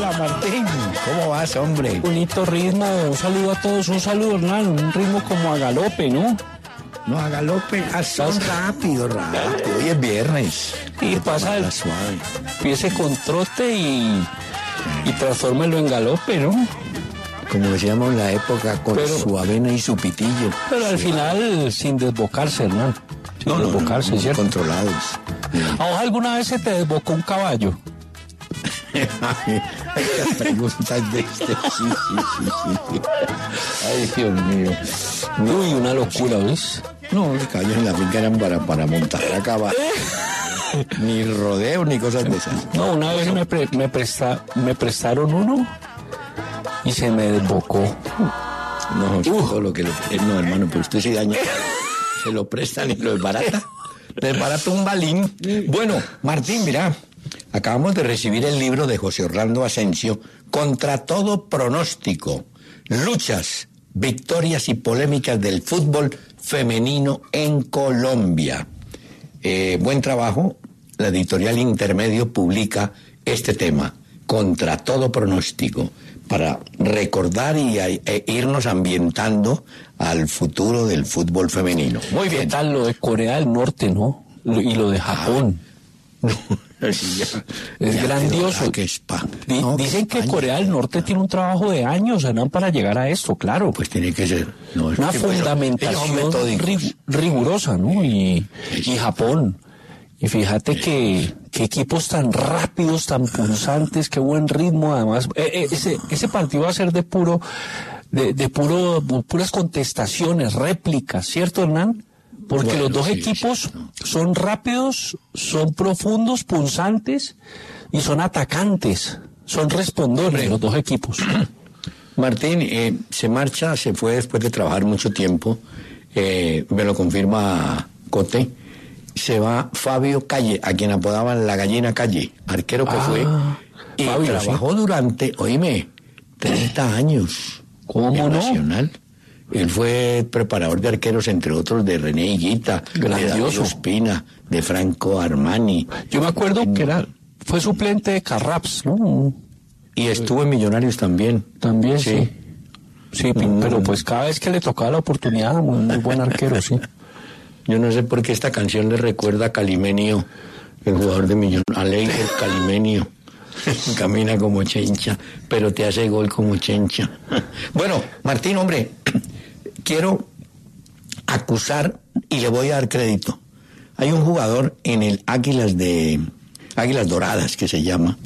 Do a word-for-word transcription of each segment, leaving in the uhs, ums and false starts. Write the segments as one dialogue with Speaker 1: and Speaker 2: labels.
Speaker 1: Hola, Martín.
Speaker 2: ¿Cómo vas, hombre?
Speaker 1: Bonito ritmo, un saludo a todos, un saludo, Hernán, un ritmo como a galope, ¿no?
Speaker 2: No, a galope, a son rápido, rápido. Hoy es viernes.
Speaker 1: Y pasa el
Speaker 2: suave.
Speaker 1: Empiece con trote y, y transfórmelo en galope, ¿no?
Speaker 2: Como decíamos en la época, con
Speaker 1: pero,
Speaker 2: su avena y su pitillo.
Speaker 1: Pero al final sin desbocarse, Hernán. Sin
Speaker 2: no,
Speaker 1: desbocarse,
Speaker 2: no, no,
Speaker 1: ¿cierto?
Speaker 2: Controlados.
Speaker 1: ¿A vos alguna vez se te desbocó un caballo?
Speaker 2: Las preguntas de este. Sí, sí, sí, sí. Ay, Dios mío.
Speaker 1: Uy, una locura, ¿ves?
Speaker 2: No, los caballos en la finca eran para, para montar a caballo. Ni rodeo, ni cosas de esas.
Speaker 1: No, una vez me, pre, me, presta, me prestaron uno y se me desbocó.
Speaker 2: No, todo lo que lo... No, hermano, pero usted se daña. Se lo prestan y lo desbarata. Desbarata un balín. Bueno, Martín, mira, acabamos de recibir el libro de José Orlando Asensio, Contra todo pronóstico, luchas, victorias y polémicas del fútbol femenino en Colombia. Eh, buen trabajo. La editorial Intermedio publica este tema, Contra todo pronóstico, para recordar y a, e irnos ambientando al futuro del fútbol femenino.
Speaker 1: Muy bien. ¿Qué tal lo de Corea del Norte, no? Y lo de Japón.
Speaker 2: Ah, no, sí, ya,
Speaker 1: es
Speaker 2: ya,
Speaker 1: grandioso.
Speaker 2: Que spa.
Speaker 1: Di,
Speaker 2: no,
Speaker 1: dicen que,
Speaker 2: España,
Speaker 1: Corea del Norte tiene un trabajo de años, ¿no? Para llegar a esto, claro.
Speaker 2: Pues tiene que ser. No,
Speaker 1: una
Speaker 2: que,
Speaker 1: fundamentación bueno, rig, rigurosa, ¿no? Y, y Japón. Y fíjate que, que equipos tan rápidos, tan pulsantes, qué buen ritmo, además. Eh, eh, ese, ese partido va a ser de puro, de, de puro, puras contestaciones, réplicas, ¿cierto, Hernán? Porque bueno, los dos sí, equipos sí, no. son rápidos, son profundos, pulsantes y son atacantes, son respondores sí. los dos equipos.
Speaker 2: Martín, eh, se marcha, se fue después de trabajar mucho tiempo, eh, me lo confirma Cote. Se va Fabio Calle, a quien apodaban la gallina Calle, arquero que ah, fue, y Fabio, trabajó ¿sí? durante, oíme, treinta años.
Speaker 1: ¿Cómo no?
Speaker 2: Nacional. Él fue preparador de arqueros, entre otros, de René Higuita, de Darío Espina, de Franco Armani.
Speaker 1: Yo me acuerdo en, que era, fue suplente de Carraps, ¿no?
Speaker 2: Y estuvo en Millonarios también.
Speaker 1: También, sí. Sí, sí mm. pero pues cada vez que le tocaba la oportunidad, muy, muy buen arquero, sí.
Speaker 2: Yo no sé por qué esta canción le recuerda a Calimenio, el jugador de Millonarios, a Leiger Calimenio. Camina como chencha, pero te hace gol como chencha. Bueno, Martín, hombre, quiero acusar y le voy a dar crédito. Hay un jugador en el Águilas de Águilas Doradas que se llama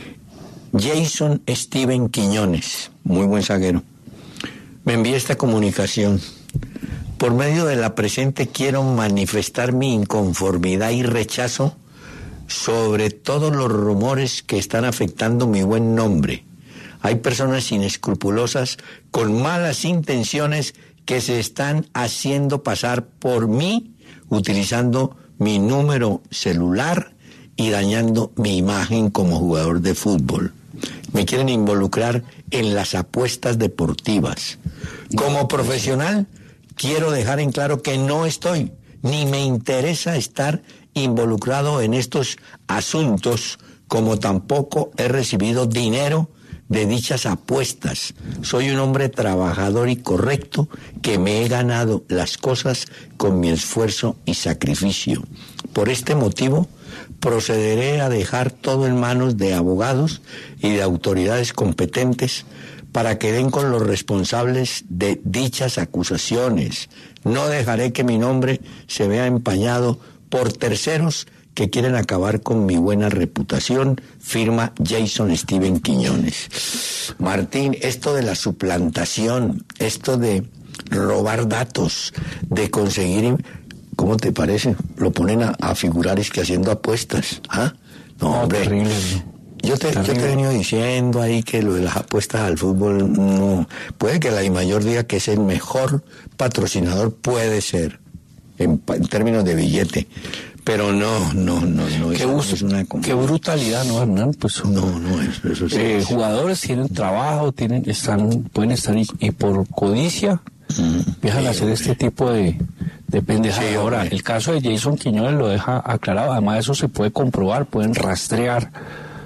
Speaker 2: Jason Steven Quiñones, muy buen zaguero. Me envía esta comunicación. Por medio de la presente quiero manifestar mi inconformidad y rechazo sobre todos los rumores que están afectando mi buen nombre. Hay personas inescrupulosas con malas intenciones que se están haciendo pasar por mí, utilizando mi número celular y dañando mi imagen como jugador de fútbol. Me quieren involucrar en las apuestas deportivas. Como profesional, quiero dejar en claro que no estoy, ni me interesa estar involucrado en estos asuntos, como tampoco he recibido dinero de dichas apuestas. Soy un hombre trabajador y correcto que me he ganado las cosas con mi esfuerzo y sacrificio. Por este motivo, procederé a dejar todo en manos de abogados y de autoridades competentes para que den con los responsables de dichas acusaciones. No dejaré que mi nombre se vea empañado por terceros que quieren acabar con mi buena reputación, firma Jason Steven Quiñones. Martín, esto de la suplantación, esto de robar datos, de conseguir, ¿cómo te parece? Lo ponen a, a figurar es que haciendo apuestas, ¿ah? No, hombre.
Speaker 1: Oh, terrible.
Speaker 2: Yo te, yo te he venido diciendo ahí que lo de las apuestas al fútbol, no. Puede que la DIMAYOR diga que es el mejor patrocinador, puede ser, en, en términos de billete. Pero no, no, no, no.
Speaker 1: Qué, bus, es una qué brutalidad, ¿no, Hernán? Pues,
Speaker 2: no, no, eso, eso sí.
Speaker 1: Eh, jugadores tienen trabajo, tienen, están, pueden estar y, y por codicia mm, empiezan sí, a hacer hombre. este tipo de, de pendejadas. Sí, ahora, el caso de Jason Quiñones lo deja aclarado. Además, eso se puede comprobar, pueden rastrear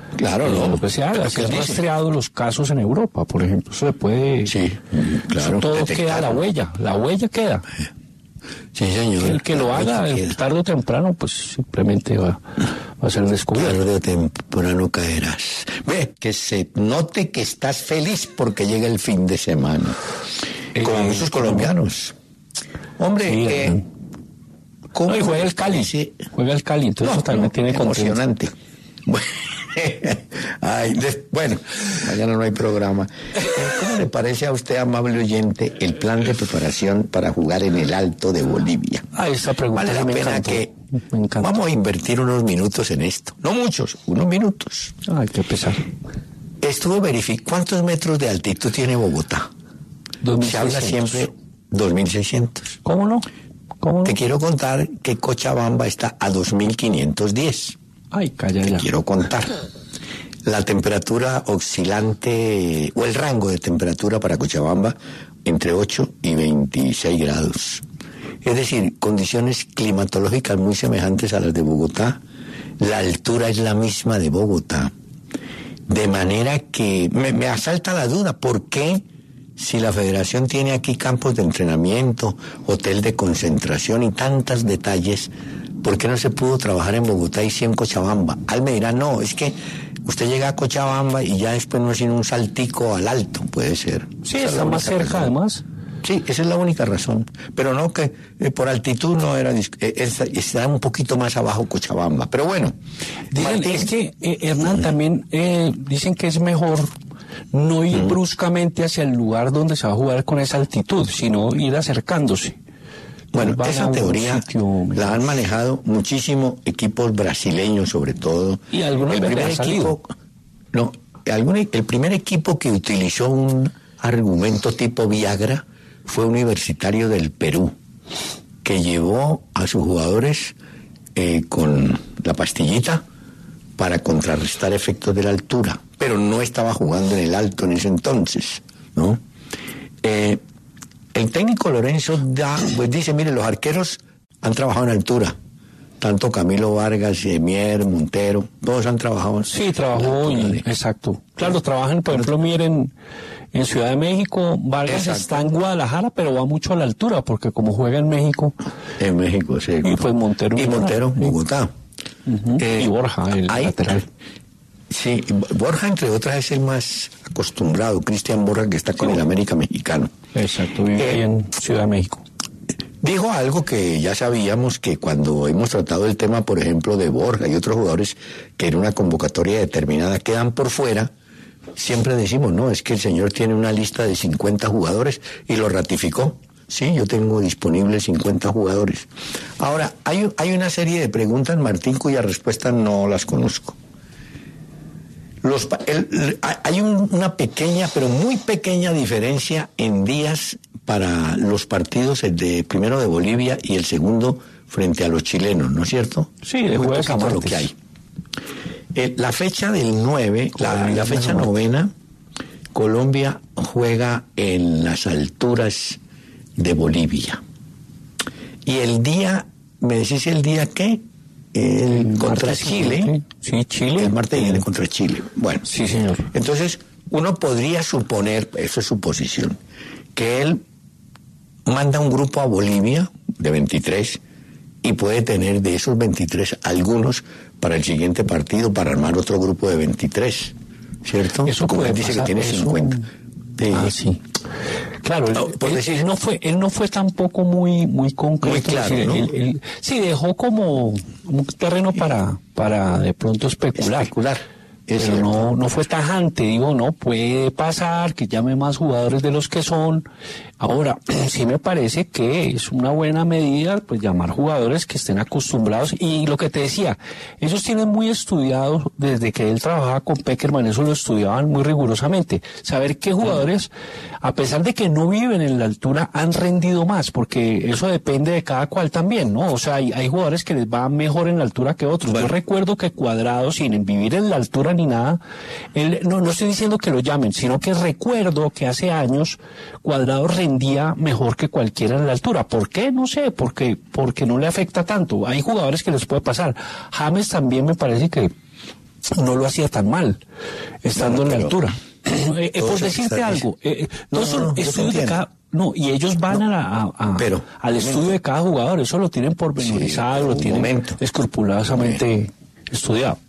Speaker 2: Claro,
Speaker 1: eh,
Speaker 2: no.
Speaker 1: lo que se haga, se han rastreado los casos en Europa, por ejemplo, eso se puede...
Speaker 2: Sí, claro.
Speaker 1: Eso todo
Speaker 2: detectar.
Speaker 1: queda, la huella, la huella queda.
Speaker 2: Sí, señor.
Speaker 1: El que lo haga tarde o temprano, pues simplemente va, va a ser descubierto.
Speaker 2: Tarde o temprano caerás. Ve, que se note que estás feliz porque llega el fin de semana. Eh, Como muchos colombianos. Hombre,
Speaker 1: sí,
Speaker 2: eh,
Speaker 1: ¿cómo? No, y juega el Cali, sí. Juega el Cali, entonces no, eso también no, tiene
Speaker 2: emocionante. Ay, de, bueno, mañana no hay programa. ¿Cómo le parece a usted, amable oyente, el plan de preparación para jugar en el Alto de Bolivia?
Speaker 1: Ah, esta pregunta
Speaker 2: vale la
Speaker 1: me
Speaker 2: pena
Speaker 1: encantó.
Speaker 2: que
Speaker 1: me encantó.
Speaker 2: Vamos a invertir unos minutos en esto. No muchos, unos minutos.
Speaker 1: Ay, qué pesar.
Speaker 2: Estuve verificando cuántos metros de altitud tiene Bogotá. Se habla siempre dos mil seiscientos.
Speaker 1: ¿Cómo no? ¿Cómo no?
Speaker 2: Te quiero contar que Cochabamba está a dos mil quinientos diez.
Speaker 1: Ay, calla ya.
Speaker 2: Te quiero contar. La temperatura oscilante, o el rango de temperatura para Cochabamba, entre ocho y veintiséis grados. Es decir, condiciones climatológicas muy semejantes a las de Bogotá. La altura es la misma de Bogotá. De manera que me, me asalta la duda, ¿por qué? Si la federación tiene aquí campos de entrenamiento, hotel de concentración y tantos detalles, ¿por qué no se pudo trabajar en Bogotá y sí en Cochabamba? Al me dirá, no, es que usted llega a Cochabamba y ya después no es sino un saltico al alto, puede ser.
Speaker 1: Sí, está más cerca razón. Además.
Speaker 2: Sí, esa es la única razón. Pero no que eh, por altitud no era, eh, está un poquito más abajo Cochabamba. Pero bueno.
Speaker 1: Dicen, Martín, es que, eh, Hernán, también eh, dicen que es mejor no ir uh-huh. bruscamente hacia el lugar donde se va a jugar con esa altitud, sino ir acercándose.
Speaker 2: Bueno, esa teoría la han manejado muchísimo equipos brasileños, sobre todo.
Speaker 1: Y algunos
Speaker 2: el primer equipo, no, algún, el primer equipo que utilizó un argumento tipo Viagra fue Universitario del Perú, que llevó a sus jugadores eh, con la pastillita para contrarrestar efectos de la altura, pero no estaba jugando en el alto en ese entonces, ¿no? Eh, el técnico Lorenzo da, pues dice, mire, los arqueros han trabajado en altura, tanto Camilo Vargas, Mier, Montero, todos han trabajado.
Speaker 1: Sí, trabajó, y, exacto. Claro, trabajan, por ejemplo, Mier en, en Ciudad de México, Vargas exacto. está en Guadalajara, pero va mucho a la altura, porque como juega en México.
Speaker 2: En México, sí.
Speaker 1: Y pues Montero.
Speaker 2: Y Montero, sí. Bogotá.
Speaker 1: Uh-huh. Eh, y Borja, el ahí, lateral.
Speaker 2: Sí, Borja, entre otras, es el más acostumbrado, Cristian Borja, que está con sí. el América Mexicano.
Speaker 1: Exacto, vive eh, en Ciudad de México.
Speaker 2: Dijo algo que ya sabíamos, que cuando hemos tratado el tema, por ejemplo, de Borja y otros jugadores que en una convocatoria determinada quedan por fuera, siempre decimos, no, es que el señor tiene una lista de cincuenta jugadores y lo ratificó. Sí, yo tengo disponibles cincuenta jugadores. Ahora, hay, hay una serie de preguntas, Martín, cuyas respuestas no las conozco. Los, el, el, hay un, una pequeña, pero muy pequeña diferencia en días para los partidos, el de primero de Bolivia y el segundo frente a los chilenos, ¿no es cierto?
Speaker 1: Sí, de jueves a martes.
Speaker 2: Lo que hay. Eh, la fecha del nueve, la, la fecha novena, Colombia juega en las alturas de Bolivia. Y el día, ¿me decís el día qué? El, el contra Chile.
Speaker 1: Sí, Chile.
Speaker 2: El martes viene contra Chile. Bueno.
Speaker 1: Sí, señor.
Speaker 2: Entonces, uno podría suponer, eso es suposición, que él manda un grupo a Bolivia de veintitrés y puede tener de esos veintitrés algunos para el siguiente partido, para armar otro grupo de veintitrés, ¿cierto?
Speaker 1: Eso
Speaker 2: como
Speaker 1: puede
Speaker 2: él dice
Speaker 1: pasar,
Speaker 2: que tiene
Speaker 1: eso...
Speaker 2: cincuenta.
Speaker 1: Sí. Ah, sí. Claro,
Speaker 2: no,
Speaker 1: él,
Speaker 2: por decir,
Speaker 1: él, él, no fue, él no fue tampoco muy, muy concreto.
Speaker 2: Muy claro,
Speaker 1: decir,
Speaker 2: ¿no?
Speaker 1: él, él, sí, dejó como un terreno para, para de pronto especular.
Speaker 2: Especular.
Speaker 1: Pero no, no fue tajante, digo, no, puede pasar que llame más jugadores de los que son. Ahora, sí me parece que es una buena medida, pues llamar jugadores que estén acostumbrados. Y lo que te decía, ellos tienen muy estudiado, desde que él trabajaba con Peckerman, eso lo estudiaban muy rigurosamente. Saber qué jugadores, a pesar de que no viven en la altura, han rendido más, porque eso depende de cada cual también, ¿no? O sea, hay, hay jugadores que les va mejor en la altura que otros. Bueno. Yo recuerdo que Cuadrado, sin vivir en la altura ni nada, él, no, no estoy diciendo que lo llamen, sino que recuerdo que hace años Cuadrado rendía mejor que cualquiera en la altura. ¿Por qué? No sé, porque, porque no le afecta tanto. Hay jugadores que les puede pasar. James también me parece que no lo hacía tan mal, estando
Speaker 3: Bueno,
Speaker 1: en la
Speaker 3: pero-
Speaker 1: altura. Eh, eh, por decirte algo, eh, eh,
Speaker 3: No,
Speaker 1: todos
Speaker 3: no,
Speaker 1: son
Speaker 3: no, yo te
Speaker 1: estudios de
Speaker 3: entiendo.
Speaker 1: cada... No, y ellos van a, la- a- a-
Speaker 3: Pero,
Speaker 1: al estudio de cada jugador, eso lo tienen pormenorizado,
Speaker 3: pero
Speaker 1: lo
Speaker 3: un
Speaker 1: tienen
Speaker 3: momento.
Speaker 1: escrupulosamente estudiado.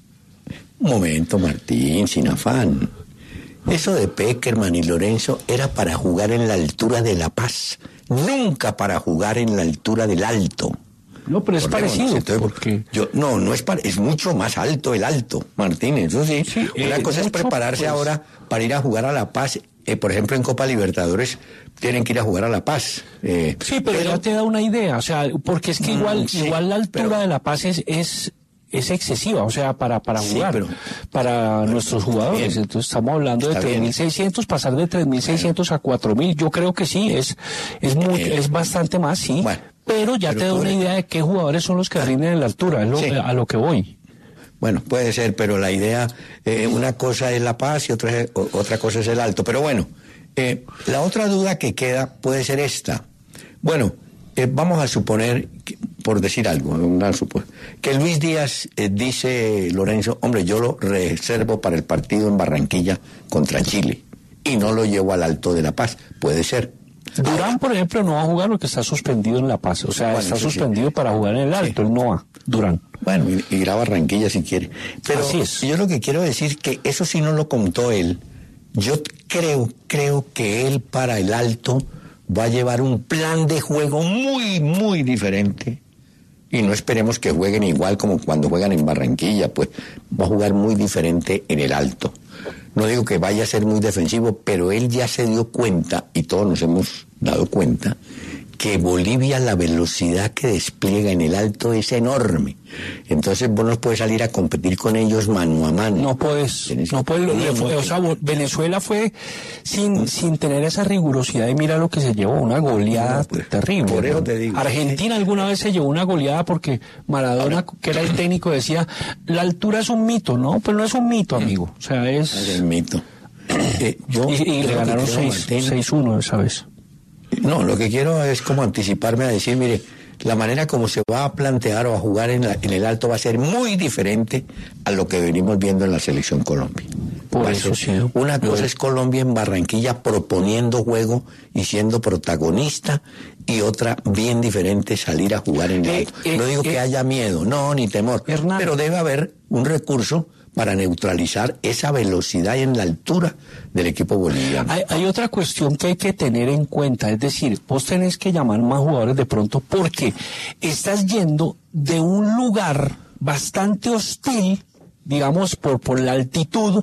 Speaker 3: Un momento, Martín, sin afán. Eso de Peckerman y Lorenzo era para jugar en la altura de La Paz, nunca para jugar en la altura del Alto.
Speaker 1: No, pero es
Speaker 3: Acordémonos,
Speaker 1: parecido,
Speaker 3: entonces,
Speaker 1: porque...
Speaker 3: yo, no, no es pare- es mucho más alto el Alto, Martín, eso sí.
Speaker 1: Sí,
Speaker 3: Una
Speaker 1: eh,
Speaker 3: cosa es
Speaker 1: mucho,
Speaker 3: prepararse
Speaker 1: pues.
Speaker 3: ahora para ir a jugar a La Paz. Eh, por ejemplo, en Copa Libertadores tienen que ir a jugar a La Paz. Eh,
Speaker 1: Sí, pero, ya te da una idea, o sea, porque es que igual,
Speaker 3: Mm, sí,
Speaker 1: igual la altura
Speaker 3: pero-
Speaker 1: de La Paz es, es, es excesiva, o sea, para, para
Speaker 3: Sí,
Speaker 1: jugar,
Speaker 3: pero-
Speaker 1: para nuestros jugadores.
Speaker 3: bien.
Speaker 1: Entonces estamos hablando de
Speaker 3: Está bien.
Speaker 1: tres mil seiscientos, pasar de tres mil seiscientos a cuatro mil, yo creo que sí, es, es, muy,
Speaker 3: Eh,
Speaker 1: es bastante más, sí,
Speaker 3: bueno,
Speaker 1: pero ya
Speaker 3: pero
Speaker 1: te da
Speaker 3: tú
Speaker 1: una
Speaker 3: eres-
Speaker 1: idea de qué jugadores son los que rinden en la altura, es lo-
Speaker 3: Sí.
Speaker 1: a lo que voy.
Speaker 3: Bueno, puede ser, pero la idea, eh, una cosa es La Paz y otra, es- o- otra cosa es el Alto. Pero bueno, eh, la otra duda que queda puede ser esta. Bueno, eh, vamos a suponer, que- por decir algo, una supo- que Luis Díaz eh, dice, Lorenzo, hombre, yo lo reservo para el partido en Barranquilla contra Chile y no lo llevo al Alto de La Paz. Puede ser.
Speaker 1: Durán, por ejemplo, no va a jugar porque está suspendido en La Paz, o sea,
Speaker 3: Bueno,
Speaker 1: está
Speaker 3: eso sí.
Speaker 1: suspendido para jugar en el Alto, él no va, Durán.
Speaker 3: Bueno, y- irá a Barranquilla si quiere. Pero
Speaker 1: Así es.
Speaker 3: yo lo que quiero decir que eso sí no lo contó él. Yo creo, creo que él para el Alto va a llevar un plan de juego muy, muy diferente. Y no esperemos que jueguen igual como cuando juegan en Barranquilla, pues va a jugar muy diferente en el Alto. No digo que vaya a ser muy defensivo, pero él ya se dio cuenta, y todos nos hemos dado cuenta, que Bolivia, la velocidad que despliega en el Alto es enorme. Entonces vos no puedes salir a competir con ellos mano a mano.
Speaker 1: No puedes,
Speaker 3: Tenés-
Speaker 1: no puedes, le fue- o sea, Venezuela fue sin, sin tener esa rigurosidad y mira lo que se llevó, una goleada
Speaker 3: No, pues,
Speaker 1: terrible.
Speaker 3: por eso
Speaker 1: ¿no?
Speaker 3: te digo.
Speaker 1: Argentina alguna vez se llevó una goleada porque Maradona, que era el técnico, decía, la altura es un mito, ¿no? Pues no es un mito, amigo, o sea,
Speaker 3: Es
Speaker 1: es...
Speaker 3: el mito. Eh, yo-
Speaker 1: Y, y
Speaker 3: yo
Speaker 1: le
Speaker 3: lo que
Speaker 1: ganaron
Speaker 3: creo,
Speaker 1: seis-
Speaker 3: Martín,
Speaker 1: seis uno esa vez.
Speaker 3: No, lo que quiero es como anticiparme a decir, mire, la manera como se va a plantear o a jugar en, la- en el Alto va a ser muy diferente a lo que venimos viendo en la Selección Colombia.
Speaker 1: Por
Speaker 3: Va a
Speaker 1: eso
Speaker 3: ser-
Speaker 1: sí.
Speaker 3: Una
Speaker 1: Yo-
Speaker 3: cosa es Colombia en Barranquilla proponiendo juego y siendo protagonista, y otra bien diferente salir a jugar en el
Speaker 1: Eh,
Speaker 3: Alto.
Speaker 1: eh,
Speaker 3: No digo
Speaker 1: eh,
Speaker 3: que haya miedo, no, ni temor,
Speaker 1: Hernán.
Speaker 3: pero debe haber un recurso para neutralizar esa velocidad en la altura del equipo boliviano.
Speaker 1: Hay, hay otra cuestión que hay que tener en cuenta, es decir, vos tenés que llamar más jugadores de pronto porque estás yendo de un lugar bastante hostil, digamos, por, por la altitud,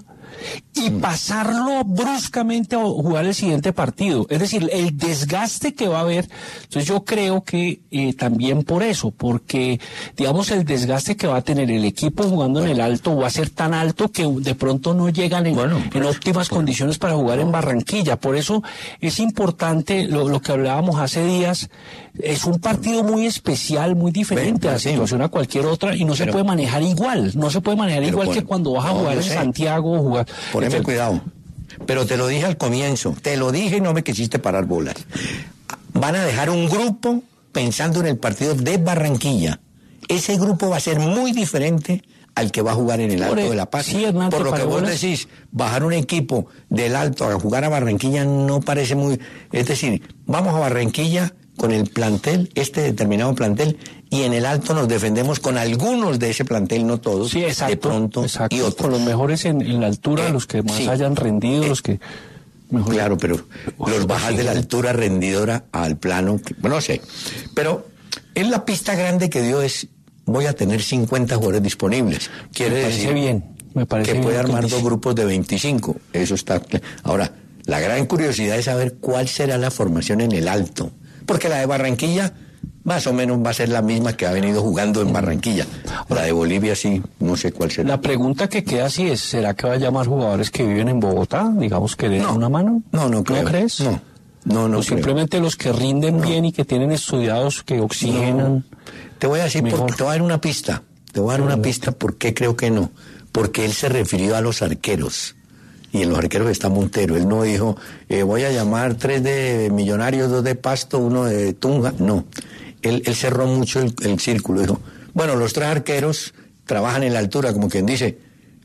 Speaker 1: y pasarlo bruscamente a jugar el siguiente partido. Es decir, el desgaste que va a haber. Entonces yo creo que eh, también por eso, porque digamos el desgaste que va a tener el equipo jugando en el Alto va a ser tan alto que de pronto no llegan en,
Speaker 3: Bueno,
Speaker 1: en
Speaker 3: pues,
Speaker 1: óptimas
Speaker 3: bueno.
Speaker 1: condiciones para jugar en Barranquilla. Por eso es importante lo, lo que hablábamos hace días. Es un partido muy especial, muy diferente
Speaker 3: Ven,
Speaker 1: a la
Speaker 3: Martín.
Speaker 1: situación a cualquier otra y no se
Speaker 3: Pero-
Speaker 1: puede manejar igual. No se puede manejar
Speaker 3: Pero
Speaker 1: igual
Speaker 3: pon-
Speaker 1: que cuando vas a
Speaker 3: no,
Speaker 1: jugar
Speaker 3: yo
Speaker 1: en
Speaker 3: sé.
Speaker 1: Santiago o jugar.
Speaker 3: Poneme
Speaker 1: Entonces,
Speaker 3: cuidado. Pero te lo dije al comienzo, te lo dije y no me quisiste parar bolas. Van a dejar un grupo pensando en el partido de Barranquilla. Ese grupo va a ser muy diferente al que va a jugar en el
Speaker 1: Por
Speaker 3: Alto
Speaker 1: el-
Speaker 3: de La Paz.
Speaker 1: sí, Hernán,
Speaker 3: Por
Speaker 1: te
Speaker 3: lo que
Speaker 1: paró
Speaker 3: vos
Speaker 1: bolas.
Speaker 3: decís, bajar un equipo del Alto a jugar a Barranquilla no parece muy... Es decir, vamos a Barranquilla con el plantel, este determinado plantel, y en el Alto nos defendemos con algunos de ese plantel, no todos,
Speaker 1: Sí, exacto.
Speaker 3: de pronto,
Speaker 1: exacto,
Speaker 3: y otros.
Speaker 1: con los mejores en, en la altura,
Speaker 3: Eh,
Speaker 1: los que más
Speaker 3: sí.
Speaker 1: hayan rendido,
Speaker 3: Eh,
Speaker 1: los que mejor.
Speaker 3: Claro, pero
Speaker 1: Ojo,
Speaker 3: los bajas
Speaker 1: sí,
Speaker 3: de la
Speaker 1: ¿no?
Speaker 3: altura rendidora al plano, que- bueno, no sé. Pero en la pista grande que dio es, voy a tener cincuenta jugadores disponibles. Quiere
Speaker 1: Me parece
Speaker 3: decir
Speaker 1: bien, me parece
Speaker 3: que
Speaker 1: bien
Speaker 3: puede
Speaker 1: lo que
Speaker 3: armar
Speaker 1: dice.
Speaker 3: dos grupos de veinticinco. Eso está cl- Ahora, la gran curiosidad es saber cuál será la formación en el Alto. Porque la de Barranquilla más o menos va a ser la misma que ha venido jugando en Barranquilla. La de Bolivia sí, no sé cuál será.
Speaker 1: La pregunta que queda así es, ¿será que va a llamar jugadores que viven en Bogotá, digamos que le den
Speaker 3: No.
Speaker 1: una mano?
Speaker 3: No, no creo.
Speaker 1: ¿No crees?
Speaker 3: No, no, no
Speaker 1: O
Speaker 3: creo.
Speaker 1: simplemente los que rinden bien y que tienen estudiados, que oxigenan.
Speaker 3: Te voy a decir,
Speaker 1: Mejor.
Speaker 3: por- te voy a dar una pista. Te voy a dar una pista por qué creo que no. Porque él se refirió a los arqueros. Y en los arqueros está Montero. Él no dijo, eh, voy a llamar tres de Millonarios, dos de Pasto, uno de Tunja. No. Él, él cerró mucho el, el círculo. Dijo, bueno, los tres arqueros trabajan en la altura, como quien dice,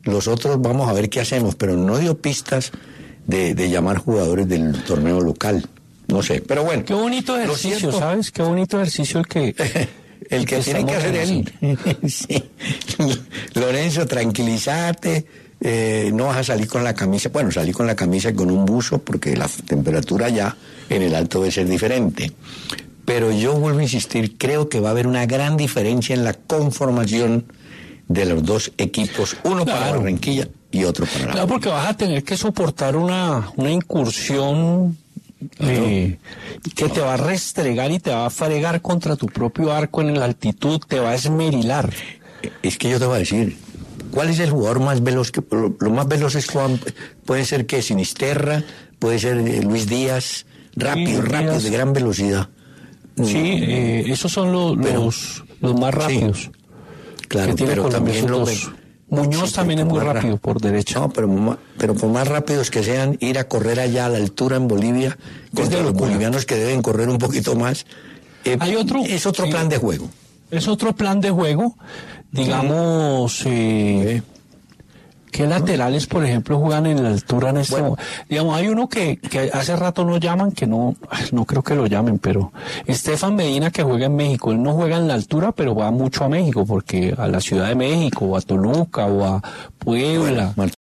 Speaker 3: Los otros vamos a ver qué hacemos, pero no dio pistas de, de llamar jugadores del torneo local. No sé, pero bueno.
Speaker 1: Qué bonito ejercicio,
Speaker 3: cierto,
Speaker 1: ¿sabes? Qué bonito ejercicio el que...
Speaker 3: el que, que tiene que hacer él. Sí. Lorenzo, tranquilízate, eh, no vas a salir con la camisa. Bueno, salí con la camisa y con un buzo porque la temperatura ya en el alto debe ser diferente. Pero yo vuelvo a insistir, creo que va a haber una gran diferencia en la conformación de los dos equipos, uno claro. para Barranquilla y otro para la
Speaker 1: Claro, porque vas a tener que soportar una, una incursión eh, que te va a restregar y te va a fregar contra tu propio arco en la altitud, te va a esmerilar.
Speaker 3: Es que yo te voy a decir, ¿cuál es el jugador más veloz? Que lo, lo más veloz es Juan, puede ser que Sinisterra, puede ser eh, Luis Díaz, rápido, sí, rápido, Díaz. De gran velocidad.
Speaker 1: Sí, eh, esos son los, pero, los, los más rápidos.
Speaker 3: Sí, claro, pero también lo ven.
Speaker 1: Muñoz sí, también es muy rápido por derecha.
Speaker 3: No, pero, pero por más rápidos que sean, ir a correr allá a la altura en Bolivia, contra los bolivianos que deben correr un poquito más, eh,
Speaker 1: Hay otro,
Speaker 3: es otro
Speaker 1: sí,
Speaker 3: plan de juego.
Speaker 1: Es otro plan de juego. Digamos, sí. eh, ¿qué laterales, por ejemplo, juegan en la altura en este bueno. Digamos, hay uno que, que hace rato no llaman, que no, no creo que lo llamen, pero Estefan Medina, que juega en México, él no juega en la altura, pero va mucho a México, porque a la Ciudad de México, o a Toluca, o a Puebla.
Speaker 3: Bueno,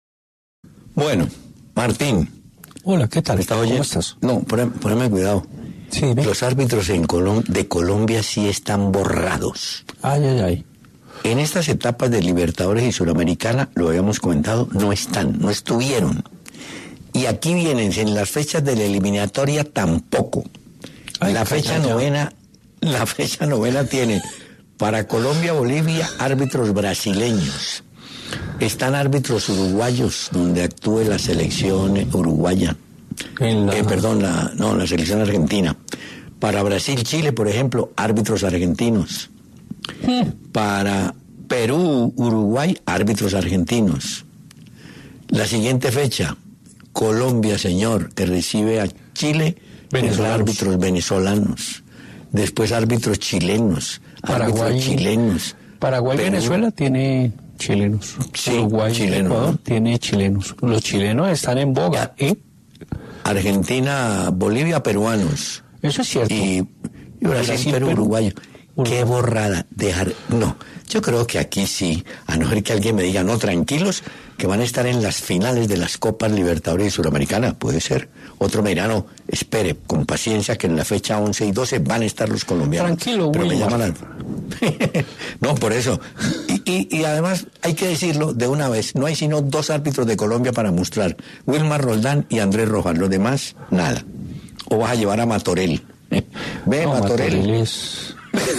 Speaker 3: bueno Martín.
Speaker 1: Hola, ¿qué tal?
Speaker 3: ¿Estás oyendo?
Speaker 1: ¿Cómo estás?
Speaker 3: No, poneme cuidado.
Speaker 1: Sí, ¿ve?
Speaker 3: Los árbitros en Colom- de Colombia sí están borrados.
Speaker 1: Ay, ay, ay.
Speaker 3: En estas etapas de Libertadores y Suramericana, lo habíamos comentado, no están, no estuvieron. Y aquí vienen, en las fechas de la eliminatoria tampoco. Ay, la fecha calla. novena, la fecha novena tiene para Colombia, Bolivia, árbitros brasileños. Están árbitros uruguayos, donde actúe la selección uruguaya. La... Eh, perdón, la, no, la selección argentina. Para Brasil, Chile, por ejemplo, árbitros argentinos. Para Perú, Uruguay, árbitros argentinos. La siguiente fecha, Colombia, señor, que recibe a Chile, son árbitros venezolanos. Después árbitros chilenos,
Speaker 1: Paraguay,
Speaker 3: árbitros chilenos.
Speaker 1: Paraguay, Perú, Venezuela tiene chilenos.
Speaker 3: Sí,
Speaker 1: Uruguay,
Speaker 3: chileno,
Speaker 1: Ecuador
Speaker 3: ¿no?
Speaker 1: tiene chilenos. Los chilenos están en boga. ¿eh?
Speaker 3: Argentina, Bolivia, peruanos.
Speaker 1: Eso es cierto.
Speaker 3: Y, y Brasil, Brasil Perú, Perú, uruguayo. Qué borrada dejar. No, yo creo que aquí sí, a no ser que alguien me diga, no, tranquilos, que van a estar en las finales de las Copas Libertadores y Suramericana, puede ser. Otro me dirá, no, espere, con paciencia, que en la fecha once y doce van a estar los colombianos.
Speaker 1: Tranquilo,
Speaker 3: pero
Speaker 1: Wilmar.
Speaker 3: me llaman al... No, por eso. Y, y, y además, hay que decirlo de una vez, no hay sino dos árbitros de Colombia para mostrar, Wilmar Roldán y Andrés Rojas, los demás, nada. O vas a llevar a Matorel. Ve,
Speaker 1: no,
Speaker 3: Matorel.
Speaker 1: Matorel es...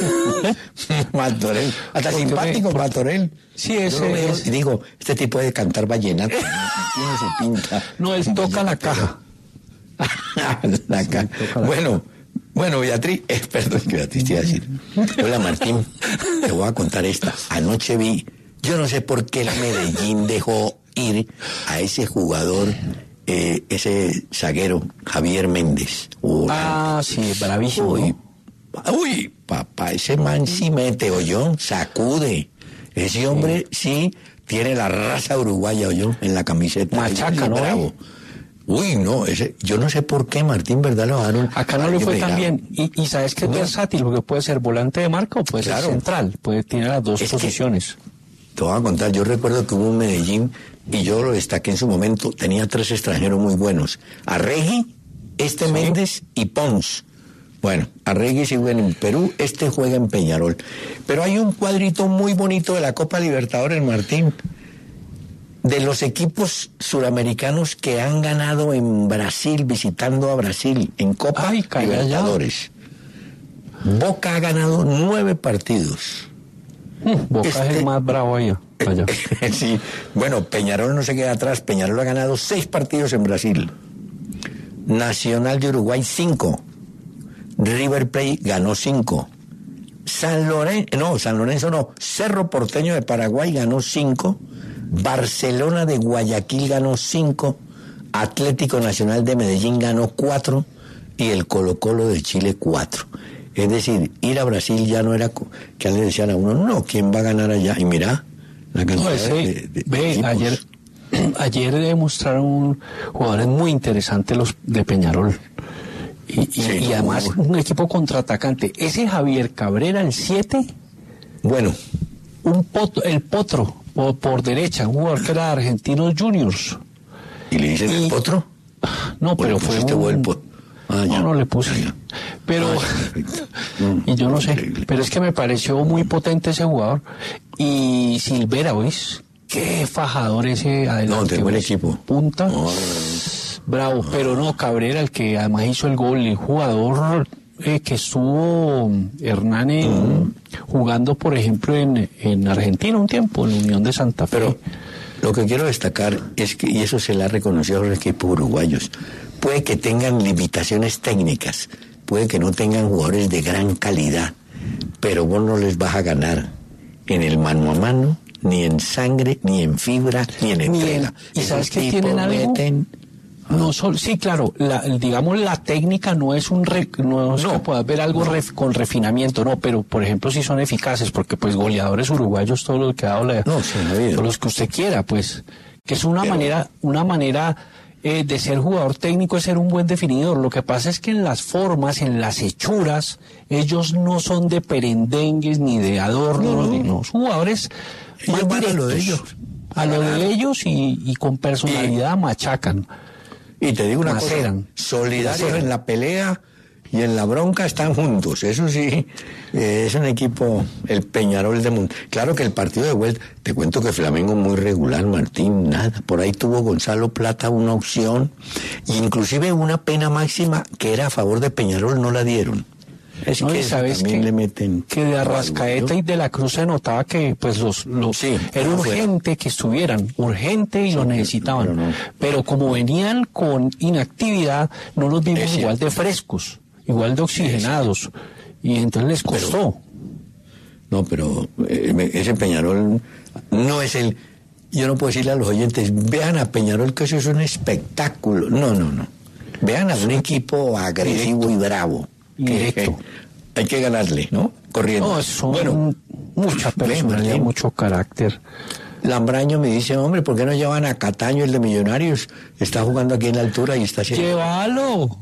Speaker 3: Matorel, hasta porque simpático me, Matorel.
Speaker 1: Sí, ese
Speaker 3: Yo
Speaker 1: es.
Speaker 3: Veo, digo, este tipo de cantar vallenato tiene su pinta.
Speaker 1: No, él toca la caja.
Speaker 3: la caja. Bueno, bueno, Beatriz, eh, perdón, Beatriz te iba a decir. Hola, Martín, te voy a contar esta. Anoche vi, yo no sé por qué el Medellín dejó ir a ese jugador, eh, ese zaguero, Javier Méndez.
Speaker 1: Uh, ah, sí, bravísimo.
Speaker 3: Uy, uy, papá, ese man sí mete, oyó, sacude. Ese hombre sí tiene la raza uruguaya, oyó, en la camiseta.
Speaker 1: Machaca, ¿no?
Speaker 3: Bravo. Uy, no, ese, yo no sé por qué Martín, ¿verdad? Lo dejaron.
Speaker 1: Acá no le fue tan bien. Y, y sabes que es versátil, porque puede ser volante de marca o puede claro. ser central. Puede tener las dos es posiciones.
Speaker 3: Te voy a contar, yo recuerdo que hubo un Medellín, y yo lo destaqué en su momento, tenía tres extranjeros muy buenos. Arregui, este sí. Méndez y Pons. Bueno, Arregui sí juega en Perú, este juega en Peñarol. Pero hay un cuadrito muy bonito de la Copa Libertadores, Martín, de los equipos suramericanos que han ganado en Brasil, visitando a Brasil, en Copa Ay, Libertadores. Ya. Boca ha ganado nueve partidos.
Speaker 1: Boca este, es el más bravo allá. allá.
Speaker 3: Sí, bueno, Peñarol no se queda atrás, Peñarol ha ganado seis partidos en Brasil. Nacional de Uruguay, cinco. River Plate ganó cinco. San Lorenzo, no, San Lorenzo no, Cerro Porteño de Paraguay ganó cinco. Barcelona de Guayaquil ganó cinco. Atlético Nacional de Medellín ganó cuatro. Y el Colo-Colo de Chile cuatro. Es decir, ir a Brasil ya no era que le decían a uno, no, ¿quién va a ganar allá? Y mira, La cantidad
Speaker 1: No, ese,
Speaker 3: de, de- de
Speaker 1: ve,
Speaker 3: equipos.
Speaker 1: ayer, ayer demostraron jugadores muy interesantes los de Peñarol. Y, y,
Speaker 3: Sí,
Speaker 1: y además
Speaker 3: muy-
Speaker 1: un equipo contraatacante. Ese Javier Cabrera, el siete,
Speaker 3: Bueno,
Speaker 1: un potro, el potro, por, por derecha, un jugador que era de Argentinos Juniors.
Speaker 3: ¿y le dicen
Speaker 1: Y-
Speaker 3: el potro?
Speaker 1: No,
Speaker 3: ¿O
Speaker 1: pero
Speaker 3: le
Speaker 1: fue
Speaker 3: pusiste
Speaker 1: un...
Speaker 3: vos el po- Ah, ya.
Speaker 1: No, no le puse.
Speaker 3: Ah, ya.
Speaker 1: Pero,
Speaker 3: Ah, perfecto. Mm,
Speaker 1: y yo no sé,
Speaker 3: increíble.
Speaker 1: pero es que me pareció muy potente ese jugador. Y Silvera, ¿oís? Qué fajador ese adelante.
Speaker 3: No, de buen
Speaker 1: ¿oís?
Speaker 3: equipo.
Speaker 1: Punta.
Speaker 3: No,
Speaker 1: Bravo, pero no, Cabrera, el que además hizo el gol, el jugador eh, que estuvo Hernán en- jugando, por ejemplo, en, en Argentina un tiempo, en la Unión de Santa Fe.
Speaker 3: Pero lo que quiero destacar es que, y eso se le ha reconocido a los equipos uruguayos, puede que tengan limitaciones técnicas, puede que no tengan jugadores de gran calidad, pero vos no les vas a ganar en el mano a mano, ni en sangre, ni en fibra, ni en
Speaker 1: Ni en-
Speaker 3: entrega.
Speaker 1: ¿y
Speaker 3: Esos
Speaker 1: sabes qué
Speaker 3: tipos
Speaker 1: tienen algo?
Speaker 3: meten-
Speaker 1: No solo, sí, claro, la, digamos la técnica no es un re- no es
Speaker 3: No.
Speaker 1: que pueda ver algo ref- con refinamiento, no, pero por ejemplo sí son eficaces, porque pues goleadores uruguayos todos los que ha dado la-
Speaker 3: No, sí, ha habido.
Speaker 1: todos los que usted quiera, pues, que es una
Speaker 3: Pero-
Speaker 1: manera, una manera eh, de ser jugador técnico es ser un buen definidor. Lo que pasa es que en las formas, en las hechuras, ellos no son de perendengues ni de adornos, ni no, son jugadores
Speaker 3: Ellos
Speaker 1: más
Speaker 3: van a lo de
Speaker 1: directos,
Speaker 3: ellos.
Speaker 1: a lo de ellos y, y con personalidad machacan.
Speaker 3: Y te digo una
Speaker 1: Maceran.
Speaker 3: cosa, solidarios
Speaker 1: Maceran.
Speaker 3: en la pelea y en la bronca están juntos. Eso sí, eh, es un equipo, el Peñarol de Mundo. Claro que el partido de vuelta, te cuento que Flamengo muy regular, Martín, nada. Por ahí tuvo Gonzalo Plata una opción, e inclusive una pena máxima que era a favor de Peñarol, no la dieron. Es
Speaker 1: No,
Speaker 3: que
Speaker 1: y
Speaker 3: eso
Speaker 1: sabes
Speaker 3: también
Speaker 1: que,
Speaker 3: le meten...
Speaker 1: que de Arrascaeta y de la Cruz se notaba que pues los, los
Speaker 3: Sí,
Speaker 1: era
Speaker 3: afuera.
Speaker 1: urgente que estuvieran, urgente y lo necesitaban.
Speaker 3: pero no.
Speaker 1: Pero como venían con inactividad, no los vimos
Speaker 3: Es
Speaker 1: igual
Speaker 3: cierto.
Speaker 1: de frescos, igual de oxigenados. Y entonces les costó.
Speaker 3: No, pero eh, me- ese Peñarol no es el... Yo no puedo decirle a los oyentes, vean a Peñarol que eso es un espectáculo. No, no, no. Vean a un equipo agresivo y bravo. Que-
Speaker 1: Directo.
Speaker 3: que hay que ganarle, ¿no? Corriendo.
Speaker 1: No, son
Speaker 3: bueno,
Speaker 1: mucha
Speaker 3: ven,
Speaker 1: personalidad,
Speaker 3: Martín.
Speaker 1: mucho carácter.
Speaker 3: Lambraño me dice, hombre, ¿por qué no llevan a Cataño, el de Millonarios? Está jugando aquí en la altura y está haciendo...
Speaker 1: Llévalo,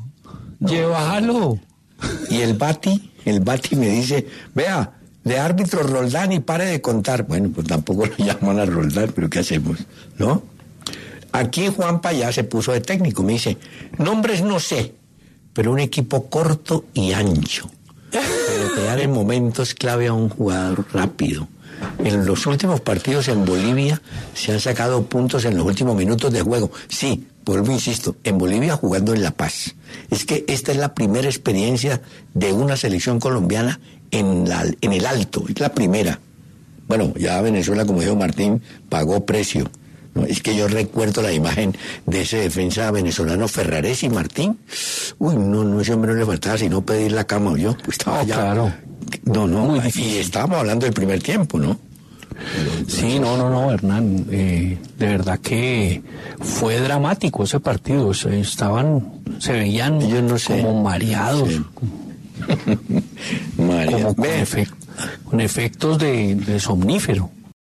Speaker 1: llévalo.
Speaker 3: Y el Bati, el Bati me dice, vea, de árbitro Roldán y pare de contar. Bueno, pues tampoco lo llaman a Roldán, pero ¿qué hacemos? ¿No? Aquí Juan Payá se puso de técnico, me dice, nombres no sé, pero un equipo corto y ancho. Pero te dan en momentos clave a un jugador rápido. En los últimos partidos en Bolivia se han sacado puntos en los últimos minutos de juego. Sí, vuelvo, insisto, en Bolivia jugando en La Paz. Es que esta es la primera experiencia de una selección colombiana en, la, en el alto, es la primera. Bueno, ya Venezuela, como dijo Martín, pagó precio. ¿No? Es que yo recuerdo la imagen de ese defensa venezolano Ferrares y Martín. Uy, no, no, ese hombre no le faltaba sino pedir la cama o yo. Pues estaba
Speaker 1: No,
Speaker 3: ya.
Speaker 1: claro.
Speaker 3: No, no,
Speaker 1: Muy
Speaker 3: y
Speaker 1: difícil.
Speaker 3: estábamos hablando del primer tiempo, ¿no?
Speaker 1: Sí, no, no, no, Hernán, eh, de verdad que fue dramático ese partido, se, estaban, se veían
Speaker 3: Yo no sé.
Speaker 1: como mareados,
Speaker 3: Sí. María,
Speaker 1: como con,
Speaker 3: ve,
Speaker 1: efec- con efectos de, de somnífero.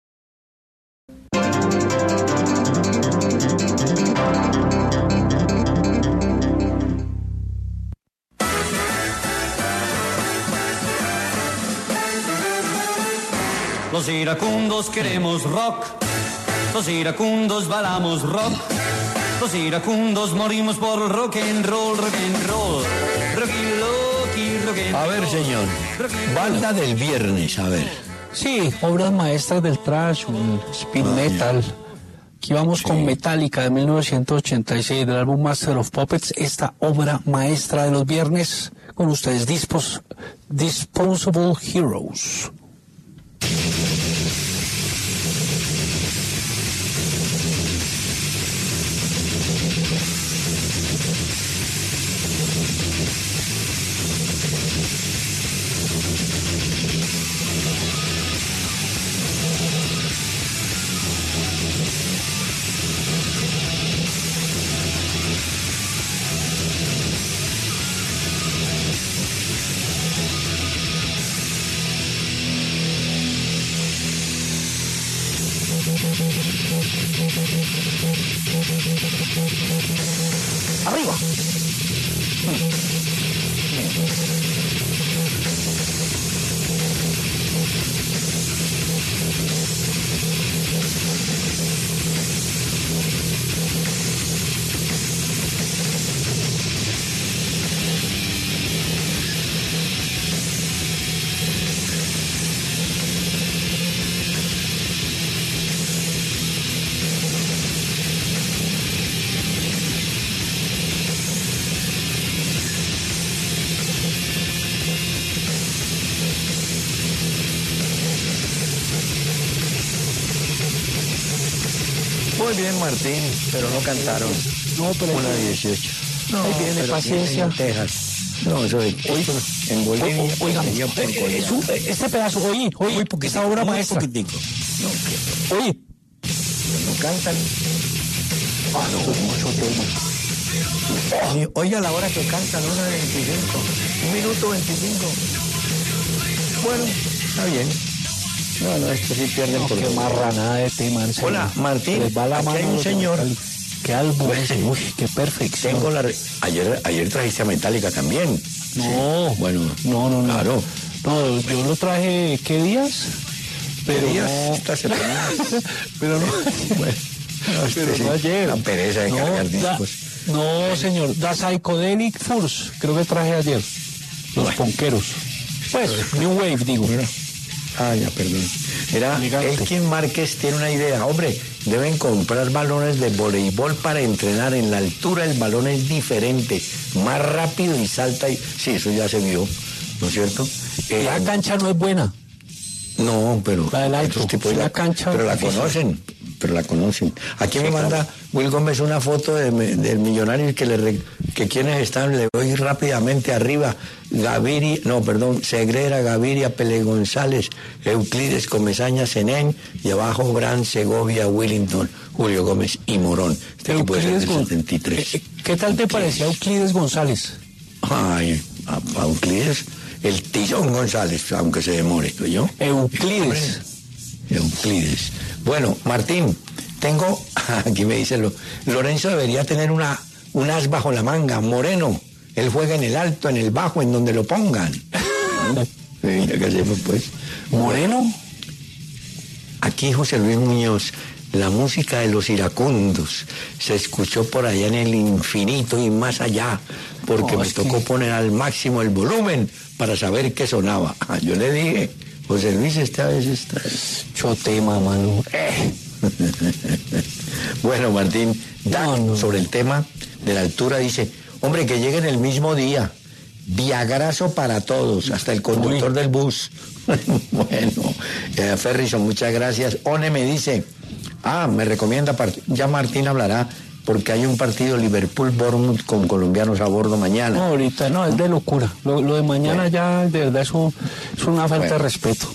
Speaker 4: Los iracundos queremos rock, los iracundos bailamos rock, los iracundos morimos por rock and roll, rock and roll, rocky loki, rock and
Speaker 3: a ver,
Speaker 4: roll.
Speaker 3: señor, banda del viernes, a ver.
Speaker 1: Sí, obras maestras del thrash, el speed
Speaker 3: Ah,
Speaker 1: metal. Aquí vamos con Metallica de mil novecientos ochenta y seis del álbum Master of Puppets, esta obra maestra de los viernes, con ustedes Dispos, Disposable Heroes. arriba.
Speaker 3: Muy bien, Martín, pero no cantaron.
Speaker 1: No, pero
Speaker 3: Una dieciocho. No,
Speaker 1: ahí viene
Speaker 3: pero
Speaker 1: paciencia.
Speaker 3: En Texas. No, eso de
Speaker 1: Oye,
Speaker 3: en Bolivia.
Speaker 1: o- oiga,
Speaker 3: sería por
Speaker 1: eh,
Speaker 3: collar.
Speaker 1: es un- eh, este pedazo, oye, oye,
Speaker 3: Muy poquitico,
Speaker 1: esa obra
Speaker 3: muy
Speaker 1: maestra.
Speaker 3: poquitico. No, que
Speaker 1: Oye,
Speaker 3: no cantan.
Speaker 1: ah, no, mucho tema.
Speaker 3: Oye, Oiga la hora que cantan, una veinticinco. Un minuto veinticinco. Bueno, está bien. No, no, esto sí pierden
Speaker 1: No,
Speaker 3: por
Speaker 1: qué
Speaker 3: dos.
Speaker 1: marranada de tema, en serio.
Speaker 3: Hola, Martín,
Speaker 1: Les va la
Speaker 3: aquí
Speaker 1: mano
Speaker 3: hay
Speaker 1: a
Speaker 3: un
Speaker 1: los de
Speaker 3: señor.
Speaker 1: Metallica. Qué álbum ese, uy, qué perfección.
Speaker 3: Tengo la... re- Ayer, ayer trajiste a Metallica también.
Speaker 1: No,
Speaker 3: Sí. Bueno,
Speaker 1: no, no, no.
Speaker 3: Claro.
Speaker 1: No, yo lo traje, ¿qué días? Pero
Speaker 3: Días,
Speaker 1: no,
Speaker 3: esta semana.
Speaker 1: pero no,
Speaker 3: Bueno,
Speaker 1: pero
Speaker 3: sí,
Speaker 1: no ayer.
Speaker 3: la pereza de
Speaker 1: no,
Speaker 3: cargar
Speaker 1: da-
Speaker 3: discos.
Speaker 1: no, señor, The Psychedelic Furs, creo que traje ayer. Los
Speaker 3: Bueno.
Speaker 1: ponqueros. Pues, New Wave, digo.
Speaker 3: Ah, ya, perdón. Era,
Speaker 1: Elegante.
Speaker 3: Elkin Márquez tiene una idea. Hombre, deben comprar balones de voleibol para entrenar. En la altura el balón es diferente, más rápido y salta. Y... Sí, eso ya se vio, ¿no es cierto? Eh,
Speaker 1: La cancha no es buena.
Speaker 3: no, pero...
Speaker 1: La del alto,
Speaker 3: otros tipos
Speaker 1: es
Speaker 3: de
Speaker 1: la cancha
Speaker 3: Pero la
Speaker 1: difícil.
Speaker 3: conocen, pero la conocen. Aquí me
Speaker 1: Sí,
Speaker 3: manda
Speaker 1: claro.
Speaker 3: Will Gómez una foto de, del millonario que le re- que quienes están, le doy rápidamente arriba. Gaviria, no, perdón, Segrera, Gaviria, Pele González, Euclides, Comesaña, Senén, y abajo Bran, Segovia, Willington, Julio Gómez y Morón. Este equipo es
Speaker 1: Euclides
Speaker 3: del
Speaker 1: Gon-
Speaker 3: setenta y tres.
Speaker 1: Eh, ¿Qué tal te parecía Euclides González?
Speaker 3: Ay, a, a Euclides, el Tillón González, aunque se demore, ¿yo?
Speaker 1: Euclides.
Speaker 3: Euclides. Bueno, Martín, tengo, aquí me dice, lo, Lorenzo debería tener una, un as bajo la manga, Moreno. Él juega en el alto, en el bajo, en donde lo pongan. Mira qué hacemos, pues.
Speaker 1: Moreno.
Speaker 3: Aquí José Luis Muñoz, la música de los iracundos se escuchó por allá en el infinito y más allá, porque
Speaker 1: No,
Speaker 3: me
Speaker 1: es
Speaker 3: tocó
Speaker 1: que-
Speaker 3: poner al máximo el volumen para saber qué sonaba. Ah, yo le dije, José Luis, esta vez está...
Speaker 1: Chotema, mano. Eh.
Speaker 3: Bueno, Martín, Dak,
Speaker 1: No, no.
Speaker 3: sobre el tema de la altura, dice, hombre, que lleguen el mismo día. Viagrazo para todos, hasta el conductor del bus. Bueno, eh, Ferrison, muchas gracias. One me dice, ah, me recomienda, part- ya Martín hablará, porque hay un partido Liverpool-Bournemouth con colombianos a bordo mañana.
Speaker 1: No, ahorita no, es de locura. Lo, lo de mañana
Speaker 3: Bueno.
Speaker 1: ya, de verdad, es, un- es una falta
Speaker 3: Bueno.
Speaker 1: de respeto.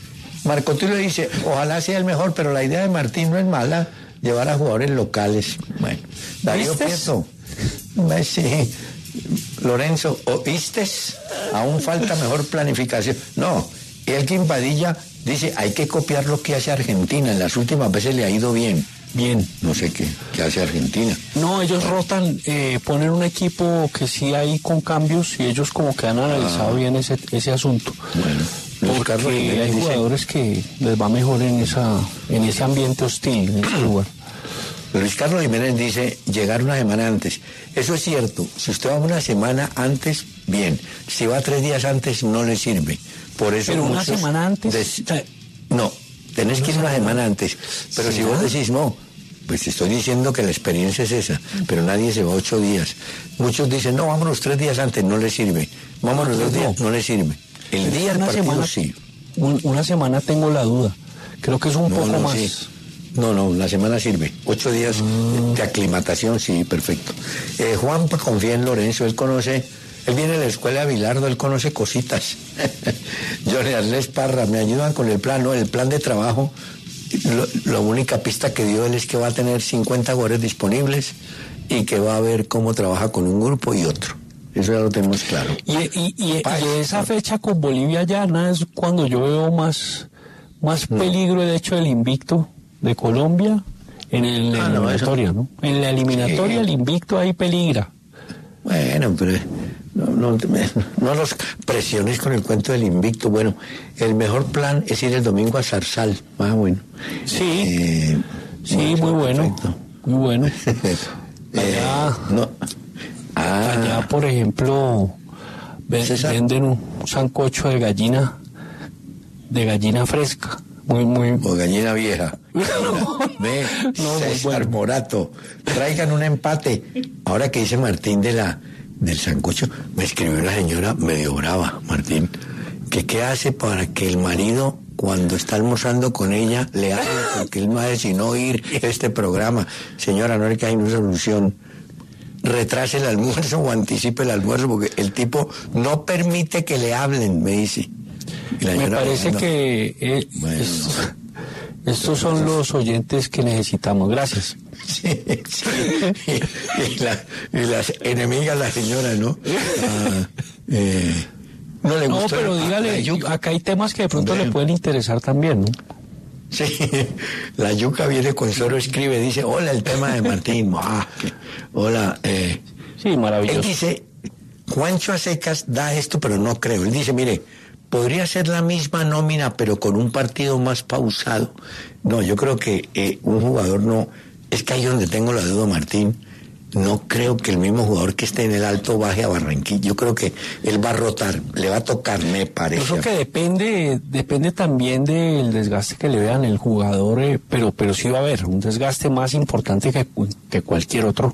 Speaker 3: Marco Tulio dice, ojalá sea el mejor, pero la idea de Martín no es mala, llevar a jugadores locales. Bueno, Darío
Speaker 1: ¿Vistes?
Speaker 3: Prieto, eh, sí. Lorenzo, ¿oístes? Aún falta mejor planificación. No, Elkin Padilla dice, hay que copiar lo que hace Argentina, en las últimas veces le ha ido bien.
Speaker 1: Bien.
Speaker 3: No sé qué, qué hace Argentina.
Speaker 1: No, ellos rotan, eh, ponen un equipo que sí hay con cambios y ellos como que han analizado bien ese, ese asunto.
Speaker 3: Bueno, Luis
Speaker 1: Porque
Speaker 3: Carlos Jiménez
Speaker 1: hay
Speaker 3: dice,
Speaker 1: jugadores que les va mejor en esa en ese ambiente hostil, en ese lugar.
Speaker 3: Luis Carlos Jiménez dice, llegar una semana antes. Eso es cierto. Si usted va una semana antes, bien. Si va tres días antes, no le sirve. Por eso
Speaker 1: Pero una
Speaker 3: muchos
Speaker 1: semana antes,
Speaker 3: des-
Speaker 1: o sea,
Speaker 3: No, tenés que ir una semana antes. Pero si
Speaker 1: ¿será?
Speaker 3: vos decís no, pues te estoy diciendo que la experiencia es esa. Pero nadie se va ocho días. Muchos dicen, no, vámonos tres días antes, no le sirve. Vámonos dos
Speaker 1: No.
Speaker 3: días, no le sirve. El día del
Speaker 1: una
Speaker 3: partido
Speaker 1: semana,
Speaker 3: sí.
Speaker 1: un- una semana tengo la duda. Creo que es un
Speaker 3: No,
Speaker 1: poco
Speaker 3: no,
Speaker 1: más.
Speaker 3: sí. No, no, la semana sirve. Ocho días de aclimatación, sí, perfecto. Eh, Juan confía en Lorenzo, él conoce, él viene de la escuela de Bilardo, él conoce cositas. Johnny Arles Parra, me ayudan con el plan, no, el plan de trabajo. Lo, la única pista que dio él es que va a tener cincuenta jugadores disponibles y que va a ver cómo trabaja con un grupo y otro. Eso ya lo tenemos claro.
Speaker 1: Y, y, y-
Speaker 3: Paz.
Speaker 1: y esa fecha con Bolivia llana es cuando yo veo más, más peligro, de hecho, del invicto de Colombia en el- la
Speaker 3: Ah, no,
Speaker 1: eliminatoria, ¿no? En la eliminatoria
Speaker 3: Sí.
Speaker 1: el invicto ahí peligra.
Speaker 3: Bueno, pero no, no, no los presiones con el cuento del invicto. Bueno, el mejor plan es ir el domingo a Zarzal. Ah, bueno.
Speaker 1: Sí,
Speaker 3: Eh,
Speaker 1: sí,
Speaker 3: bueno,
Speaker 1: muy bueno,
Speaker 3: perfecto.
Speaker 1: muy bueno.
Speaker 3: Eh,
Speaker 1: Allá,
Speaker 3: no. Ah,
Speaker 1: allá, por ejemplo, ven-
Speaker 3: César.
Speaker 1: venden un sancocho de gallina, de gallina fresca, muy, muy...
Speaker 3: o gallina vieja. Ve,
Speaker 1: No, muy
Speaker 3: César
Speaker 1: bueno.
Speaker 3: Morato, traigan un empate. Ahora que dice Martín de la del sancocho, me escribió una señora medio brava, Martín, que qué hace para que el marido, cuando está almorzando con ella, le hable, porque él no hace sino oír este programa. Señora, no le cae una solución. Retrase el almuerzo o anticipe el almuerzo, porque el tipo no permite que le hablen, me dice. Y la
Speaker 1: Me
Speaker 3: señora,
Speaker 1: parece
Speaker 3: no.
Speaker 1: que eh,
Speaker 3: Bueno,
Speaker 1: estos, estos son los oyentes que necesitamos. Gracias.
Speaker 3: Sí, sí. Y, y la- y las enemigas, la señora, ¿no? Ah, eh, no le
Speaker 1: No,
Speaker 3: gustó
Speaker 1: pero
Speaker 3: la-
Speaker 1: dígale,
Speaker 3: la yuca.
Speaker 1: acá hay temas que de pronto
Speaker 3: Bueno.
Speaker 1: le pueden interesar también, ¿no?
Speaker 3: Sí, la yuca viene con solo escribe, dice, hola, el tema de Martín. Ah, hola, eh,
Speaker 1: Sí,
Speaker 3: él
Speaker 1: maravilloso.
Speaker 3: dice, Juancho a secas da esto, pero no creo. Él dice, mire, podría ser la misma nómina, pero con un partido más pausado. No, yo creo que eh, un jugador no... Es que ahí donde tengo la duda, Martín. No creo que el mismo jugador que esté en el Alto baje a Barranquilla. Yo creo que él va a rotar, le va a tocar, me parece.
Speaker 1: Yo creo que depende, depende también del desgaste que le vean el jugador, eh, pero, pero sí va a haber un desgaste más importante que, que cualquier otro.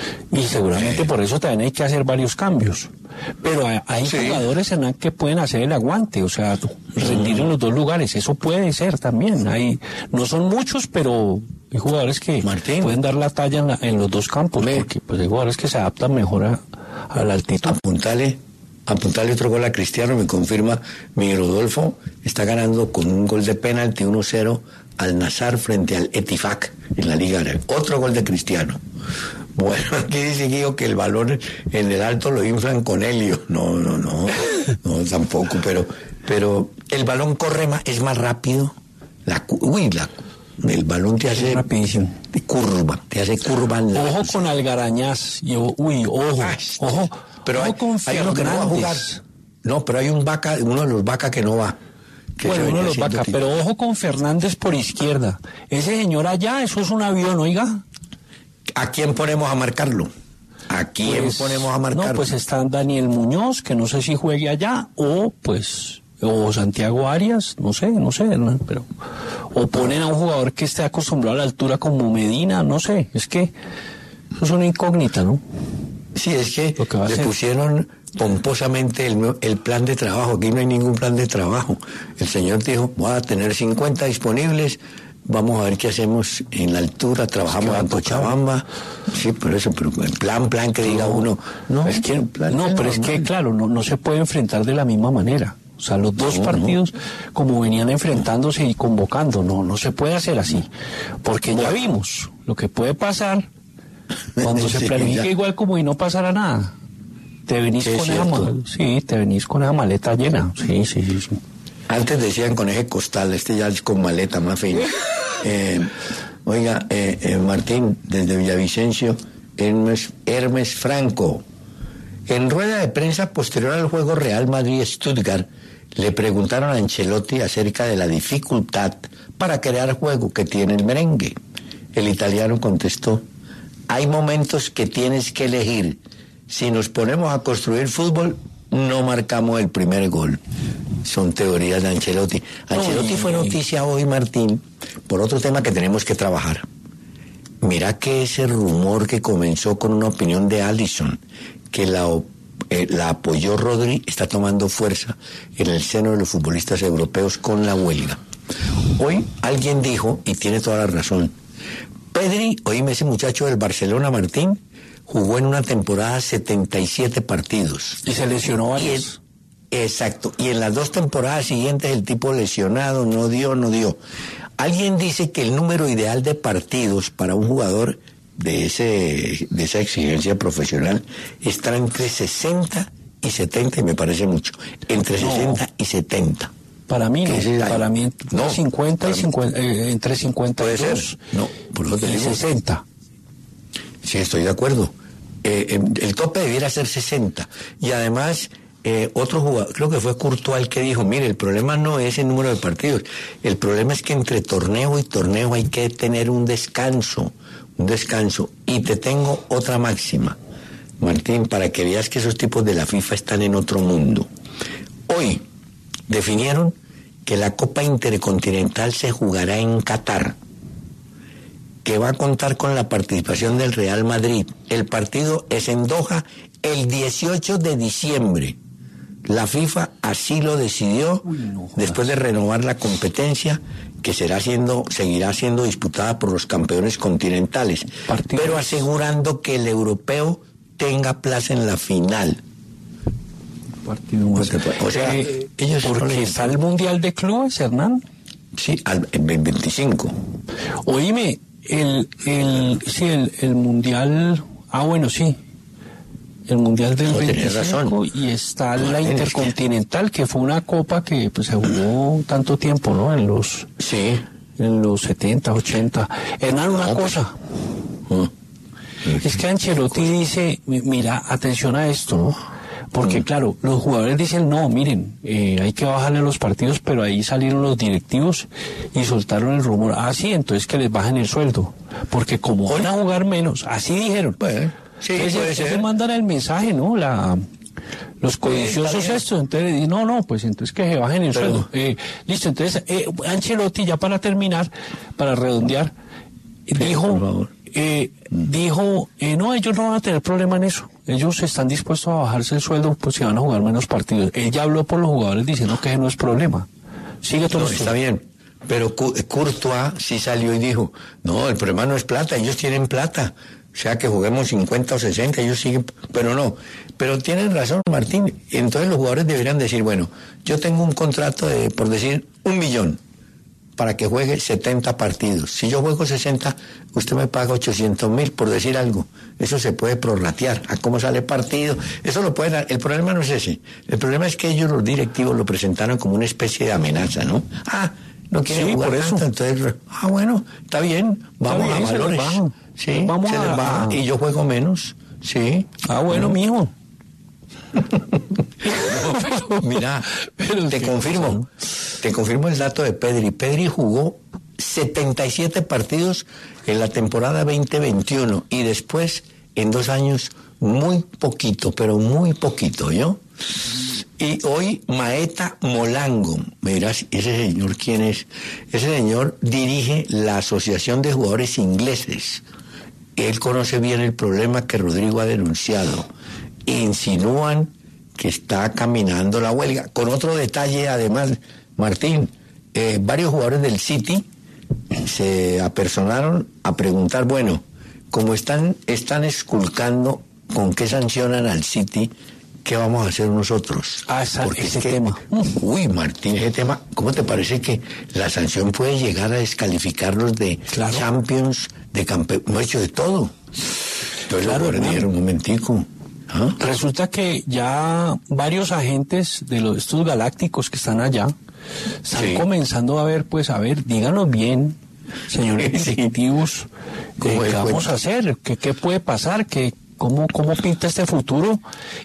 Speaker 1: Y seguramente por eso también hay que hacer varios cambios. Pero hay, hay
Speaker 3: Sí.
Speaker 1: jugadores en la que pueden hacer el aguante, o sea, rendir en los dos lugares. Eso puede ser también. Hay, no son muchos, pero hay jugadores que
Speaker 3: Martín.
Speaker 1: pueden dar la talla en, la- en los dos campos,
Speaker 3: Ve.
Speaker 1: porque pues hay jugadores que se adaptan mejor a, a la altitud.
Speaker 3: Apuntale, apuntale otro gol a Cristiano, me confirma mi Rodolfo, está ganando con un gol de penalti uno cero al Nazar frente al Etifak en la Liga Árabe. Otro gol de Cristiano. Bueno, aquí dice Guido que el balón en el Alto lo inflan con helio. No, no, no, no tampoco, pero, pero el balón corre más, es más rápido. La, cu- uy, la, el balón te hace
Speaker 1: Rapidísimo.
Speaker 3: curva, te hace curva en la...
Speaker 1: Ojo con Algarañaz, y o- uy, ojo,
Speaker 3: Ay,
Speaker 1: ojo,
Speaker 3: pero
Speaker 1: ojo
Speaker 3: hay,
Speaker 1: con
Speaker 3: hay uno que no va a jugar.
Speaker 1: Fernández.
Speaker 3: No, pero hay un vaca, uno de los vacas que no va. que
Speaker 1: Bueno,
Speaker 3: se
Speaker 1: uno de
Speaker 3: venía
Speaker 1: los
Speaker 3: haciendo
Speaker 1: vaca,
Speaker 3: ti-
Speaker 1: pero ojo con Fernández por izquierda. Ese señor allá, eso es un avión, oiga.
Speaker 3: ¿A quién ponemos a marcarlo? ¿A quién
Speaker 1: Pues,
Speaker 3: ponemos a marcarlo?
Speaker 1: No, pues está Daniel Muñoz, que no sé si juegue allá, o pues, o Santiago Arias, no sé, no sé, Hernán, pero, o ponen a un jugador que esté acostumbrado a la altura como Medina, no sé, es que eso es una incógnita, ¿no?
Speaker 3: Sí, es que
Speaker 1: Lo que va a
Speaker 3: le
Speaker 1: hacer.
Speaker 3: pusieron pomposamente el, nue- el plan de trabajo. Aquí no hay ningún plan de trabajo. El señor dijo, voy a tener cincuenta disponibles, vamos a ver qué hacemos en la altura, trabajamos
Speaker 1: va a
Speaker 3: en
Speaker 1: tocar.
Speaker 3: Cochabamba. Sí, pero eso, pero el plan, plan que diga uno. No,
Speaker 1: es que,
Speaker 3: el plan
Speaker 1: no, pero es que,
Speaker 3: normal.
Speaker 1: claro, no, no se puede enfrentar de la misma manera. O sea, los dos
Speaker 3: No,
Speaker 1: partidos, como venían enfrentándose y convocando, no, no se puede hacer así. Porque ya vimos lo que puede pasar cuando se
Speaker 3: Sí,
Speaker 1: planifica
Speaker 3: ya.
Speaker 1: igual como y no pasará nada. Te venís
Speaker 3: Sí, es
Speaker 1: con esa
Speaker 3: cierto.
Speaker 1: maleta, sí, te venís con esa maleta llena. Sí, sí, sí, sí.
Speaker 3: Antes decían con eje costal, este ya es con maleta más fina. Eh, oiga, eh, eh, Martín, desde Villavicencio, Hermes, Hermes Franco. En rueda de prensa posterior al juego Real Madrid-Stuttgart, le preguntaron a Ancelotti acerca de la dificultad para crear juego que tiene el merengue. El italiano contestó, hay momentos que tienes que elegir. Si nos ponemos a construir fútbol, no marcamos el primer gol. Son teorías de Ancelotti. Ancelotti
Speaker 1: Uy.
Speaker 3: fue noticia hoy, Martín, por otro tema que tenemos que trabajar. Mira que ese rumor que comenzó con una opinión de Alisson, que la, op- eh, la apoyó Rodri, está tomando fuerza en el seno de los futbolistas europeos con la huelga. Hoy alguien dijo, y tiene toda la razón, Pedri, oíme, ese muchacho del Barcelona, Martín, jugó en una temporada setenta y siete partidos.
Speaker 1: Y se lesionó
Speaker 3: Y
Speaker 1: varios.
Speaker 3: en- exacto. Y en las dos temporadas siguientes el tipo lesionado, no dio, no dio. Alguien dice que el número ideal de partidos para un jugador de ese de esa exigencia profesional está entre sesenta y setenta, y me parece mucho. Entre
Speaker 1: No.
Speaker 3: sesenta y setenta.
Speaker 1: Para mí no,
Speaker 3: ¿Qué es el
Speaker 1: para
Speaker 3: año?
Speaker 1: mí entre
Speaker 3: No,
Speaker 1: cincuenta y
Speaker 3: para mí-
Speaker 1: cincuenta, eh, entre cincuenta y
Speaker 3: Puede
Speaker 1: dos
Speaker 3: ser. No, por eso te
Speaker 1: y
Speaker 3: digo.
Speaker 1: sesenta.
Speaker 3: Sí, estoy de acuerdo. eh, el tope debiera ser sesenta. Y además, eh, otro jugador, creo que fue Courtois el que dijo, mire, el problema no es el número de partidos, el problema es que entre torneo y torneo hay que tener un descanso, un descanso. Y te tengo otra máxima, Martín, para que veas que esos tipos de la FIFA están en otro mundo. Hoy definieron que la Copa Intercontinental se jugará en Qatar, que va a contar con la participación del Real Madrid. El partido es en Doha el dieciocho de diciembre. La FIFA así lo decidió. Uy, no, después de renovar la competencia, que será siendo, seguirá siendo disputada por los campeones continentales, partidos, pero asegurando que el europeo tenga plaza en la final.
Speaker 1: Partido más.
Speaker 3: O sea, eh, ellos
Speaker 1: porque está el Mundial de Clubes, Hernán.
Speaker 3: Sí, al el veinticinco.
Speaker 1: Oíme, el el sí el, el Mundial, ah bueno, sí. El Mundial del no, veinticinco y está no, la Intercontinental, que fue una copa que pues se jugó tanto tiempo, ¿no? En los
Speaker 3: sí,
Speaker 1: en los setenta, ochenta. Hernán, una no, cosa. Pues, es que Ancelotti dice, mira, atención a esto, ¿no? Porque mm. claro, los jugadores dicen, no, miren, eh, hay que bajarle los partidos, pero ahí salieron los directivos y soltaron el rumor. Ah, sí, entonces que les bajen el sueldo, porque como van a jugar menos, así dijeron.
Speaker 3: Pues, sí,
Speaker 1: entonces,
Speaker 3: puede ser.
Speaker 1: mandan el mensaje, ¿no? La, los codiciosos estos, entonces dicen, no, no, pues entonces que se bajen el pero, sueldo. Eh, listo, entonces, eh, Ancelotti, ya para terminar, para redondear, sí, dijo... Eh, dijo, eh, no, ellos no van a tener problema en eso. Ellos están dispuestos a bajarse el sueldo, pues si van a jugar menos partidos. Él ya habló por los jugadores diciendo que no es problema. Sigue todo
Speaker 3: no,
Speaker 1: esto.
Speaker 3: Está bien, pero Courtois sí salió y dijo, no, el problema no es plata, ellos tienen plata. O sea, que juguemos cincuenta o sesenta, ellos siguen, pero no. Pero tienen razón, Martín. Entonces los jugadores deberían decir, bueno, yo tengo un contrato de, por decir, un millón, para que juegue setenta partidos. Si yo juego sesenta, usted me paga ochocientos mil, por decir algo. Eso se puede prorratear a cómo sale partido. Eso lo pueden dar. El problema no es ese. El problema es que ellos, los directivos, lo presentaron como una especie de amenaza, ¿no? Ah, no quieren sí, jugar por eso. Tanto, entonces, ah, bueno, está bien, vamos está bien, a valores. Sí, vamos se a... les baja y yo juego menos. Sí.
Speaker 1: Ah, bueno, mm. mijo.
Speaker 3: No, mira, pero te confirmo, te confirmo el dato de Pedri. Pedri jugó setenta y siete partidos en la temporada veinte veintiuno y después en dos años muy poquito, pero muy poquito, ¿yo? Y hoy Maeta Molango, me dirás, ¿ese señor quién es? Ese señor dirige la Asociación de Jugadores Ingleses. Él conoce bien el problema que Rodrigo ha denunciado. Insinúan que está caminando la huelga. Con otro detalle, además, Martín, eh, varios jugadores del City se apersonaron a preguntar, bueno, como están, están esculcando con qué sancionan al City, ¿qué vamos a hacer nosotros?
Speaker 1: Ah, esa, Porque ese es que, tema.
Speaker 3: Uy, Martín, ese tema, ¿cómo te parece que la sanción puede llegar a descalificarlos de claro. Champions, de campeón, no he hecho de todo? Entonces, claro, lo un momentico. ¿Ah?
Speaker 1: Resulta que ya varios agentes de los, estos galácticos que están allá están sí. comenzando a ver, pues a ver, díganos bien, señores ejecutivos, sí. eh, ¿qué vamos a hacer? ¿Qué, qué puede pasar? ¿Qué, cómo, ¿Cómo pinta este futuro?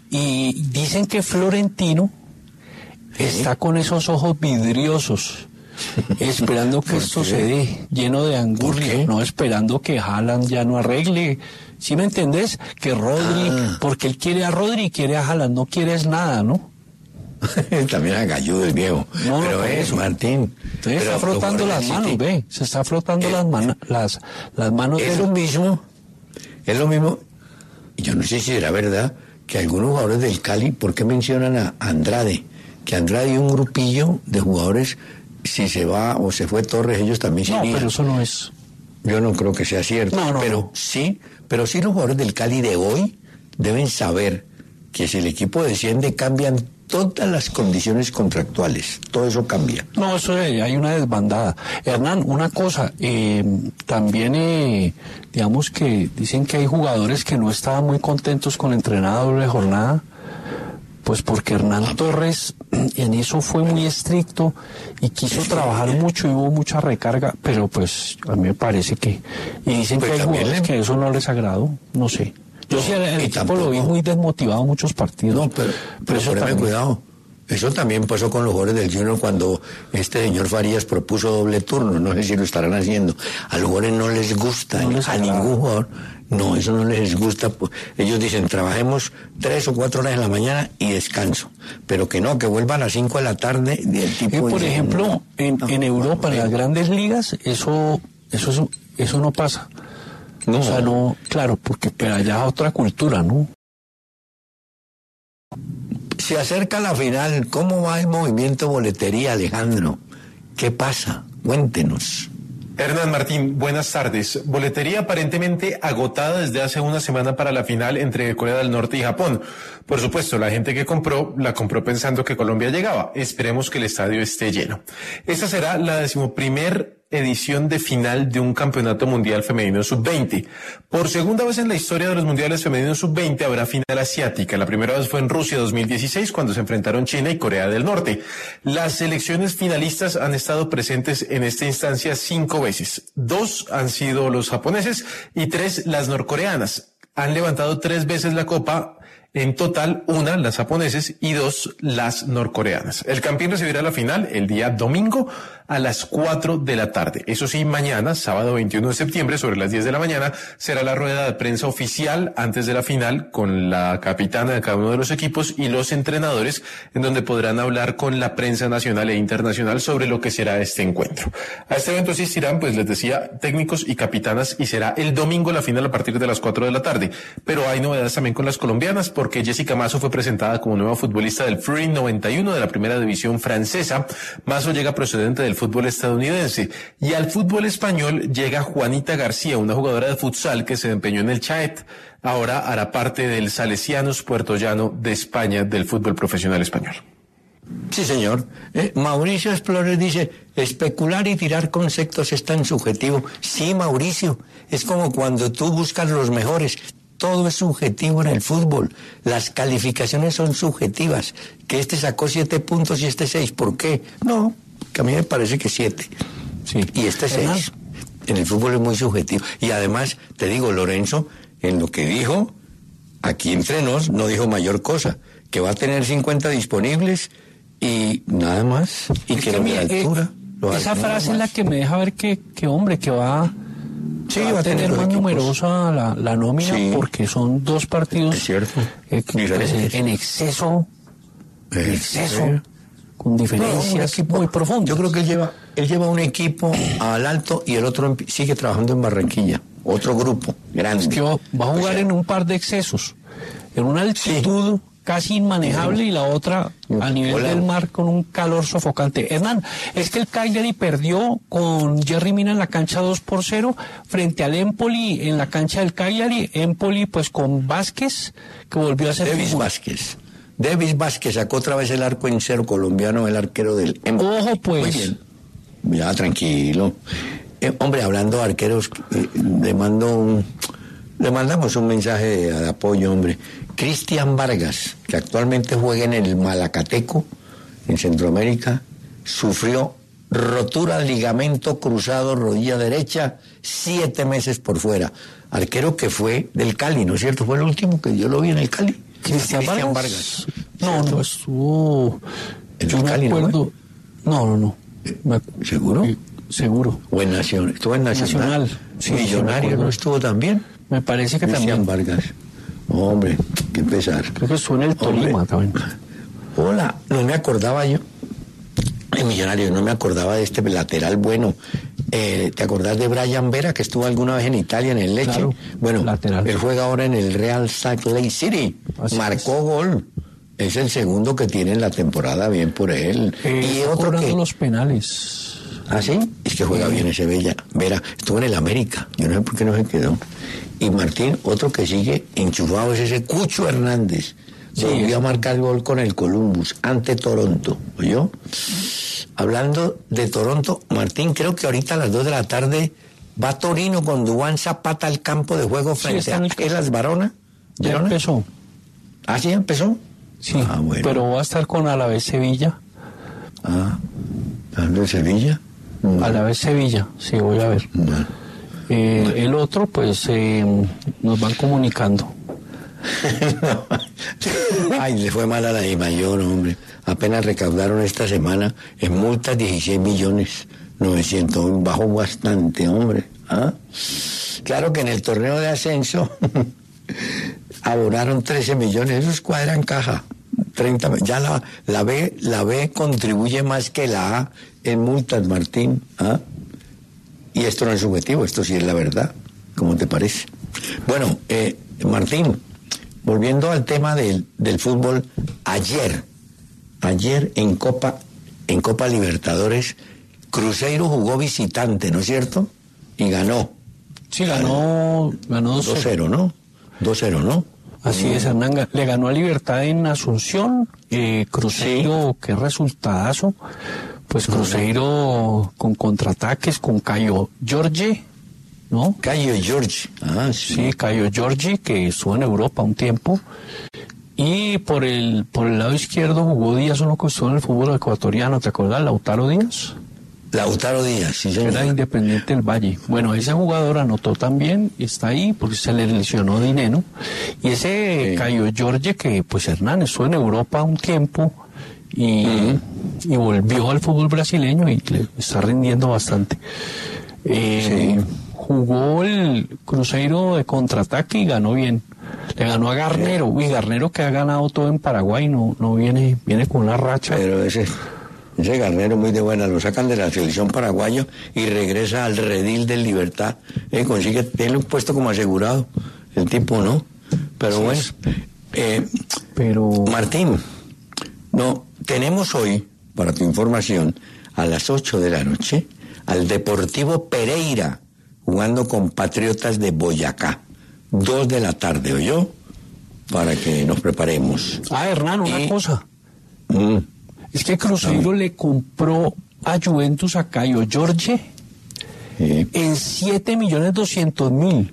Speaker 1: Y dicen que Florentino ¿Sí? está con esos ojos vidriosos, esperando que esto se dé, lleno de angurria, no esperando que Haaland ya no arregle. ¿Sí me entendés? Que Rodri, ah. porque él quiere a Rodri y quiere a Haaland, no quiere es nada, ¿no?
Speaker 3: También a Galludo el viejo. No, pero es, Martín.
Speaker 1: Se está frotando las manos, ve, se está frotando eh, las, man las, las manos.
Speaker 3: Es de... lo mismo, es lo mismo, y yo no sé si era verdad, que algunos jugadores del Cali, ¿por qué mencionan a Andrade? Que Andrade y un grupillo de jugadores, si se va o se fue Torres, ellos también se
Speaker 1: No,
Speaker 3: irían.
Speaker 1: pero eso no es...
Speaker 3: Yo no creo que sea cierto, no, no, pero no. sí, pero sí los jugadores del Cali de hoy deben saber que si el equipo desciende cambian todas las condiciones contractuales, todo eso cambia.
Speaker 1: No, eso es, hay una desbandada. Hernán, una cosa, eh, también eh, digamos que dicen que hay jugadores que no estaban muy contentos con la entrenada doble jornada, pues porque Hernán Torres en eso fue muy estricto y quiso trabajar mucho y hubo mucha recarga, pero pues a mí me parece que... Y dicen pues que hay jugadores le... que eso no les agradó, no sé. Yo sí, el, el
Speaker 3: y
Speaker 1: equipo
Speaker 3: tampoco,
Speaker 1: lo vi muy desmotivado muchos partidos.
Speaker 3: No, pero, pero
Speaker 1: eso
Speaker 3: poneme
Speaker 1: también.
Speaker 3: cuidado. Eso también pasó con los jugadores del Junior cuando este señor Farías propuso doble turno. No sé si lo estarán haciendo. A los jugadores no les gusta,
Speaker 1: No les
Speaker 3: a
Speaker 1: agrada.
Speaker 3: ningún jugador. No, eso no les gusta. Ellos dicen, trabajemos tres o cuatro horas en la mañana y descanso. Pero que no, que vuelva a las cinco de la tarde. Y el tipo
Speaker 1: Eh, por
Speaker 3: dice,
Speaker 1: ejemplo,
Speaker 3: no,
Speaker 1: en,
Speaker 3: no,
Speaker 1: en Europa,
Speaker 3: no,
Speaker 1: en las
Speaker 3: no.
Speaker 1: grandes ligas, eso, eso, es- eso no pasa.
Speaker 3: No.
Speaker 1: O sea, no, claro, porque pero allá es otra cultura, ¿no?
Speaker 3: Se acerca la final. ¿Cómo va el movimiento boletería, Alejandro? ¿Qué pasa? Cuéntenos.
Speaker 5: Hernán Martín, buenas tardes. Boletería aparentemente agotada desde hace una semana para la final entre Corea del Norte y Japón. Por supuesto, la gente que compró, la compró pensando que Colombia llegaba. Esperemos que el estadio esté lleno. Esta será la decimoprimer edición de final de un campeonato mundial femenino sub veinte. Por segunda vez en la historia de los mundiales femeninos sub veinte habrá final asiática. La primera vez fue en Rusia dos mil dieciséis cuando se enfrentaron China y Corea del Norte. Las selecciones finalistas han estado presentes en esta instancia cinco veces. Dos han sido los japoneses y tres las norcoreanas. Han levantado tres veces la copa. En total, una, las japoneses, y dos, las norcoreanas. El campeón recibirá la final el día domingo a las cuatro de la tarde. Eso sí, mañana, sábado veintiuno de septiembre, sobre las diez de la mañana, será la rueda de prensa oficial antes de la final con la capitana de cada uno de los equipos y los entrenadores, en donde podrán hablar con la prensa nacional e internacional sobre lo que será este encuentro. A este evento asistirán, pues les decía, técnicos y capitanas, y será el domingo la final a partir de las cuatro de la tarde. Pero hay novedades también con las colombianas, porque Jessica Mazo fue presentada como nueva futbolista del Free noventa y uno de la primera división francesa. Mazo llega procedente del fútbol estadounidense. Y al fútbol español llega Juanita García, una jugadora de futsal que se desempeñó en el Chaet. Ahora hará parte del Salesianos Puerto Llano de España del fútbol profesional español.
Speaker 3: Sí, señor. Eh, Mauricio Explores dice, especular y tirar conceptos es tan subjetivo. Sí, Mauricio, es como cuando tú buscas los mejores. Todo es subjetivo en el fútbol. Las calificaciones son subjetivas. Que este sacó siete puntos y este seis. ¿Por qué? No, que a mí me parece que siete.
Speaker 1: Sí.
Speaker 3: Y este seis. En el fútbol es muy subjetivo. Y además, te digo, Lorenzo, en lo que dijo, aquí entre nos, no dijo mayor cosa. Que va a tener cincuenta disponibles y nada más. Y
Speaker 1: Es
Speaker 3: que
Speaker 1: que
Speaker 3: lo de
Speaker 1: mire, eh,
Speaker 3: altura. lo
Speaker 1: esa
Speaker 3: altura
Speaker 1: frase
Speaker 3: más.
Speaker 1: es la que me deja ver que, que hombre, que va,
Speaker 3: Sí,
Speaker 1: va a tener más
Speaker 3: equipos.
Speaker 1: numerosa la, la nómina,
Speaker 3: Sí.
Speaker 1: porque son dos partidos
Speaker 3: Es cierto.
Speaker 1: eh, que, pues,
Speaker 3: Diferentes.
Speaker 1: en exceso, en
Speaker 3: Eh,
Speaker 1: exceso,
Speaker 3: sí.
Speaker 1: con
Speaker 3: No, un
Speaker 1: diferencias
Speaker 3: equipo-
Speaker 1: muy profundas.
Speaker 3: Yo creo que él lleva, él lleva un equipo al alto y el otro en- sigue trabajando en Barranquilla. Otro grupo grande.
Speaker 1: Es que va, va a jugar
Speaker 3: O sea,
Speaker 1: en un par de excesos, en una altitud casi inmanejable y la otra a nivel
Speaker 3: Hola.
Speaker 1: del mar con un calor sofocante. Hernán, es que el Cagliari perdió con Jerry Mina en la cancha dos por cero frente al Empoli en la cancha del Cagliari. Empoli pues con Vázquez, que volvió a ser
Speaker 3: Davis
Speaker 1: figura.
Speaker 3: Vázquez. Davis Vázquez sacó otra vez el arco en cero colombiano, el arquero del Empoli.
Speaker 1: Ojo, pues.
Speaker 3: Muy bien. Ya, tranquilo. Eh, hombre, hablando de arqueros, eh, le mando un, le mandamos un mensaje de, de apoyo, hombre. Cristian Vargas, que actualmente juega en el Malacateco, en Centroamérica, sufrió rotura de ligamento cruzado, rodilla derecha, siete meses por fuera. Arquero que fue del Cali, ¿no es cierto? Fue el último que yo lo vi en el Cali.
Speaker 1: Cristian Vargas. No, no estuvo.
Speaker 3: En
Speaker 1: Yo
Speaker 3: el
Speaker 1: me
Speaker 3: Cali, ¿no?
Speaker 1: acuerdo. No, no, no. Me-
Speaker 3: ¿Seguro?
Speaker 1: eh, Seguro.
Speaker 3: O en Nacional. Estuvo en Nacional.
Speaker 1: Nacional. Sí, sí,
Speaker 3: Millonario,
Speaker 1: me acuerdo.
Speaker 3: ¿no estuvo también?
Speaker 1: Me parece que
Speaker 3: Cristian
Speaker 1: también.
Speaker 3: Vargas. Hombre, qué pesar.
Speaker 1: Creo que estuvo en el Tolima
Speaker 3: Hombre.
Speaker 1: también.
Speaker 3: Hola, no me acordaba yo. El Millonario, no me acordaba de este lateral bueno. Eh, ¿Te acordás de Brian Vera, que estuvo alguna vez en Italia, en el Lecce?
Speaker 1: Claro,
Speaker 3: bueno,
Speaker 1: lateral.
Speaker 3: él juega ahora en el Real Salt Lake City.
Speaker 1: Así
Speaker 3: Marcó gol. Es el segundo que tiene en la temporada, bien por él.
Speaker 1: Eh,
Speaker 3: y
Speaker 1: está
Speaker 3: otro
Speaker 1: cobrando
Speaker 3: que...
Speaker 1: los penales.
Speaker 3: ¿Ah, sí? Es que juega bien ese Bella. Vera, estuvo en el América. Yo no sé por qué no se quedó. Y Martín, otro que sigue enchufado es ese Cucho Hernández.
Speaker 1: Sí,
Speaker 3: Volvió
Speaker 1: es-
Speaker 3: a marcar gol con el Columbus ante Toronto. ¿Oyó? Hablando de Toronto, Martín, creo que ahorita a las dos de la tarde va Torino con Duván Zapata al campo de juego
Speaker 1: Sí,
Speaker 3: frente
Speaker 1: está en
Speaker 3: a
Speaker 1: el-
Speaker 3: Elas Barona.
Speaker 1: Ya
Speaker 3: ¿Verona?
Speaker 1: empezó.
Speaker 3: ¿Ah, sí? ¿Empezó?
Speaker 1: Sí,
Speaker 3: Ah, bueno.
Speaker 1: pero va a estar con Alavés Sevilla.
Speaker 3: Ah, ¿hablando de Sevilla? No.
Speaker 1: Alavés Sevilla, sí, voy a ver.
Speaker 3: No.
Speaker 1: Eh, el otro, pues, eh, nos van comunicando.
Speaker 3: Ay, le fue mal a la de Mayor, hombre. Apenas recaudaron esta semana en multas dieciséis millones novecientos mil. Bajó bastante, hombre. ¿Ah? Claro que en el torneo de ascenso abonaron trece millones. Eso es cuadra en caja. treinta, ya la, la B, la B contribuye más que la A en multas, Martín. ¿Ah? Y esto no es subjetivo, esto sí es la verdad. ¿Cómo te parece? Bueno, eh, Martín, volviendo al tema del, del fútbol, ayer, ayer en Copa, en Copa Libertadores, Cruzeiro jugó visitante, ¿no es cierto? Y ganó.
Speaker 1: Sí, ganó, ganó
Speaker 3: dos cero, ¿no? dos cero, ¿no?
Speaker 1: Así es, Hernán. Le ganó a Libertad en Asunción. Eh, Cruzeiro, sí. Qué resultadazo. Pues Cruzeiro con contraataques, con Caio Jorge, ¿no?
Speaker 3: Caio Jorge. Ah, sí.
Speaker 1: Sí, Caio Jorge, que estuvo en Europa un tiempo. Y por el por el lado izquierdo jugó Díaz, uno que estuvo en el fútbol ecuatoriano, ¿te acuerdas? Lautaro Díaz.
Speaker 3: Lautaro Díaz, sí, señor.
Speaker 1: Era Independiente del Valle. Bueno, ese jugador anotó también, está ahí porque se le lesionó dinero. Y ese sí. Caio Jorge, que pues Hernán estuvo en Europa un tiempo y, uh-huh. y volvió al fútbol brasileño y le está rindiendo bastante. Eh, sí. Jugó el Cruzeiro de contraataque y ganó bien. Le ganó a Garnero. Uy, Garnero que ha ganado todo en Paraguay, no, no viene, viene con una racha.
Speaker 3: Pero ese... Ese Garnero muy de buena, lo sacan de la selección paraguayo y regresa al redil del Libertad. Eh, consigue, tiene un puesto como asegurado, el tipo, ¿no? Pero sí, bueno, eh, pero Martín, no, tenemos hoy, para tu información, a las ocho de la noche, al Deportivo Pereira, jugando con Patriotas de Boyacá. Dos de la tarde, ¿oyó? Para que nos preparemos.
Speaker 1: Ah, Hernán, una
Speaker 3: y,
Speaker 1: cosa.
Speaker 3: Mm,
Speaker 1: Es que Cruzeiro le compró a Juventus a Caio Jorge sí. en siete millones doscientos mil.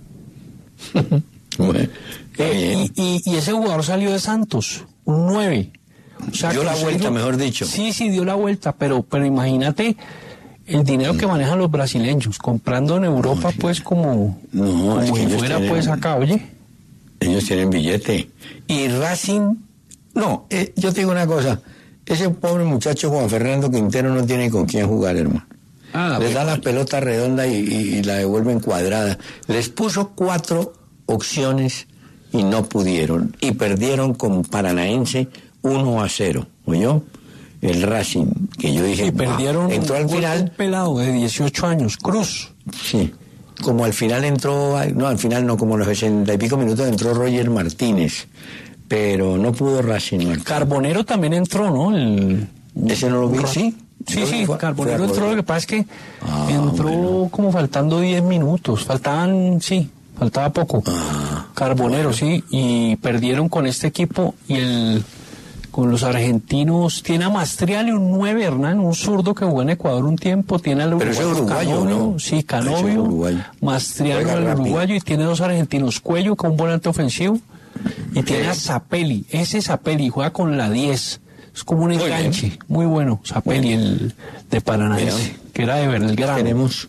Speaker 3: Bueno,
Speaker 1: eh, y, y, y ese jugador salió de Santos, un nueve.
Speaker 3: O sea, dio Cruzeiro, la vuelta, mejor dicho.
Speaker 1: Sí, sí, dio la vuelta, pero, pero imagínate el dinero mm. que manejan los brasileños, comprando en Europa, no, pues, como,
Speaker 3: no,
Speaker 1: como
Speaker 3: es que
Speaker 1: si fuera,
Speaker 3: tienen,
Speaker 1: pues, acá, oye.
Speaker 3: Ellos tienen billete. Y Racing, no, eh, yo te digo una cosa. Ese pobre muchacho Juan Fernando Quintero no tiene con quién jugar, hermano. Ah, Les da la pelota redonda y, y, y la devuelven cuadrada. Les puso cuatro opciones y no pudieron. Y perdieron con Paranaense uno a cero. ¿Oyó? El Racing, que yo dije...
Speaker 1: Y perdieron
Speaker 3: entró al final,
Speaker 1: un pelado de dieciocho años, Cruz.
Speaker 3: Sí. Como al final entró... No, al final no, como a los sesenta y pico minutos entró Roger Martínez. Pero no pudo Racing. Martín.
Speaker 1: Carbonero también entró, ¿no? El...
Speaker 3: Ese no lo vi, sí.
Speaker 1: Sí, sí, fue, Carbonero fue entró, lo que pasa es que ah, entró bueno. como faltando diez minutos, faltaban, sí, faltaba poco. Ah, Carbonero, bueno. sí, y perdieron con este equipo y el con los argentinos, tiene a Mastriani un nueve, Hernán, un zurdo que jugó en Ecuador un tiempo, tiene al uruguayo,
Speaker 3: pero ese uruguayo,
Speaker 1: Canovio,
Speaker 3: ¿no?
Speaker 1: sí, Canovio, Mastriani el uruguayo y tiene dos argentinos, Cuello con un volante ofensivo. Y tiene a Zapelli, ese Zapelli juega con la diez, es como un enganche, muy, muy bueno, Zapelli, el de Paranaense, que era de Belgrano.
Speaker 3: Tenemos...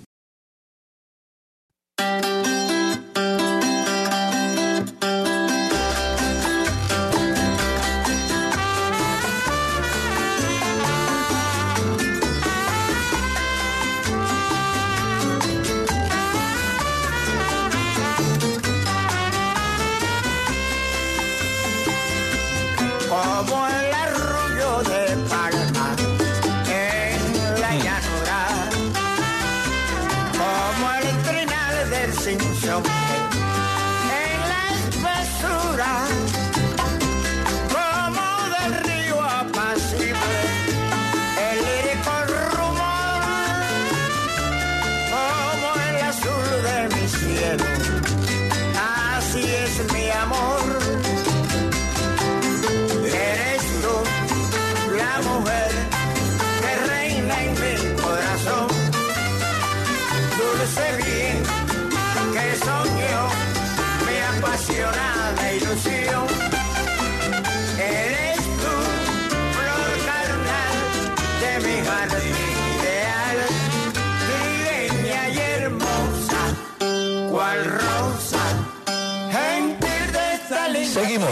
Speaker 6: Sé bien que soñé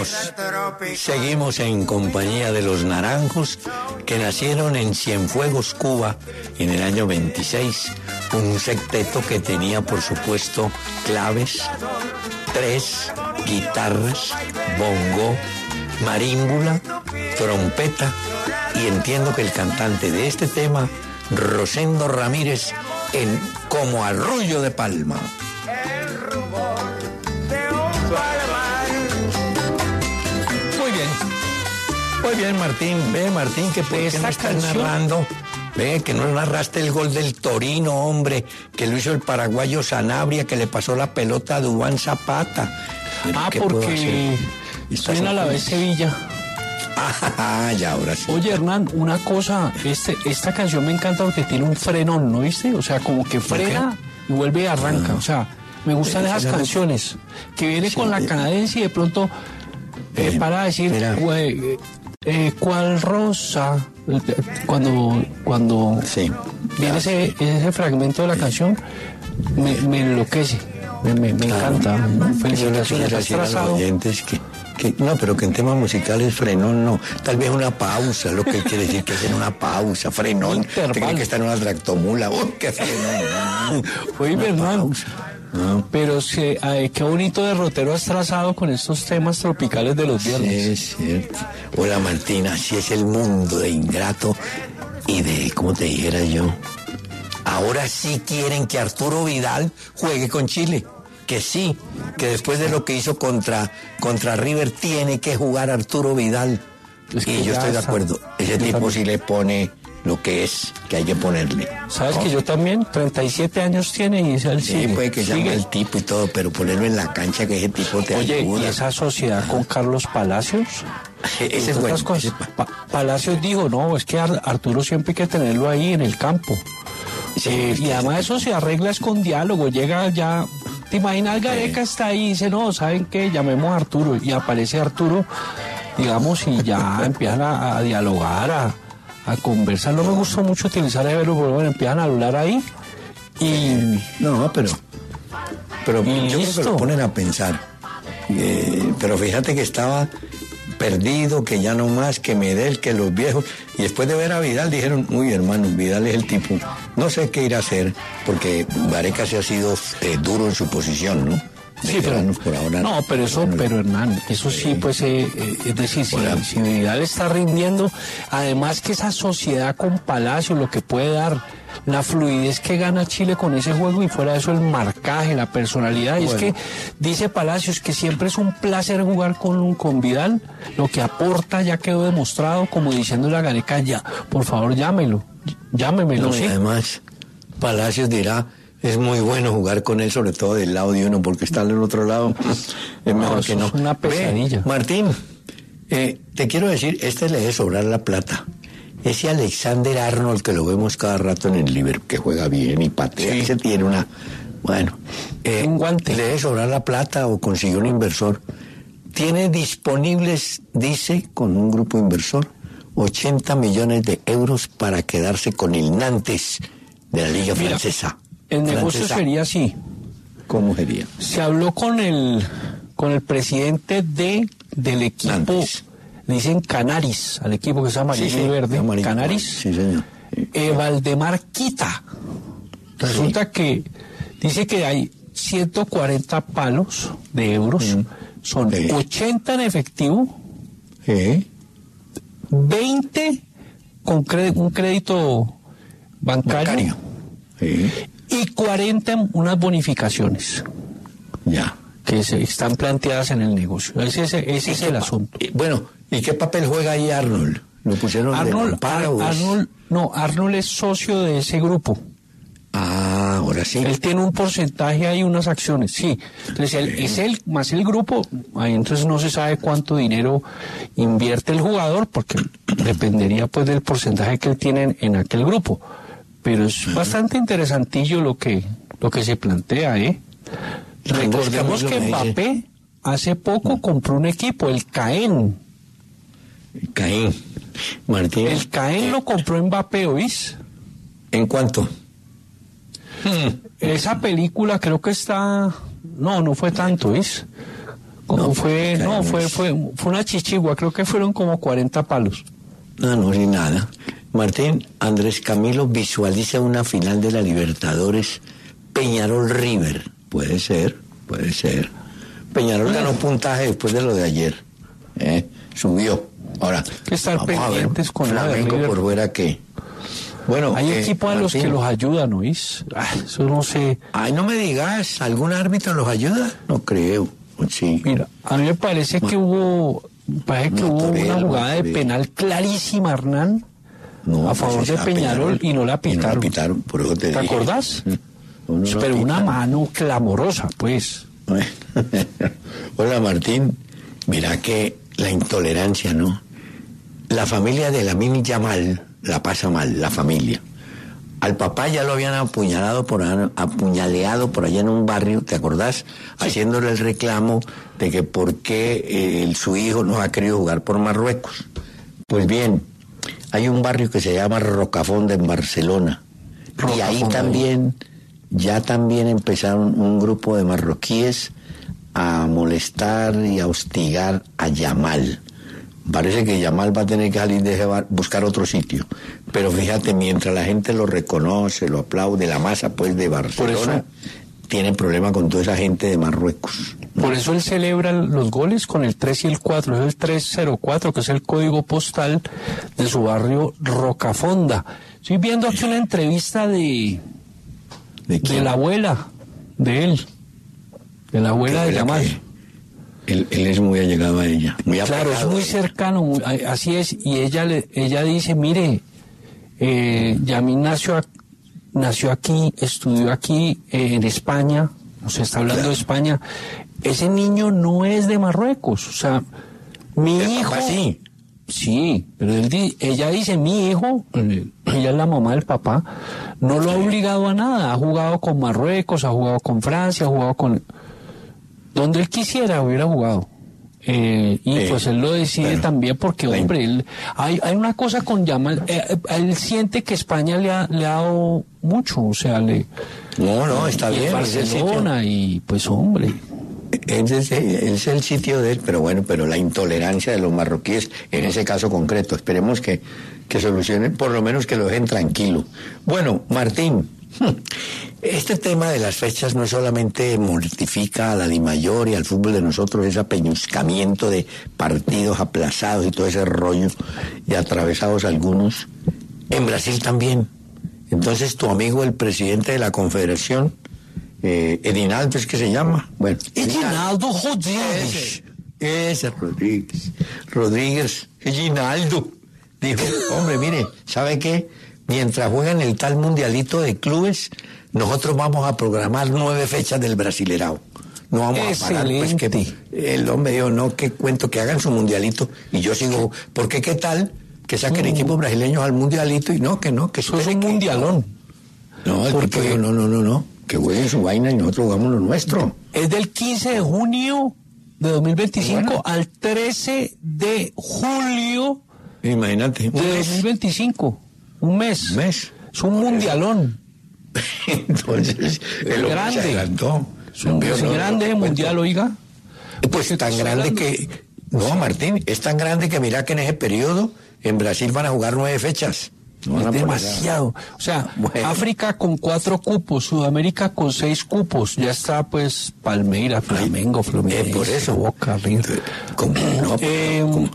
Speaker 3: seguimos, seguimos en compañía de los Naranjos, que nacieron en Cienfuegos, Cuba, en el año veintiséis. Un sexteto que tenía, por supuesto, claves, tres, guitarras, bongo, marímbula, trompeta, y entiendo que el cantante de este tema, Rosendo Ramírez, en Como Arroyo de Palma. Muy bien, muy bien, Martín. Ve, Martín, que por qué no estás narrando. Ve, que no narraste el gol del Torino, hombre, que lo hizo el paraguayo Sanabria, que le pasó la pelota a Duván Zapata.
Speaker 1: Ah, porque estoy en Alavés Sevilla.
Speaker 3: Ah, ya, ahora sí.
Speaker 1: Oye, Hernán, una cosa, este, esta canción me encanta porque tiene un frenón, ¿no viste? O sea, como que frena y vuelve y arranca. O sea, me gustan esas canciones que viene con la cadencia y de pronto eh, eh, para decir, eh, eh, ¿cuál rosa? Cuando, cuando
Speaker 3: sí,
Speaker 1: viene ese, ese fragmento de la canción, me, me enloquece, me, me, me claro. encanta.
Speaker 3: Felicitaciones a los oyentes que, que, no, pero que en temas musicales frenón no, tal vez una pausa, lo que quiere decir que es en una pausa, frenón, tiene que estar en una tractomula, ¡uy, qué frenón!
Speaker 1: Oye, Bernal, no. Pero se, ay, qué bonito derrotero has trazado con estos temas tropicales de los viernes.
Speaker 3: Sí, es cierto. Hola, Martina, así es el mundo de ingrato y de, ¿cómo te dijera yo? Ahora sí quieren que Arturo Vidal juegue con Chile. Que sí, que después de lo que hizo contra, contra River tiene que jugar Arturo Vidal. Es que y yo estoy de acuerdo. Ese tipo también. Sí le pone lo que es, que hay que ponerle.
Speaker 1: ¿Sabes ¿no? que yo también? treinta y siete años tiene y es el
Speaker 3: sí, sigue, puede que llame el tipo y todo, pero ponerlo en la cancha que ese tipo te
Speaker 1: Oye,
Speaker 3: ayuda.
Speaker 1: ¿y esa sociedad con Carlos Palacios?
Speaker 3: Ese es bueno.
Speaker 1: Ese pa Palacios dijo, no, es que Ar Arturo siempre hay que tenerlo ahí en el campo. Sí, eh, y además eso se arregla es con diálogo, llega ya... ¿Te imaginas? Gareca sí. está ahí y dice, no, ¿saben qué? Llamemos a Arturo. Y aparece Arturo, digamos, y ya empiezan a, a dialogar, a, a conversar. No me gustó mucho utilizar el verbo, pero bueno, empiezan a hablar ahí. Y...
Speaker 3: No, pero... Pero y yo listo. Creo que lo ponen a pensar. Eh, pero fíjate que estaba perdido, que ya no más, que Medel, que los viejos. Y después de ver a Vidal dijeron, uy, hermano, Vidal es el tipo, no sé qué ir a hacer, porque Gareca se ha sido eh, duro en su posición, ¿no?
Speaker 1: Sí, pero, por ahora, no, pero eso, bueno, pero Hernán, eso sí, eh, pues, eh, eh, es decir, si, si Vidal está rindiendo, además que esa sociedad con Palacio, lo que puede dar, la fluidez que gana Chile con ese juego y fuera de eso el marcaje, la personalidad, bueno. Y es que dice Palacios que siempre es un placer jugar con, con Vidal, lo que aporta ya quedó demostrado, como diciéndole a Gareca, ya, por favor llámelo, llámemelo,
Speaker 3: no,
Speaker 1: ¿sí?
Speaker 3: Y además, Palacios dirá, es muy bueno jugar con él, sobre todo del lado de uno, porque está del otro lado. Es mejor no, que no.
Speaker 1: Es una pesadilla.
Speaker 3: Ve, Martín, eh, te quiero decir, este le debe sobrar la plata. Ese Alexander Arnold que lo vemos cada rato en el Liverpool, que juega bien y patea, sí. Ese tiene una... Bueno, eh,
Speaker 1: un guante.
Speaker 3: Le debe sobrar la plata o consiguió un inversor. Tiene disponibles, dice, con un grupo inversor, ochenta millones de euros para quedarse con el Nantes de la Liga Mira, Francesa.
Speaker 1: El negocio
Speaker 3: francesa.
Speaker 1: Sería así.
Speaker 3: ¿Cómo sería?
Speaker 1: Se habló con el con el presidente de del equipo, Nantes. Dicen Canaris, al equipo que se llama amarillo sí, sí, y verde, amarillo, Canaris,
Speaker 3: sí, señor.
Speaker 1: Eh, Valdemar Quita. Resulta sí. que dice que hay ciento cuarenta palos de euros, sí. son sí. ochenta en efectivo,
Speaker 3: sí.
Speaker 1: veinte con cre un crédito bancario, bancario.
Speaker 3: Sí.
Speaker 1: Y cuarenta en unas bonificaciones.
Speaker 3: Ya.
Speaker 1: Que se, están planteadas en el negocio. Ese, ese, ese es el asunto.
Speaker 3: Bueno, ¿y qué papel juega ahí Arnold? ¿Lo pusieron
Speaker 1: Arnold,
Speaker 3: de amparo?
Speaker 1: Ar Arnold, no, Arnold es socio de ese grupo.
Speaker 3: Ah, ahora sí.
Speaker 1: Él tiene un porcentaje ahí, unas acciones, sí. Entonces, él, es él más el grupo, ahí entonces no se sabe cuánto dinero invierte el jugador, porque dependería pues del porcentaje que él tiene en, en aquel grupo. Pero es bastante interesantillo lo que, lo que se plantea, ¿eh? Recordemos que Mbappé hace poco compró un equipo, el Caen.
Speaker 3: El Caen. Martín.
Speaker 1: El Caen lo compró Mbappé, ¿oís?
Speaker 3: ¿En cuánto?
Speaker 1: Hmm. Esa película creo que está... No, no fue tanto, ¿oís? Como
Speaker 3: No,
Speaker 1: fue, no,
Speaker 3: caemos.
Speaker 1: fue, fue, fue una chichigua, creo que fueron como cuarenta palos.
Speaker 3: No, no, ni nada. Martín, Andrés Camilo visualiza una final de la Libertadores Peñarol River. Puede ser, puede ser. Peñarol ganó puntaje después de lo de ayer. Eh, subió. Ahora,
Speaker 1: que estar
Speaker 3: vamos a ver,
Speaker 1: pendientes con la de
Speaker 3: Flamengo
Speaker 1: River.
Speaker 3: por fuera que... Bueno,
Speaker 1: Hay
Speaker 3: eh,
Speaker 1: equipos a los
Speaker 3: Martín,
Speaker 1: que los ayudan, ¿oís? Ah, eso no sé.
Speaker 3: Ay, no me digas, ¿algún árbitro los ayuda? No creo. Sí.
Speaker 1: Mira, a mí me parece que hubo, parece que
Speaker 3: No,
Speaker 1: hubo
Speaker 3: Torero,
Speaker 1: una jugada de
Speaker 3: Torero.
Speaker 1: penal clarísima, Hernán,
Speaker 3: No,
Speaker 1: a favor
Speaker 3: pues,
Speaker 1: de
Speaker 3: a
Speaker 1: Peñarol, y no la
Speaker 3: y no
Speaker 1: pitaron.
Speaker 3: la pitaron, por eso te
Speaker 1: ¿Te
Speaker 3: dije.
Speaker 1: acordás?
Speaker 3: No, no la
Speaker 1: Pero una
Speaker 3: pitaron.
Speaker 1: mano clamorosa, pues.
Speaker 3: Hola Martín, mira que la intolerancia, ¿no? La familia de Lamine Yamal la pasa mal, la familia. Al papá ya lo habían apuñalado por apuñaleado por allá en un barrio, ¿te acordás? Haciéndole el reclamo de que por qué eh, el, su hijo no ha querido jugar por Marruecos. Pues bien, hay un barrio que se llama Rocafonda en Barcelona. Y ahí
Speaker 1: Rocafonda.
Speaker 3: también, ya también empezaron un grupo de marroquíes a molestar y a hostigar a Yamal. Parece que Yamal va a tener que salir de ese bar, buscar otro sitio. Pero fíjate, mientras la gente lo reconoce, lo aplaude, la masa pues de Barcelona, tiene problema con toda esa gente de Marruecos.
Speaker 1: Por eso él celebra los goles con el tres y el cuatro, es el tres cero cuatro, que es el código postal de su barrio Rocafonda. Estoy viendo aquí una entrevista de,
Speaker 3: ¿De
Speaker 1: de
Speaker 3: quién?
Speaker 1: la abuela, de él, de la abuela de
Speaker 3: ¿Qué abuela
Speaker 1: Yamal.
Speaker 3: que? Él, él es muy allegado a ella. Muy
Speaker 1: Claro, es
Speaker 3: apegado
Speaker 1: muy
Speaker 3: a ella.
Speaker 1: cercano, muy- a- así es, y ella le, ella dice, mire, eh, Yamin nació, ac- nació aquí, estudió aquí eh, en España, nos está hablando
Speaker 3: Claro.
Speaker 1: de España, ese niño no es de Marruecos, o sea, mi
Speaker 3: El
Speaker 1: hijo...
Speaker 3: papá sí.
Speaker 1: Sí, pero él di- ella dice, mi hijo, eh, ella es la mamá del papá, no lo ha obligado a nada, ha jugado con Marruecos, ha jugado con Francia, ha jugado con... Donde él quisiera hubiera jugado. Eh, y
Speaker 3: Eh,
Speaker 1: pues él lo decide
Speaker 3: bueno,
Speaker 1: también porque,
Speaker 3: la-
Speaker 1: hombre, él, hay, hay una cosa con Yamal, eh, eh, él siente que España le ha, le ha dado mucho, o sea, le...
Speaker 3: No, no, está
Speaker 1: y el
Speaker 3: bien. es el sitio.
Speaker 1: Barcelona y pues, hombre...
Speaker 3: Ese es, ese es el sitio de él, pero bueno, pero la intolerancia de los marroquíes en ese caso concreto. Esperemos que, que solucionen, por lo menos que lo dejen tranquilo. Bueno, Martín, este tema de las fechas no solamente mortifica a la Dimayor y al fútbol de nosotros, ese apeñuscamiento de partidos aplazados y todo ese rollo, y atravesados algunos, en Brasil también. Entonces tu amigo, el presidente de la Confederación, eh, Edinaldo es que se llama, bueno,
Speaker 1: Edinaldo Rodríguez.
Speaker 3: ese, ese Rodríguez, Rodríguez, Edinaldo, dijo, hombre, mire, ¿sabe qué? Mientras juegan el tal mundialito de clubes, nosotros vamos a programar nueve fechas del Brasilerao. No vamos a parar, pues que
Speaker 1: Excelente.
Speaker 3: el hombre dijo, no, que cuento que hagan su mundialito y yo sigo, porque qué tal que saquen equipos brasileños al mundialito y no, que no, que
Speaker 1: Eso es
Speaker 3: espere
Speaker 1: un
Speaker 3: que-
Speaker 1: mundialón.
Speaker 3: No, el
Speaker 1: Porque-
Speaker 3: tipo dijo, no, no, no, no, que jueguen su vaina y nosotros jugamos lo nuestro.
Speaker 1: Es del quince de junio de dos mil veinticinco
Speaker 3: Bueno.
Speaker 1: al trece de julio
Speaker 3: Imagínate, un
Speaker 1: de
Speaker 3: mes.
Speaker 1: dos mil veinticinco. Un mes.
Speaker 3: Un mes.
Speaker 1: Es un mundialón.
Speaker 3: Entonces, el hombre
Speaker 1: grande.
Speaker 3: se adelantó.
Speaker 1: Es un
Speaker 3: Pero
Speaker 1: es
Speaker 3: no,
Speaker 1: grande
Speaker 3: no,
Speaker 1: el
Speaker 3: no,
Speaker 1: mundial, oiga.
Speaker 3: Pues tan
Speaker 1: Estoy
Speaker 3: grande
Speaker 1: hablando-
Speaker 3: que... No, Martín, es tan grande que mira que en ese periodo en Brasil van a jugar nueve fechas. No van a
Speaker 1: Es
Speaker 3: poner
Speaker 1: demasiado. O sea,
Speaker 3: Bueno.
Speaker 1: África con cuatro cupos, Sudamérica con seis cupos. Ya está, pues, Palmeiras, Flamengo, Fluminense,
Speaker 3: eh, por eso.
Speaker 1: Boca, River.
Speaker 3: ¿Cómo? No,
Speaker 1: Eh,
Speaker 3: ¿cómo?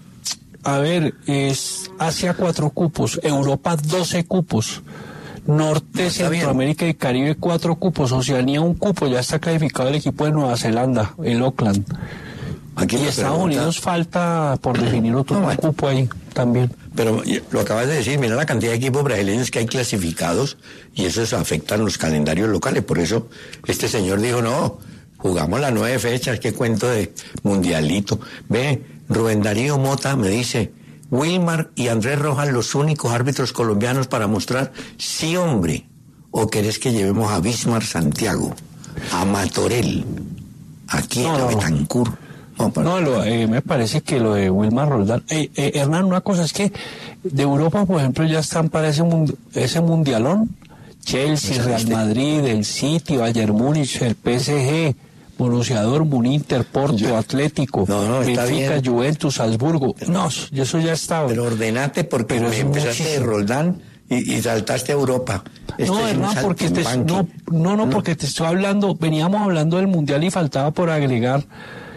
Speaker 1: A ver, es Asia cuatro cupos, Europa doce cupos, Norte,
Speaker 3: Está bien.
Speaker 1: Centroamérica y Caribe cuatro cupos, Oceanía un cupo, ya está clasificado el equipo de Nueva Zelanda, el Auckland.
Speaker 3: Aquí
Speaker 1: Y
Speaker 3: me
Speaker 1: Estados
Speaker 3: pregunta-
Speaker 1: Unidos falta por definir otro
Speaker 3: No, bueno.
Speaker 1: cupo ahí también.
Speaker 3: Pero lo acabas de decir, mira la cantidad de equipos brasileños que hay clasificados y eso afecta a los calendarios locales. Por eso este señor dijo, no, jugamos las nueve fechas, qué cuento de mundialito. Ve, Rubén Darío Mota me dice, Wilmar y Andrés Rojas los únicos árbitros colombianos para mostrar, sí hombre, o querés que llevemos a Bismar Santiago, a Matorel, aquí
Speaker 1: No,
Speaker 3: a
Speaker 1: no, no.
Speaker 3: Betancur. No, para-
Speaker 1: No, lo, eh, me parece que lo de Wilmar Roldán. Eh, eh, Hernán, una cosa es que de Europa, por ejemplo, ya están para ese, mund- ese mundialón. Chelsea, Real Madrid, el City, Bayern Múnich, el P S G, Borussia Dortmund, Inter, Porto,
Speaker 3: Yo-
Speaker 1: Atlético,
Speaker 3: No, no, está
Speaker 1: Benfica,
Speaker 3: bien.
Speaker 1: Juventus, Salzburgo. No, eso ya estaba.
Speaker 3: Pero ordenate porque
Speaker 1: Pero
Speaker 3: me
Speaker 1: es
Speaker 3: empezaste de
Speaker 1: muchísimo.
Speaker 3: Roldán y, y saltaste a Europa. Este
Speaker 1: No,
Speaker 3: es un
Speaker 1: Hernán, porque te, no,
Speaker 3: saltimbanqui.
Speaker 1: no, no, porque te estoy hablando, veníamos hablando del Mundial y faltaba por agregar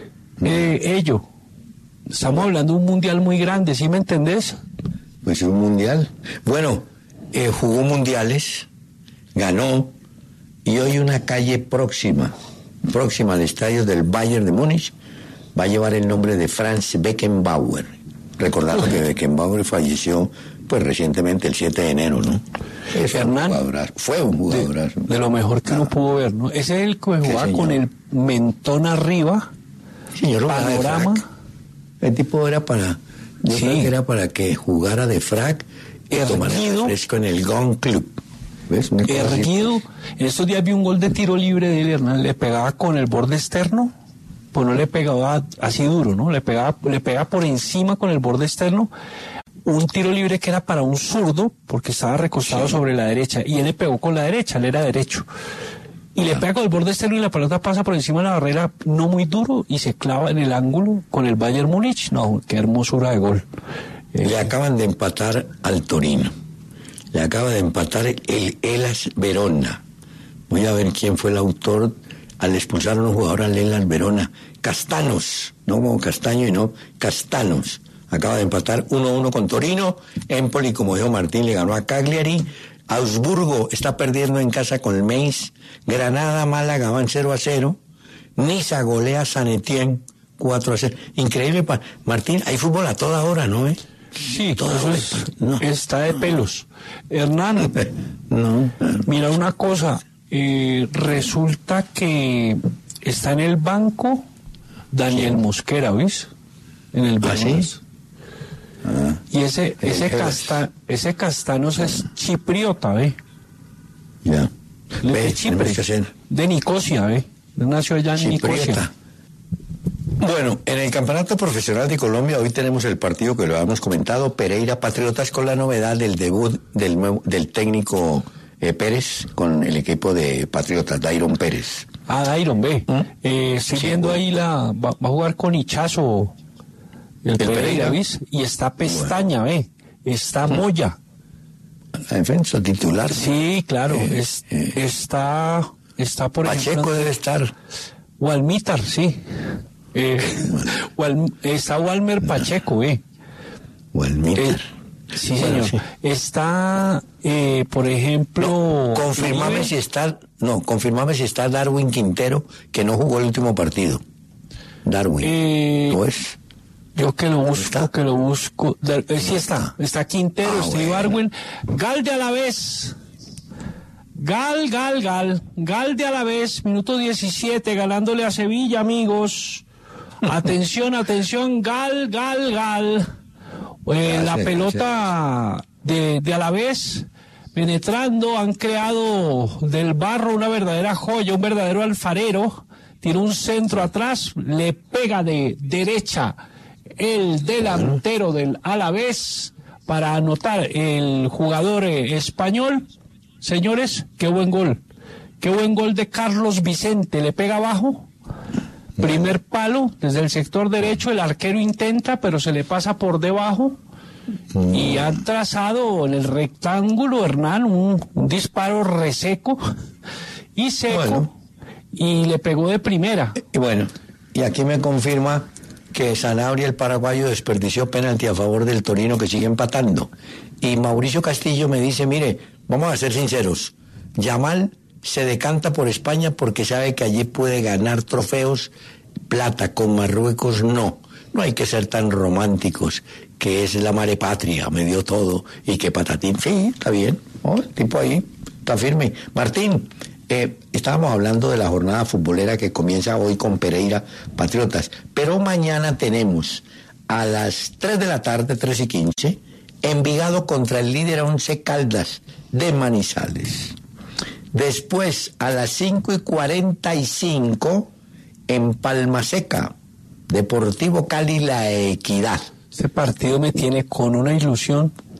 Speaker 1: eh, ello. Estamos hablando de un Mundial muy grande, ¿sí me entendés?
Speaker 3: Pues un mundial. Bueno, eh, jugó mundiales, ganó, y hoy una calle próxima, próxima al estadio del Bayern de Múnich, va a llevar el nombre de Franz Beckenbauer. Recordando que Beckenbauer falleció pues recientemente el siete de enero, ¿no? Es un
Speaker 1: Hernán,
Speaker 3: jugadorazo, fue un
Speaker 1: De,
Speaker 3: jugadorazo.
Speaker 1: de lo mejor que uno pudo ver, ¿no? Ese es el que
Speaker 3: Sí,
Speaker 1: jugaba
Speaker 3: señor.
Speaker 1: con el mentón arriba,
Speaker 3: Señor, jugaba de
Speaker 1: panorama.
Speaker 3: frac. El tipo era para, yo
Speaker 1: Sí.
Speaker 3: creo que era para que jugara de frac y tomara
Speaker 1: Erguido.
Speaker 3: refresco en el Gun Club. ¿Ves? Una cosa así.
Speaker 1: erguido. En estos días vi un gol de tiro libre de él, Hernán, le pegaba con el borde externo, pues no le pegaba así duro, ¿no? Le pegaba, le pegaba por encima con el borde externo. Un tiro libre que era para un zurdo, porque estaba recostado sobre la derecha, y él le pegó con la derecha, él era derecho. Y le pega con el borde externo y la pelota pasa por encima de la barrera, no muy duro, y se clava en el ángulo con el Bayern Múnich. No, qué hermosura de gol. Eh,
Speaker 3: Le acaban de empatar al Torino. Le acaba de empatar el Hellas Verona. Voy a ver quién fue el autor al expulsar a un jugador al Hellas Verona. Castanos, no como Castaño y no, Castanos. Acaba de empatar uno a uno con Torino. Empoli, como dijo Martín, le ganó a Cagliari. Augsburgo está perdiendo en casa con el Mainz. Granada, Málaga van cero a cero. Niza golea a San Etienne cuatro a cero. Increíble, pa- Martín, hay fútbol a toda hora, ¿no? Eh?
Speaker 1: Sí,
Speaker 3: Todo
Speaker 1: eso
Speaker 3: es-
Speaker 1: es,
Speaker 3: no.
Speaker 1: está de pelos. Hernán,
Speaker 3: No.
Speaker 1: mira una cosa, eh, resulta que está en el banco Daniel Mosquera, ¿ves? En el
Speaker 3: ¿Ah, sí?
Speaker 1: Betis.
Speaker 3: Ah,
Speaker 1: Y ese, ese,
Speaker 3: Eh,
Speaker 1: casta, ese Castanos es chipriota, ¿ve?
Speaker 3: ya.
Speaker 1: Él es
Speaker 3: Ve,
Speaker 1: de
Speaker 3: tenemos
Speaker 1: Chipre,
Speaker 3: que hacer
Speaker 1: de Nicosia, ¿ve? Él nació allá en
Speaker 3: chipriota.
Speaker 1: Nicosia.
Speaker 3: Bueno, en el Campeonato Profesional de Colombia hoy tenemos el partido que lo habíamos comentado, Pereira Patriotas, con la novedad del debut del, nuevo, del técnico eh, Pérez con el equipo de Patriotas, Dairon Pérez.
Speaker 1: Ah, Dairon, ve.
Speaker 3: ¿Mm?
Speaker 1: Eh, estoy
Speaker 3: Sí,
Speaker 1: viendo
Speaker 3: bueno.
Speaker 1: ahí la. Va, va a jugar con Hichazo. El,
Speaker 3: El
Speaker 1: Pereira,
Speaker 3: Pereira.
Speaker 1: ¿ves? Y está Pestaña, ve. Está Moya.
Speaker 3: La defensa titular.
Speaker 1: Sí, claro.
Speaker 3: Eh,
Speaker 1: es-
Speaker 3: eh.
Speaker 1: Está. Está por
Speaker 3: Pacheco
Speaker 1: ejemplo.
Speaker 3: debe estar.
Speaker 1: Walmitar, sí. Eh, Wal- está Walmer Pacheco, ve.
Speaker 3: O el Mitter.
Speaker 1: Eh, sí,
Speaker 3: Bueno,
Speaker 1: señor.
Speaker 3: sí.
Speaker 1: Está, eh, por ejemplo.
Speaker 3: Confirmame
Speaker 1: Uribe.
Speaker 3: si está, no, confirmame si está Darwin Quintero, que no jugó el último partido. Darwin.
Speaker 1: Eh,
Speaker 3: ¿No es?
Speaker 1: Yo que lo busco,
Speaker 3: ¿Está?
Speaker 1: que lo busco. De- eh, sí está. Está Quintero,
Speaker 3: Ah,
Speaker 1: Steve
Speaker 3: bueno.
Speaker 1: Arwin. Gal de Alavés. Gal, Gal, Gal. Gal de Alavés, minuto diecisiete, ganándole a Sevilla, amigos. Atención, atención, Gal, Gal, Gal. Eh, la
Speaker 3: Gracias,
Speaker 1: pelota de, de Alavés penetrando, han creado del barro una verdadera joya, un verdadero alfarero. Tiene un centro atrás, le pega de derecha el delantero del Alavés para anotar el jugador eh, español. Señores, qué buen gol. Qué buen gol de Carlos Vicente. Le pega abajo. Primer palo desde el sector derecho. El arquero intenta, pero se le pasa por debajo. Y han trazado en el rectángulo, Hernán, un, un disparo reseco y seco.
Speaker 3: Bueno.
Speaker 1: Y le pegó de primera.
Speaker 3: Y bueno, y aquí me confirma que Sanabria, el paraguayo, desperdició penalti a favor del Torino, que sigue empatando. Y Mauricio Castillo me dice, mire, vamos a ser sinceros, Yamal se decanta por España porque sabe que allí puede ganar trofeos, plata, con Marruecos no. No hay que ser tan románticos, que es la madre patria, me dio todo, y que patatín, sí, está bien, oh, el tipo ahí, está firme. Martín, eh, estábamos hablando de la jornada futbolera que comienza hoy con Pereira Patriotas, pero mañana tenemos a las tres de la tarde, tres y quince, Envigado contra el líder Once Caldas de Manizales. Después, a las cinco y cuarenta y cinco, en Palma Seca, Deportivo Cali La Equidad.
Speaker 1: Este partido me tiene con una ilusión.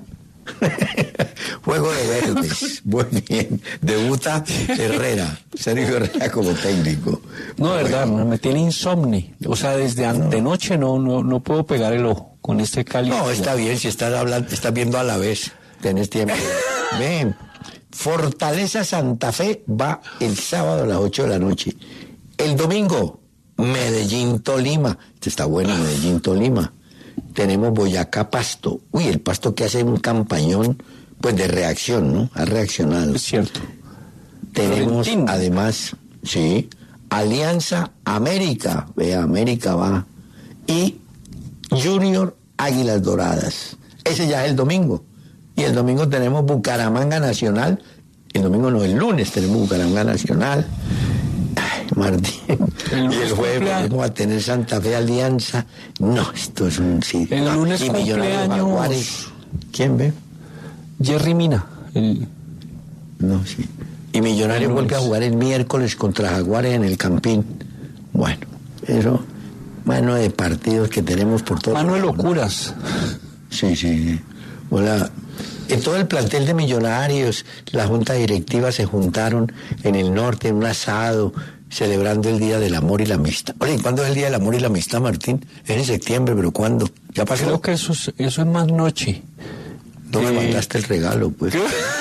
Speaker 3: Juego de verdes. Muy bien. Debuta Herrera, Sergio Herrera como técnico.
Speaker 1: No, de verdad, me tiene insomnio. O sea, desde antenoche no, no, no puedo pegar el ojo con este Cali.
Speaker 3: No, está bien, si estás hablando, estás viendo a la vez, tenés tiempo. Ven, Fortaleza Santa Fe va el sábado a las ocho de la noche. El domingo, Medellín Tolima. Este está bueno, Medellín Tolima. Tenemos Boyacá Pasto. Uy, el Pasto que hace un campañón, pues de reacción, ¿no? Ha reaccionado.
Speaker 1: Es cierto.
Speaker 3: Tenemos
Speaker 1: Florentino.
Speaker 3: además, sí, Alianza América. Vea, América va. Y Junior Águilas Doradas. Ese ya es el domingo. Y el domingo tenemos Bucaramanga Nacional. El domingo no, el lunes tenemos Bucaramanga Nacional. Ay, Martín.
Speaker 1: El
Speaker 3: y el jueves
Speaker 1: cumplea...
Speaker 3: vamos a tener Santa Fe Alianza. No, esto es un sí.
Speaker 1: El
Speaker 3: no,
Speaker 1: lunes
Speaker 3: y Millonarios
Speaker 1: cumpleaños.
Speaker 3: Jaguares. ¿Quién ve?
Speaker 1: Jerry Mina. El...
Speaker 3: No, sí. Y Millonarios vuelve a jugar el miércoles contra Jaguares en el Campín. Bueno, eso, mano de partidos que tenemos por todo.
Speaker 1: Mano de locuras.
Speaker 3: Sí, sí, sí. Hola. En todo el plantel de Millonarios, la junta directiva se juntaron en el norte en un asado, celebrando el Día del Amor y la Amistad. Oye, ¿y cuándo es el Día del Amor y la Amistad, Martín? Es en septiembre, pero ¿cuándo? ¿Ya pasó?
Speaker 1: Creo que eso es, eso es más noche.
Speaker 3: No me
Speaker 1: Eh,
Speaker 3: mandaste el regalo, pues.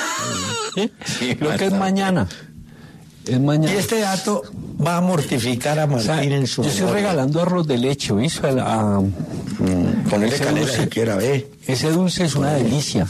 Speaker 1: Sí, creo que es mañana. Es mañana.
Speaker 3: Y este dato va a mortificar a Martín,
Speaker 1: O sea,
Speaker 3: en su
Speaker 1: yo estoy
Speaker 3: memoria.
Speaker 1: regalando arroz de leche, ¿viste? A, a-
Speaker 3: Mm, ponerle
Speaker 1: ese
Speaker 3: canela
Speaker 1: dulce.
Speaker 3: si quiera, ve.
Speaker 1: ese dulce es una delicia.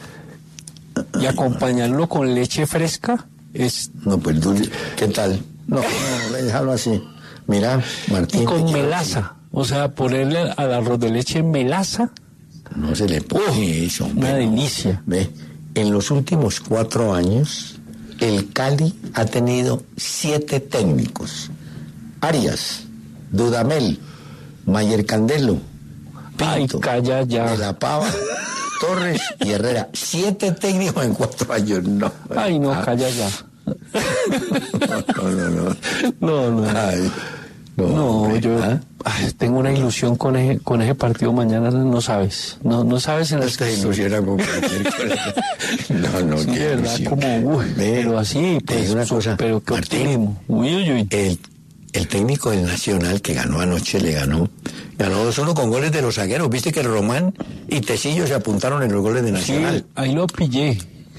Speaker 1: Y acompañarlo con leche fresca es...
Speaker 3: No, pues dulce. ¿Qué tal? No, no, déjalo así. Mira, Martín.
Speaker 1: Y con
Speaker 3: te quiero
Speaker 1: melaza. O sea, ponerle al arroz de leche melaza,
Speaker 3: decir, No se le pone eso.
Speaker 1: una
Speaker 3: hombre.
Speaker 1: delicia.
Speaker 3: Ve, en los últimos cuatro años, el Cali ha tenido siete técnicos. Arias, Dudamel, Mayer Candelo,
Speaker 1: Ay,
Speaker 3: Pinto,
Speaker 1: calla ya.
Speaker 3: De la Pava, Torres y Herrera. Siete técnicos en cuatro años, no.
Speaker 1: Ay, no,
Speaker 3: Ah,
Speaker 1: calla ya.
Speaker 3: No, no, no.
Speaker 1: No, no.
Speaker 3: Ay, no,
Speaker 1: No,
Speaker 3: hombre,
Speaker 1: yo
Speaker 3: ¿ah?
Speaker 1: ay, tengo una ilusión con ese, con ese partido mañana, no sabes. No, no sabes en
Speaker 3: No
Speaker 1: las
Speaker 3: te ilusiona con cualquier cosa. No, no,
Speaker 1: Sí,
Speaker 3: qué
Speaker 1: de verdad,
Speaker 3: ilusión.
Speaker 1: como, uy,
Speaker 3: Ve,
Speaker 1: pero así,
Speaker 3: te
Speaker 1: pues,
Speaker 3: digo una
Speaker 1: so-
Speaker 3: cosa,
Speaker 1: pero qué
Speaker 3: Martín,
Speaker 1: optimismo. Uy, uy, uy.
Speaker 3: El, el técnico del Nacional que ganó anoche le ganó. Ganó dos uno con goles de los zagueros. Viste que Román y Tecillo se apuntaron en los goles de Nacional.
Speaker 1: Sí, ahí lo pillé.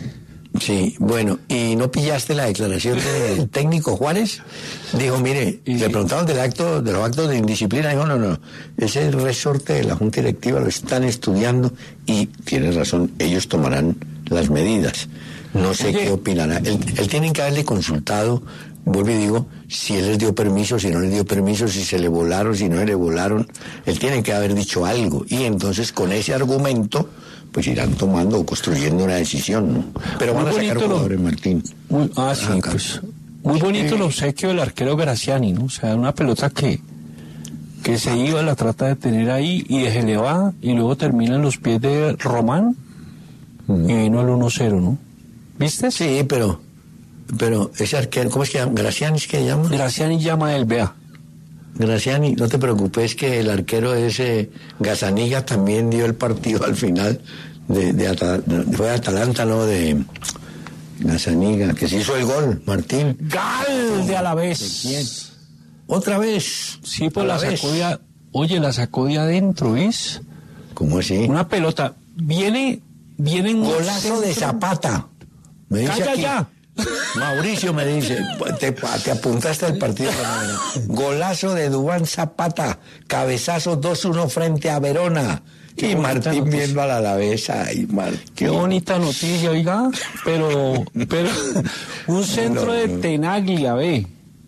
Speaker 3: Sí, bueno, ¿y no pillaste la declaración del técnico Juárez? Dijo, mire,
Speaker 1: Y-
Speaker 3: le preguntaron del acto, de los actos de indisciplina, dijo, no, no, ese es el resorte de la Junta Directiva, lo están estudiando y tiene razón, ellos tomarán las medidas. No sé
Speaker 1: Oye.
Speaker 3: qué opinará. Él, él tienen que haberle consultado, vuelvo y digo, si él les dio permiso, si no les dio permiso, si se le volaron, si no se le volaron, él tiene que haber dicho algo. Y entonces con ese argumento, pues irán tomando o construyendo una decisión, ¿no? Pero
Speaker 1: Muy
Speaker 3: van a sacar
Speaker 1: bonito lo-
Speaker 3: jugadores, Martín.
Speaker 1: Muy, ah, sí,
Speaker 3: Acá.
Speaker 1: pues. Muy bonito el obsequio del arquero Graciani, ¿no? O sea, una pelota que, que se iba, la trata de tener ahí y se le va y luego termina en los pies de Román y vino el uno cero, ¿no? ¿Viste?
Speaker 3: Sí, pero, pero ese arquero, ¿cómo es que llama? Graciani, ¿es que se llama?
Speaker 1: Graciani llama a él, vea.
Speaker 3: Graciani, no te preocupes que el arquero ese Gazaniga también dio el partido al final de, de, Ata- de- fue de Atalanta, ¿no? De Gazaniga, que se hizo el gol, Martín.
Speaker 1: ¡Gal de Alavés!
Speaker 3: Otra vez.
Speaker 1: Sí, pues la
Speaker 3: Alavés.
Speaker 1: sacó de, a- oye, la sacó de adentro, ¿ves?
Speaker 3: ¿Cómo así?
Speaker 1: Una pelota, viene, viene en un
Speaker 3: Golazo de
Speaker 1: centro.
Speaker 3: Zapata. Me dice
Speaker 1: ¡Calla
Speaker 3: aquí.
Speaker 1: ya!
Speaker 3: Mauricio me dice, te, te apuntaste al partido. Golazo de Dubán Zapata, cabezazo dos uno frente a Verona.
Speaker 1: Qué
Speaker 3: Y
Speaker 1: bonita
Speaker 3: Martín
Speaker 1: noticia.
Speaker 3: viendo a la Alavés. Ay, Martín.
Speaker 1: Qué bonita noticia, oiga, pero, pero un centro
Speaker 3: No,
Speaker 1: de
Speaker 3: no.
Speaker 1: Tenaglia, ve.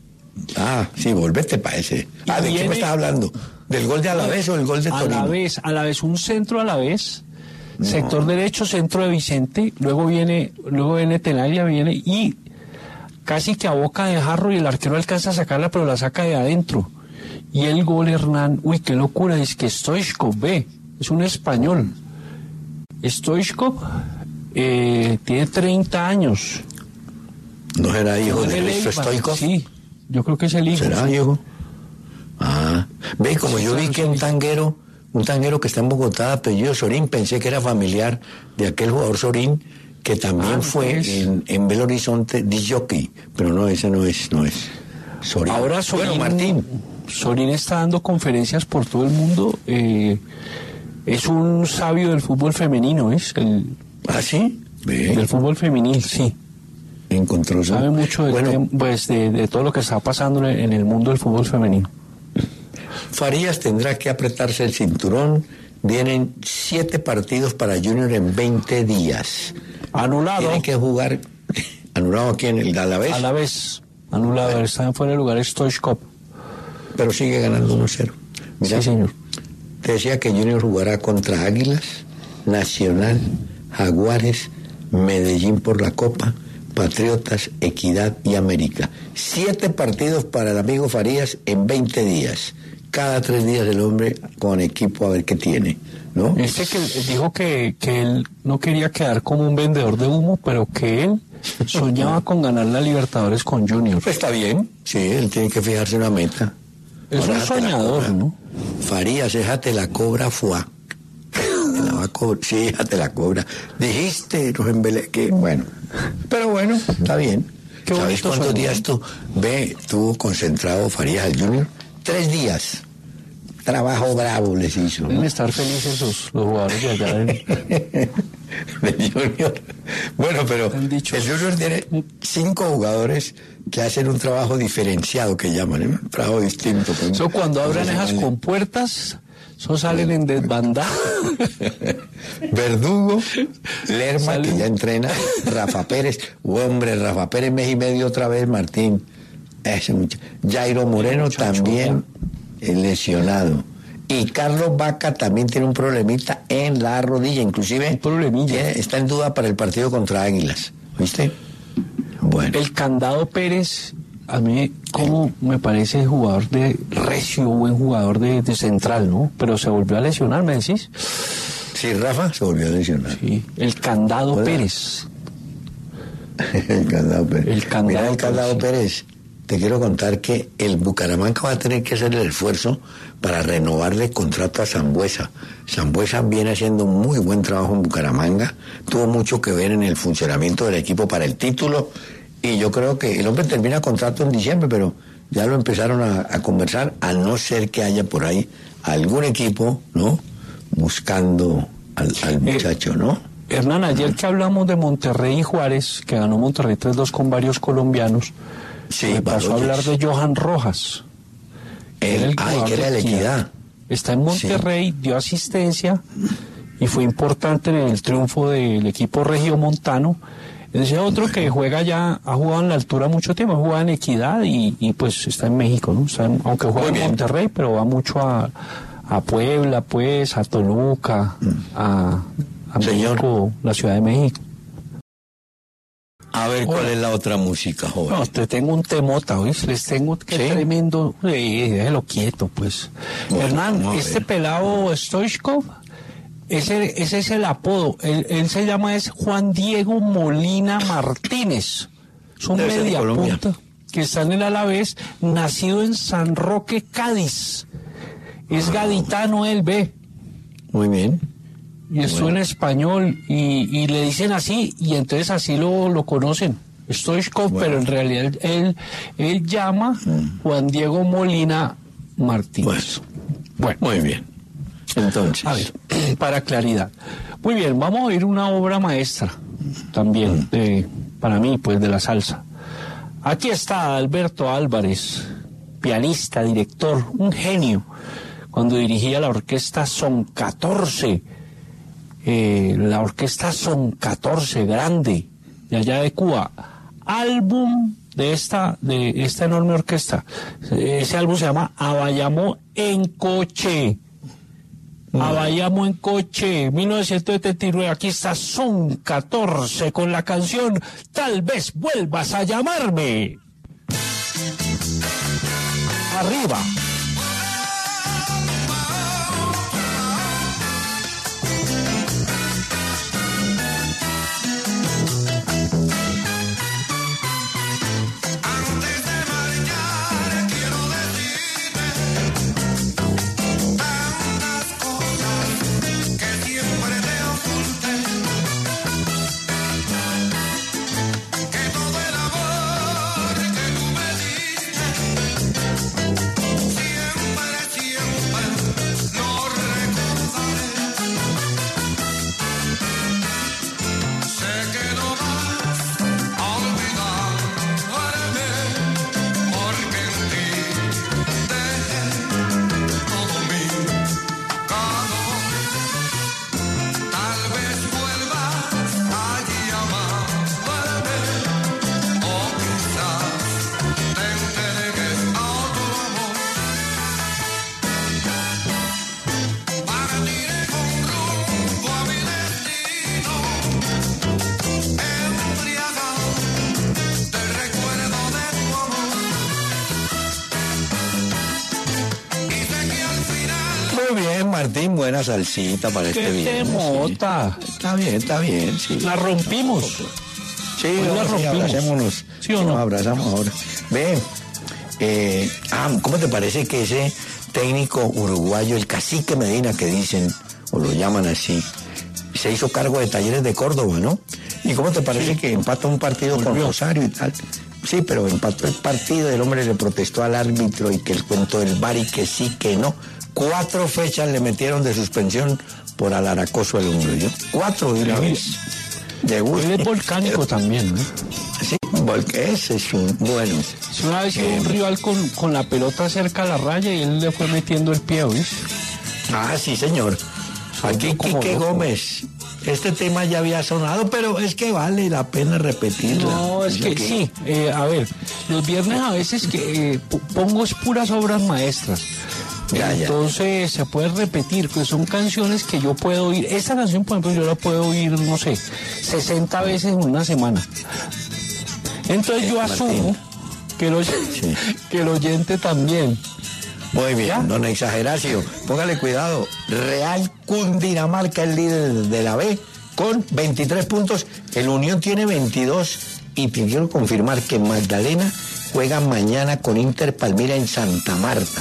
Speaker 3: Ah, sí, volvete para ese. Ah, ¿de qué
Speaker 1: Viene-
Speaker 3: me estás hablando? ¿Del gol de Alavés o del gol de
Speaker 1: A
Speaker 3: Torino?
Speaker 1: la vez, a la vez, un centro a la vez, sector derecho, centro de Vicente, luego viene, luego viene Tenaglia, viene y casi que a boca de jarro y el arquero alcanza a sacarla, pero la saca de adentro. Y el gol Hernán, uy, qué locura, es que Stoichkov, ve, es un español. Stoichkov eh, tiene treinta años.
Speaker 3: ¿No será hijo
Speaker 1: Es
Speaker 3: de
Speaker 1: el
Speaker 3: Risto
Speaker 1: Eibar,
Speaker 3: Stoico?
Speaker 1: Sí, yo creo que es el hijo.
Speaker 3: ¿Será
Speaker 1: sí.
Speaker 3: hijo? Ah, ve, como
Speaker 1: Sí,
Speaker 3: yo vi
Speaker 1: claro,
Speaker 3: que
Speaker 1: sí.
Speaker 3: un tanguero, un tanguero que está en Bogotá, apellido Sorín, pensé que era familiar de aquel jugador Sorín, que también
Speaker 1: Ah,
Speaker 3: fue
Speaker 1: pues.
Speaker 3: en, en Belo Horizonte disc jockey, pero no, ese no es, no es Sorín.
Speaker 1: Ahora Sorín,
Speaker 3: Bueno, Martín,
Speaker 1: Sorín está dando conferencias por todo el mundo. eh, es un sabio del fútbol femenino, ¿es? El,
Speaker 3: ¿ah, sí?
Speaker 1: del
Speaker 3: Ve,
Speaker 1: fútbol femenil, sí.
Speaker 3: encontró su-
Speaker 1: Sabe mucho del
Speaker 3: Bueno,
Speaker 1: tem- pues, de, de todo lo que está pasando en el, en el mundo del fútbol femenino.
Speaker 3: Farías tendrá que apretarse el cinturón. Vienen siete partidos para Junior en veinte días.
Speaker 1: Anulado
Speaker 3: Tiene que jugar, anulado aquí en el Alavés,
Speaker 1: a la vez. Anulado, está en fuera de lugar Stoichkov.
Speaker 3: pero sigue ganando uno cero. Mira,
Speaker 1: Sí, señor.
Speaker 3: te decía que Junior jugará contra Águilas, Nacional, Jaguares, Medellín por la Copa, Patriotas, Equidad y América. Siete partidos para el amigo Farías en veinte días. Cada tres días el hombre con equipo a ver qué tiene, ¿no?
Speaker 1: Este que dijo que, que él no quería quedar como un vendedor de humo, pero que él soñaba con ganar la Libertadores con Junior.
Speaker 3: Pues está bien, sí, él tiene que fijarse una meta.
Speaker 1: Es un
Speaker 3: Ahora te la
Speaker 1: soñador,
Speaker 3: cobra.
Speaker 1: ¿no?
Speaker 3: Farías, esa te la cobra fuá. Te la va a cobrar, sí, esa te la cobra. Dijiste, nos embele... que bueno. Pero bueno, está bien.
Speaker 1: Qué
Speaker 3: ¿Sabes
Speaker 1: bonito
Speaker 3: cuántos
Speaker 1: sueño,
Speaker 3: días
Speaker 1: ¿eh?
Speaker 3: tú ve, tuvo concentrado Farías al Junior? Tres días. Trabajo bravo les hizo,
Speaker 1: Deben
Speaker 3: ¿no?
Speaker 1: estar felices los, los jugadores de allá. del-
Speaker 3: Del Junior. Bueno, pero
Speaker 1: Han dicho.
Speaker 3: el Junior tiene cinco jugadores que hacen un trabajo diferenciado, que llaman, ¿eh? Un trabajo distinto. pues.
Speaker 1: Eso cuando abran
Speaker 3: Entonces,
Speaker 1: esas
Speaker 3: vale.
Speaker 1: compuertas, eso salen en desbandada.
Speaker 3: Verdugo, Lerma,
Speaker 1: Sale.
Speaker 3: que ya entrena, Rafa Pérez, hombre, Rafa Pérez, mes y medio otra vez, Martín. Ese muchacho. Jairo Moreno
Speaker 1: Muchacho,
Speaker 3: también eh, lesionado. Y Carlos Vaca también tiene un problemita en la rodilla, inclusive
Speaker 1: Un problemilla.
Speaker 3: tiene- está en duda para el partido contra Águilas. ¿Viste? Bueno.
Speaker 1: El Candado Pérez, a mí como me parece jugador de recio, buen jugador de, de central, ¿no? Pero se volvió a lesionar, ¿me decís?
Speaker 3: Sí, Rafa se volvió a lesionar.
Speaker 1: Sí, el Candado
Speaker 3: Hola.
Speaker 1: Pérez.
Speaker 3: El Candado Pérez.
Speaker 1: El Candado
Speaker 3: Mira, el
Speaker 1: Pérez,
Speaker 3: Candado
Speaker 1: sí.
Speaker 3: Pérez, te quiero contar que el Bucaramanga va a tener que hacer el esfuerzo para renovarle el contrato a Sambuesa. Sambuesa viene haciendo un muy buen trabajo en Bucaramanga, tuvo mucho que ver en el funcionamiento del equipo para el título, y yo creo que el hombre termina contrato en diciembre, pero ya lo empezaron a, a conversar, a no ser que haya por ahí algún equipo, ¿no?, buscando al, al muchacho, ¿no?
Speaker 1: Hernán, ayer que hablamos de Monterrey y Juárez, que ganó Monterrey tres dos con varios colombianos,
Speaker 3: Sí,
Speaker 1: me pasó a
Speaker 3: Baloyes.
Speaker 1: hablar de Johan Rojas.
Speaker 3: El-
Speaker 1: Era el
Speaker 3: ay,
Speaker 1: jugador
Speaker 3: que era
Speaker 1: de
Speaker 3: de
Speaker 1: Equidad.
Speaker 3: Equidad.
Speaker 1: Está en Monterrey, dio asistencia y fue importante en el triunfo del equipo regiomontano. Ese otro que juega ya, ha jugado en la altura mucho tiempo, juega en Equidad y, y pues está en México, ¿no? Está en- aunque juega
Speaker 3: Muy
Speaker 1: en
Speaker 3: bien.
Speaker 1: Monterrey, pero va mucho a, a Puebla, pues, a Toluca, a, a
Speaker 3: Señor.
Speaker 1: México, la Ciudad de México.
Speaker 3: A ver, ¿cuál es la otra música, joven?
Speaker 1: No, te tengo un temota, ¿oís? Les tengo que
Speaker 3: ¿Sí?
Speaker 1: tremendo. Sí, déjelo quieto, pues.
Speaker 3: Bueno,
Speaker 1: Hernán,
Speaker 3: vamos a
Speaker 1: este
Speaker 3: ver.
Speaker 1: pelado Stoichkov, ese, ese es el apodo. Él, él se llama es Juan Diego Molina Martínez. Es un
Speaker 3: Debe ser de
Speaker 1: media
Speaker 3: Colombia.
Speaker 1: punta que está en el Alavés, nacido en San Roque, Cádiz. Es gaditano, él ve.
Speaker 3: Muy bien.
Speaker 1: Y estuvo en español y, y le dicen así y entonces así lo, lo conocen. Stoichkov,
Speaker 3: Bueno.
Speaker 1: pero en realidad él, él llama Juan Diego Molina Martínez. Bueno,
Speaker 3: Muy bien. Entonces,
Speaker 1: a ver, para claridad. Muy bien, vamos a oír una obra maestra también, de, para mí, pues de la salsa. Aquí está Alberto Álvarez, pianista, director, un genio. Cuando dirigía la orquesta Son catorce, eh, la orquesta Son catorce, grande, de allá de Cuba. Álbum de esta, de esta enorme orquesta. Ese álbum se llama Abayamo en Coche. Abayamo en Coche, mil novecientos setenta y nueve. Aquí está Son catorce con la canción Tal vez vuelvas a llamarme. Arriba.
Speaker 6: Antes de marchar quiero decirte tantas cosas
Speaker 3: Martín, buena salsita para este
Speaker 1: ¡Qué
Speaker 3: viernes.
Speaker 1: temota!
Speaker 3: Sí. Está bien, está bien, sí.
Speaker 1: La rompimos.
Speaker 3: Sí,
Speaker 1: Hoy la
Speaker 3: vamos, sí,
Speaker 1: rompimos.
Speaker 3: abracémonos.
Speaker 1: ¿Sí o no?
Speaker 3: Nos abrazamos ahora. Ve, eh, ah, ¿cómo te parece que ese técnico uruguayo, el Cacique Medina que dicen, o lo llaman así, se hizo cargo de Talleres de Córdoba, ¿no? ¿Y cómo te parece sí. que empató un partido con Rosario y tal? Sí, pero empató el partido, el hombre le protestó al árbitro y que el cuento del V A R y que sí, que no. Cuatro fechas le metieron de suspensión por alaracoso al hombro, ¿yo? Cuatro de una vez. De gusto.
Speaker 1: Él es volcánico también, ¿no?
Speaker 3: Sí, porque ese es un bueno.
Speaker 1: Si una vez eh, un rival con, con la pelota cerca a la raya y él le fue metiendo el pie, ¿ves?
Speaker 3: Ah, sí, señor. Aquí Quique loco. Gómez. Este tema ya había sonado, pero es que vale la pena repetirlo.
Speaker 1: No, es que, que sí. Eh, a ver, los viernes a veces que eh, pongo es puras obras maestras. Ya, Entonces ya. se puede repetir, pues son canciones que yo puedo oír. Esta canción, por ejemplo, yo la puedo oír, no sé, sesenta veces en una semana. Entonces yo asumo que el, sí. que el oyente también.
Speaker 3: Muy bien, ¿ya? Don Exageracio, póngale cuidado. Real Cundinamarca es líder de la B con veintitrés puntos. El Unión tiene veintidós y quiero confirmar que Magdalena juega mañana con Inter Palmira en Santa Marta.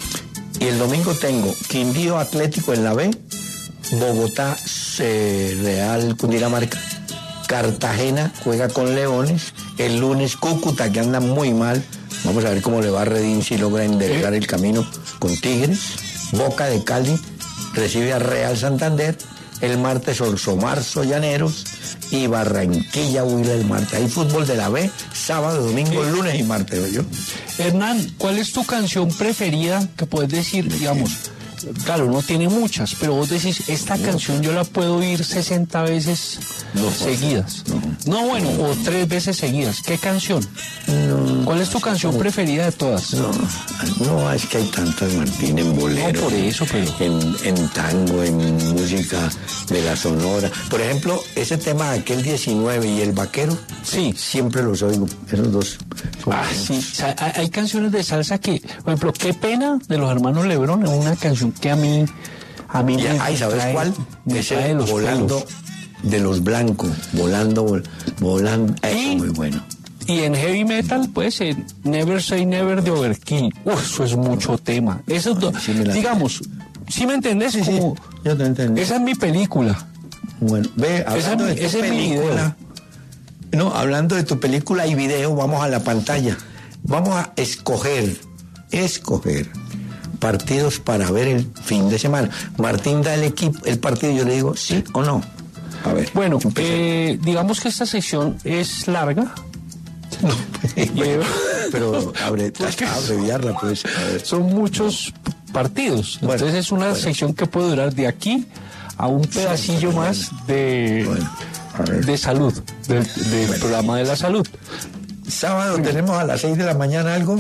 Speaker 3: Y el domingo tengo Quindío Atlético en la B, Bogotá eh, Real Cundinamarca, Cartagena juega con Leones, el lunes Cúcuta que anda muy mal, vamos a ver cómo le va a Redín si logra enderezar el camino con Tigres, Boca de Cali recibe a Real Santander, el martes Orso Marzo Llaneros y Barranquilla Huila el martes. Hay fútbol de la B, sábado, domingo, lunes y martes, ¿o yo?
Speaker 1: Hernán, ¿cuál es tu canción preferida que puedes decir, digamos, claro, no tiene muchas, pero vos decís, esta no. canción yo la puedo oír sesenta veces no, seguidas? No. no, bueno, o tres veces seguidas. ¿Qué canción? No. ¿Cuál es tu canción no. preferida de todas?
Speaker 3: No, no, es que hay tantas, Martín, en bolero.
Speaker 1: No, por eso, pero...
Speaker 3: En, en tango, en música de la Sonora. Por ejemplo, ese tema de aquel diecinueve y El Vaquero,
Speaker 1: sí,
Speaker 3: siempre los oigo, esos dos.
Speaker 1: Ah, sí, o sea, hay, hay canciones de salsa que, por ejemplo, Qué Pena, de los hermanos Lebrón, es una canción que a mí, a mí
Speaker 3: ya,
Speaker 1: me
Speaker 3: ay, ¿sabes
Speaker 1: trae,
Speaker 3: cuál?
Speaker 1: Me
Speaker 3: Ese
Speaker 1: trae los
Speaker 3: volando
Speaker 1: pelos.
Speaker 3: De los blancos, volando, vol, volando, eso es muy bueno.
Speaker 1: Y en heavy metal, pues, en Never Say Never de Overkill. Uf, eso es mucho tema. Eso, sí la... digamos, ¿sí me entendés?
Speaker 3: Sí,
Speaker 1: Como,
Speaker 3: sí, yo te entendí.
Speaker 1: Esa es mi película.
Speaker 3: Bueno, ve, hablando esa, de tu película, no, hablando de tu película y video, vamos a la pantalla. Vamos a escoger, escoger partidos para ver el fin de semana. Martín da el equipo, el partido, yo le digo sí o no. A ver.
Speaker 1: Bueno, eh, digamos que esta sección es larga.
Speaker 3: No, pero, pero abre, abreviarla, pues. A ver.
Speaker 1: Son muchos partidos. Bueno, entonces es una bueno. sección que puede durar de aquí a un pedacillo sí, más bueno. de, bueno, de salud, de, del bueno. programa de la salud.
Speaker 3: Sábado tenemos a las seis de la mañana algo.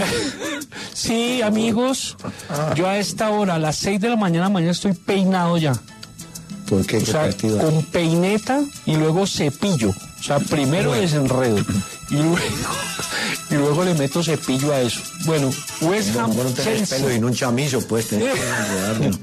Speaker 1: Sí, amigos, ah. yo a esta hora, a las seis de la mañana, mañana estoy peinado ya.
Speaker 3: ¿Por qué?
Speaker 1: O sea,
Speaker 3: partido?
Speaker 1: Con peineta y luego cepillo. O sea, primero bueno. desenredo y luego, y luego le meto cepillo a eso. Bueno, West Ham,
Speaker 3: no, no
Speaker 1: Chelsea.
Speaker 3: Pelo y en un chamizo, pues, tenés que enredarlo.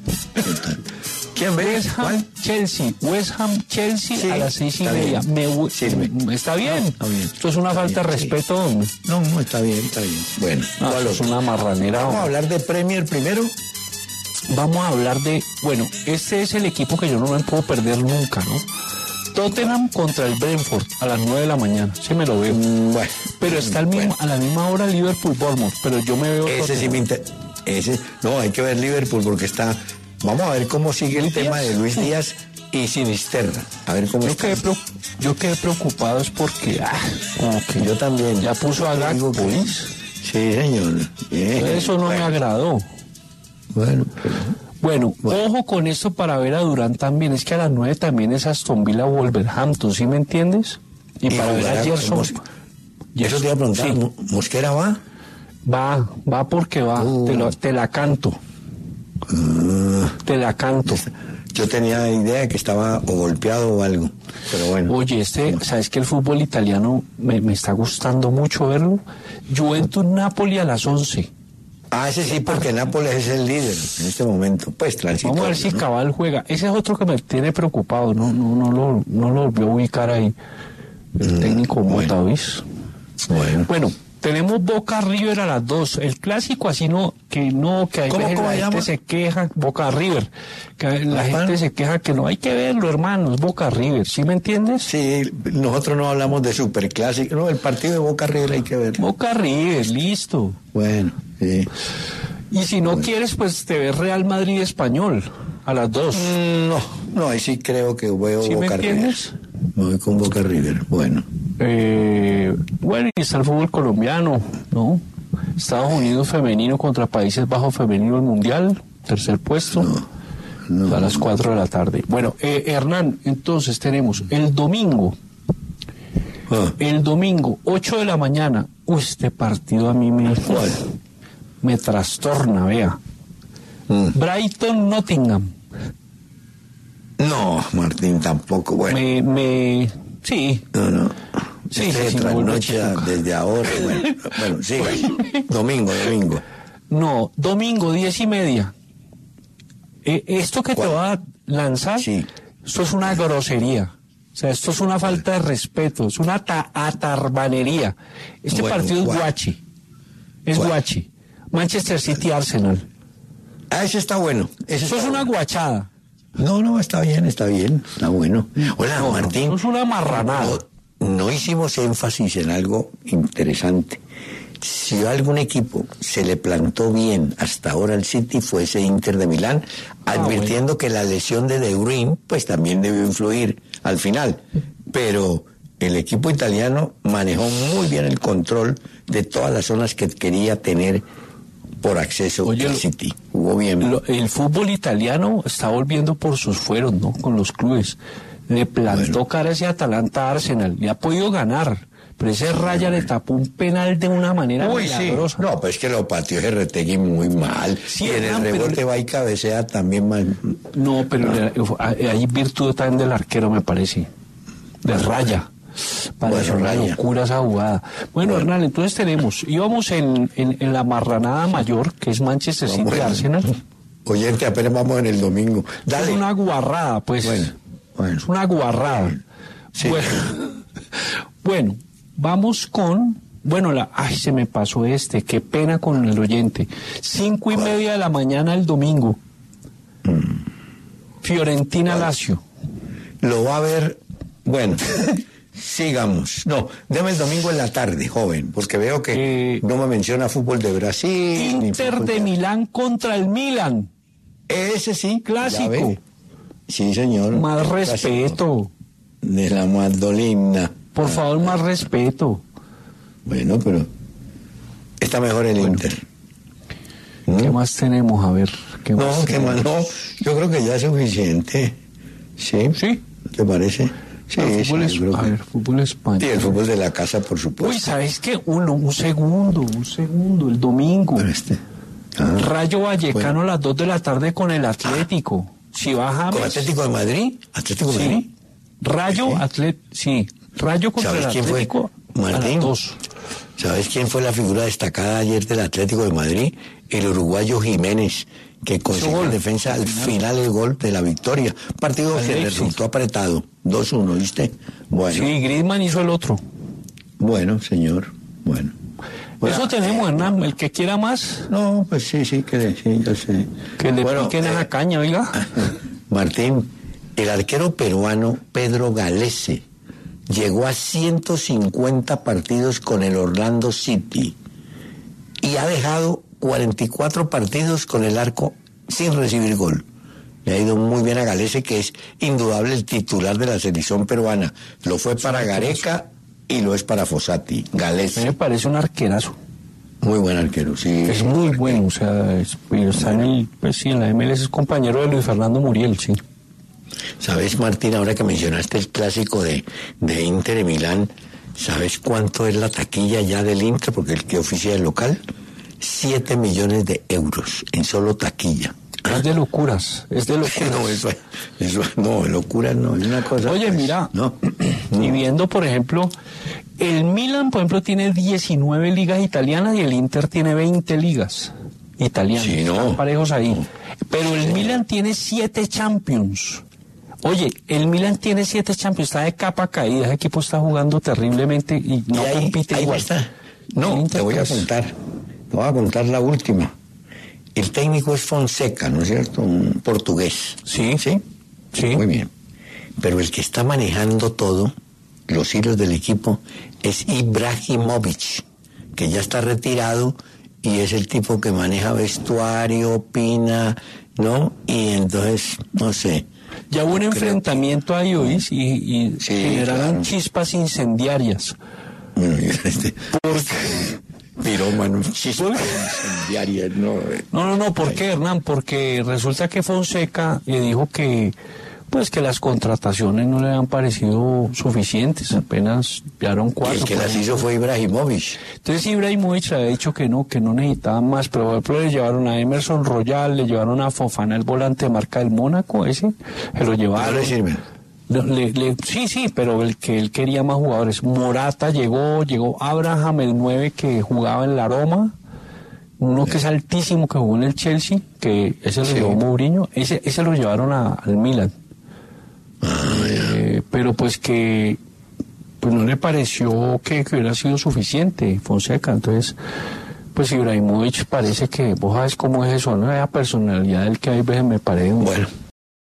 Speaker 3: ¿Quién ve?
Speaker 1: West Ham, ¿cuál? Chelsea. West Ham, Chelsea sí, a las seis y media. Me, me, está bien. No, está bien. Esto es una
Speaker 3: está
Speaker 1: falta
Speaker 3: bien,
Speaker 1: de respeto, hombre.
Speaker 3: Sí. No, no, está bien, está bien. Bueno,
Speaker 1: no, eso es una marranera.
Speaker 3: Vamos a hablar de Premier primero.
Speaker 1: Vamos a hablar de, bueno, este es el equipo que yo no me puedo perder nunca, ¿no? Tottenham contra el Brentford a las nueve de la mañana, sí me lo veo. Mm, bueno, pero está al mismo, bueno. a la misma hora Liverpool-Bournemouth, pero yo me veo
Speaker 3: Ese
Speaker 1: Tottenham.
Speaker 3: sí me interesa. Ese, no, hay que ver Liverpool porque está, vamos a ver cómo sigue el tema de Luis Díaz y Sinisterra, a ver cómo
Speaker 1: yo
Speaker 3: está.
Speaker 1: Quedé pro, yo quedé preocupado es porque, ah, como que
Speaker 3: yo también.
Speaker 1: Ya puso a Gakpo.
Speaker 3: Sí, señor. Bien.
Speaker 1: Eso no bueno. me agradó.
Speaker 3: Bueno, pero...
Speaker 1: Bueno, bueno, ojo con esto para ver a Durán también. Es que a las nueve también es Aston Villa Wolverhampton, ¿sí me entiendes? Y, y para ver a Gerson.
Speaker 3: Mos... Eso te iba a preguntar, sí. ¿Mosquera va?
Speaker 1: Va, va porque va. Uh. Te, lo, te la canto. Uh. Te la canto.
Speaker 3: Yo tenía idea de que estaba o golpeado o algo, pero bueno.
Speaker 1: Oye, este, ¿sabes que el fútbol italiano me, me está gustando mucho verlo? Juventus Napoli a las once.
Speaker 3: Ah, ese sí, porque Nápoles es el líder en este momento. Pues transitorio.
Speaker 1: Vamos a ver si
Speaker 3: ¿no?
Speaker 1: Cabal juega. Ese es otro que me tiene preocupado. No, no, no lo, no lo volvió a ubicar ahí. El
Speaker 3: Mm,
Speaker 1: técnico
Speaker 3: bueno.
Speaker 1: Mota, ¿ves?
Speaker 3: Bueno.
Speaker 1: Bueno, tenemos Boca River a las dos. El clásico así no, que no, que hay
Speaker 3: ¿Cómo,
Speaker 1: veces
Speaker 3: cómo
Speaker 1: la
Speaker 3: se
Speaker 1: gente
Speaker 3: llama?
Speaker 1: se queja, Boca River, que la
Speaker 3: Ajá.
Speaker 1: gente se queja que no hay que verlo, hermanos, Boca River, ¿sí me entiendes?
Speaker 3: Sí, nosotros no hablamos de superclásico. No, el partido de Boca River hay que verlo.
Speaker 1: Boca River, listo.
Speaker 3: Bueno, sí.
Speaker 1: Y si no quieres, pues te ves Real Madrid Español a las dos.
Speaker 3: Mm, No, no, ahí sí creo que veo
Speaker 1: ¿Sí me
Speaker 3: Boca River.
Speaker 1: entiendes?
Speaker 3: Me voy con Boca River. Bueno.
Speaker 1: Eh, bueno, y está el fútbol colombiano, ¿no? Estados Unidos femenino contra Países Bajos femenino el mundial, tercer puesto,
Speaker 3: no.
Speaker 1: a las cuatro de la tarde. Bueno, eh, Hernán, entonces tenemos el domingo,
Speaker 3: Ah,
Speaker 1: el domingo, ocho de la mañana. Uy, este partido a mí me,
Speaker 3: ¿Cuál?
Speaker 1: me trastorna, vea.
Speaker 3: mm.
Speaker 1: Brighton Nottingham.
Speaker 3: No, Martín, tampoco. Bueno,
Speaker 1: Me, me, sí,
Speaker 3: no, no.
Speaker 1: Sí,
Speaker 3: Este
Speaker 1: sí, sí, me vuelvo
Speaker 3: trasnocha
Speaker 1: chico.
Speaker 3: desde ahora. Bueno, bueno, siga. Domingo, domingo.
Speaker 1: no, domingo, diez y media. Eh, esto que
Speaker 3: ¿Cuál?
Speaker 1: te va a lanzar,
Speaker 3: Sí.
Speaker 1: esto es una grosería. O sea, esto es una falta de respeto, es una ta- atarbanería. Este
Speaker 3: Bueno,
Speaker 1: partido es
Speaker 3: ¿cuál?
Speaker 1: guachi. Es
Speaker 3: ¿Cuál?
Speaker 1: guachi. Manchester City Arsenal.
Speaker 3: Ah, ese está bueno. Ese
Speaker 1: Eso
Speaker 3: está
Speaker 1: es una
Speaker 3: bueno.
Speaker 1: guachada.
Speaker 3: No, no, está bien, está bien. Está bueno. Hola,
Speaker 1: No,
Speaker 3: Martín.
Speaker 1: eso es una marranada.
Speaker 3: No, no hicimos énfasis en algo interesante. Si a algún equipo se le plantó bien hasta ahora al City fue ese Inter de Milán,
Speaker 1: Ah,
Speaker 3: advirtiendo que la lesión de De Bruyne pues también debió influir al final. Pero el equipo italiano manejó muy bien el control de todas las zonas que quería tener por acceso
Speaker 1: Oye,
Speaker 3: al City. Jugó bien.
Speaker 1: Lo- el fútbol italiano está volviendo por sus fueros, ¿no? Con los clubes. Le plantó
Speaker 3: Bueno.
Speaker 1: cara ese Atalanta Arsenal. Le ha podido ganar. Pero ese Raya le tapó un penal de una manera
Speaker 3: Uy, sí.
Speaker 1: milagrosa.
Speaker 3: No, pues que lo pateó Retegui muy mal.
Speaker 1: Sí,
Speaker 3: y en el
Speaker 1: Hernán, pero
Speaker 3: rebote
Speaker 1: le-
Speaker 3: va y cabecea también mal.
Speaker 1: No, pero le- hay virtud también del arquero, me parece. De Raya. Parece
Speaker 3: Bueno,
Speaker 1: una
Speaker 3: Raya.
Speaker 1: locura esa jugada. Bueno, Hernán, entonces tenemos, íbamos en, en, en la marranada mayor, que es Manchester City
Speaker 3: Vamos en-
Speaker 1: Arsenal.
Speaker 3: Oyente, apenas vamos en el domingo.
Speaker 1: Es
Speaker 3: Dale.
Speaker 1: una guarrada, pues.
Speaker 3: Bueno, bueno.
Speaker 1: Es una guarrada.
Speaker 3: Sí.
Speaker 1: Bueno, bueno, vamos con. Bueno, la, ay, se me pasó este, qué pena con el oyente. Cinco y
Speaker 3: ¿Cuál?
Speaker 1: media de la mañana el domingo. Fiorentina Lazio.
Speaker 3: Lo va a ver. Bueno, sigamos. No, deme el domingo en la tarde, joven, porque veo que
Speaker 1: Eh,
Speaker 3: no me menciona fútbol de Brasil. ni
Speaker 1: Inter
Speaker 3: fútbol
Speaker 1: de Milán contra el Milan.
Speaker 3: Ese sí.
Speaker 1: Clásico.
Speaker 3: ya ve. Sí, señor.
Speaker 1: Más
Speaker 3: Clásico.
Speaker 1: respeto.
Speaker 3: De la Magdalena.
Speaker 1: Por favor, más respeto.
Speaker 3: Bueno, pero está mejor el Inter.
Speaker 1: ¿Qué
Speaker 3: ¿Mm?
Speaker 1: más tenemos? A ver. ¿qué
Speaker 3: No,
Speaker 1: más
Speaker 3: que
Speaker 1: tenemos?
Speaker 3: más no. Yo creo que ya es suficiente. ¿Sí?
Speaker 1: Sí.
Speaker 3: ¿Te parece? Sí,
Speaker 1: Ah,
Speaker 3: sí,
Speaker 1: fútbol es-
Speaker 3: yo creo
Speaker 1: a
Speaker 3: que-
Speaker 1: ver, fútbol español.
Speaker 3: Sí, el fútbol de la casa, por supuesto.
Speaker 1: Uy, ¿sabes qué? Uno, un segundo, un segundo, el domingo.
Speaker 3: Pero este. ah,
Speaker 1: Rayo Vallecano
Speaker 3: bueno.
Speaker 1: a las dos de la tarde con el Atlético. Si va
Speaker 3: ¿Con
Speaker 1: James.
Speaker 3: Atlético de Madrid? ¿Atlético de Madrid?
Speaker 1: Sí. Rayo, Atlet, sí. Rayo contra el
Speaker 3: ¿Sabes quién fue?
Speaker 1: Atlético a
Speaker 3: Martín.
Speaker 1: las dos.
Speaker 3: ¿Sabes quién fue la figura destacada ayer del Atlético de Madrid? El uruguayo Jiménez, que consiguió
Speaker 1: gol.
Speaker 3: en defensa al final el gol de la victoria. Partido que le
Speaker 1: Alexis.
Speaker 3: resultó apretado. dos uno, ¿viste? Bueno,
Speaker 1: Sí, Griezmann hizo el otro.
Speaker 3: bueno, señor. Bueno. Bueno,
Speaker 1: Eso tenemos, Hernán. El que quiera más,
Speaker 3: No, pues sí, sí, que sí, yo sé.
Speaker 1: que le
Speaker 3: Bueno,
Speaker 1: piquen a
Speaker 3: eh,
Speaker 1: la caña, oiga.
Speaker 3: Martín, el arquero peruano Pedro Galese llegó a ciento cincuenta partidos con el Orlando City y ha dejado cuarenta y cuatro partidos con el arco sin recibir gol. Le ha ido muy bien a Galese, que es indudable el titular de la selección peruana. Lo fue para Gareca y lo es para Fossati.
Speaker 1: A mí me
Speaker 3: Galese,
Speaker 1: parece un arquerazo.
Speaker 3: muy buen arquero, sí.
Speaker 1: Es muy bueno, o sea, es- pero está en el, pues sí, en la M L S es compañero de Luis Fernando Muriel, sí.
Speaker 3: ¿Sabes, Martín, ahora que mencionaste el clásico de, de Inter de Milán, ¿sabes cuánto es la taquilla ya del Inter? Porque el que oficia el local, siete millones de euros en solo taquilla.
Speaker 1: Es de locuras, es de locuras.
Speaker 3: No, eso, eso, no, locura no, es una cosa...
Speaker 1: Oye,
Speaker 3: pues,
Speaker 1: mira,
Speaker 3: No,
Speaker 1: y viendo, por ejemplo, el Milan, por ejemplo, tiene diecinueve ligas italianas y el Inter tiene veinte ligas. italiano.
Speaker 3: Sí, no.
Speaker 1: Están parejos ahí. Pero el Milan tiene siete Champions. Oye, el Milan tiene siete Champions, está de capa caída, ese equipo está jugando terriblemente y no
Speaker 3: y ahí,
Speaker 1: compite
Speaker 3: ahí
Speaker 1: igual.
Speaker 3: está. No, te voy a contar, te voy a contar la última. El técnico es Fonseca, ¿no es cierto? Un portugués.
Speaker 1: Sí,
Speaker 3: ¿Sí?
Speaker 1: sí.
Speaker 3: Muy bien. Pero el que está manejando todo, los hilos del equipo, es Ibrahimovic, que ya está retirado y es el tipo que maneja vestuario, opina, ¿no? Y entonces, no sé.
Speaker 1: Ya hubo un
Speaker 3: Creo
Speaker 1: enfrentamiento ahí hoy y, y
Speaker 3: Sí,
Speaker 1: generaron
Speaker 3: claro.
Speaker 1: chispas incendiarias.
Speaker 3: Bueno, este, pirómano, chispas incendiarias, ¿no?
Speaker 1: No, no, no, ¿por qué, Hernán? Porque resulta que Fonseca eh, dijo que pues que las contrataciones no le han parecido suficientes, apenas enviaron
Speaker 3: Y
Speaker 1: cuatro.
Speaker 3: el que
Speaker 1: por
Speaker 3: las
Speaker 1: ejemplo.
Speaker 3: hizo fue Ibrahimovic.
Speaker 1: Entonces Ibrahimovic le había dicho que no, que no necesitaban más, pero por ejemplo le llevaron a Emerson Royal, le llevaron a Fofana, el volante de marca del Mónaco, ese, se lo
Speaker 3: ¿No
Speaker 1: llevaron.
Speaker 3: le sirven?
Speaker 1: Le- le- le- sí, sí, pero el que él quería más jugadores. Morata llegó, llegó Abraham, el nueve que jugaba en la Roma, uno que es altísimo que jugó en el Chelsea, que ese lo
Speaker 3: Sí.
Speaker 1: llevó Mourinho, ese, ese lo llevaron a- al Milan. Eh, pero pues que pues no le pareció que, que hubiera sido suficiente Fonseca, entonces pues Ibrahimovic parece que vos sabes cómo es eso, ¿no? Esa personalidad del que hay veces me parece un...
Speaker 3: Bueno.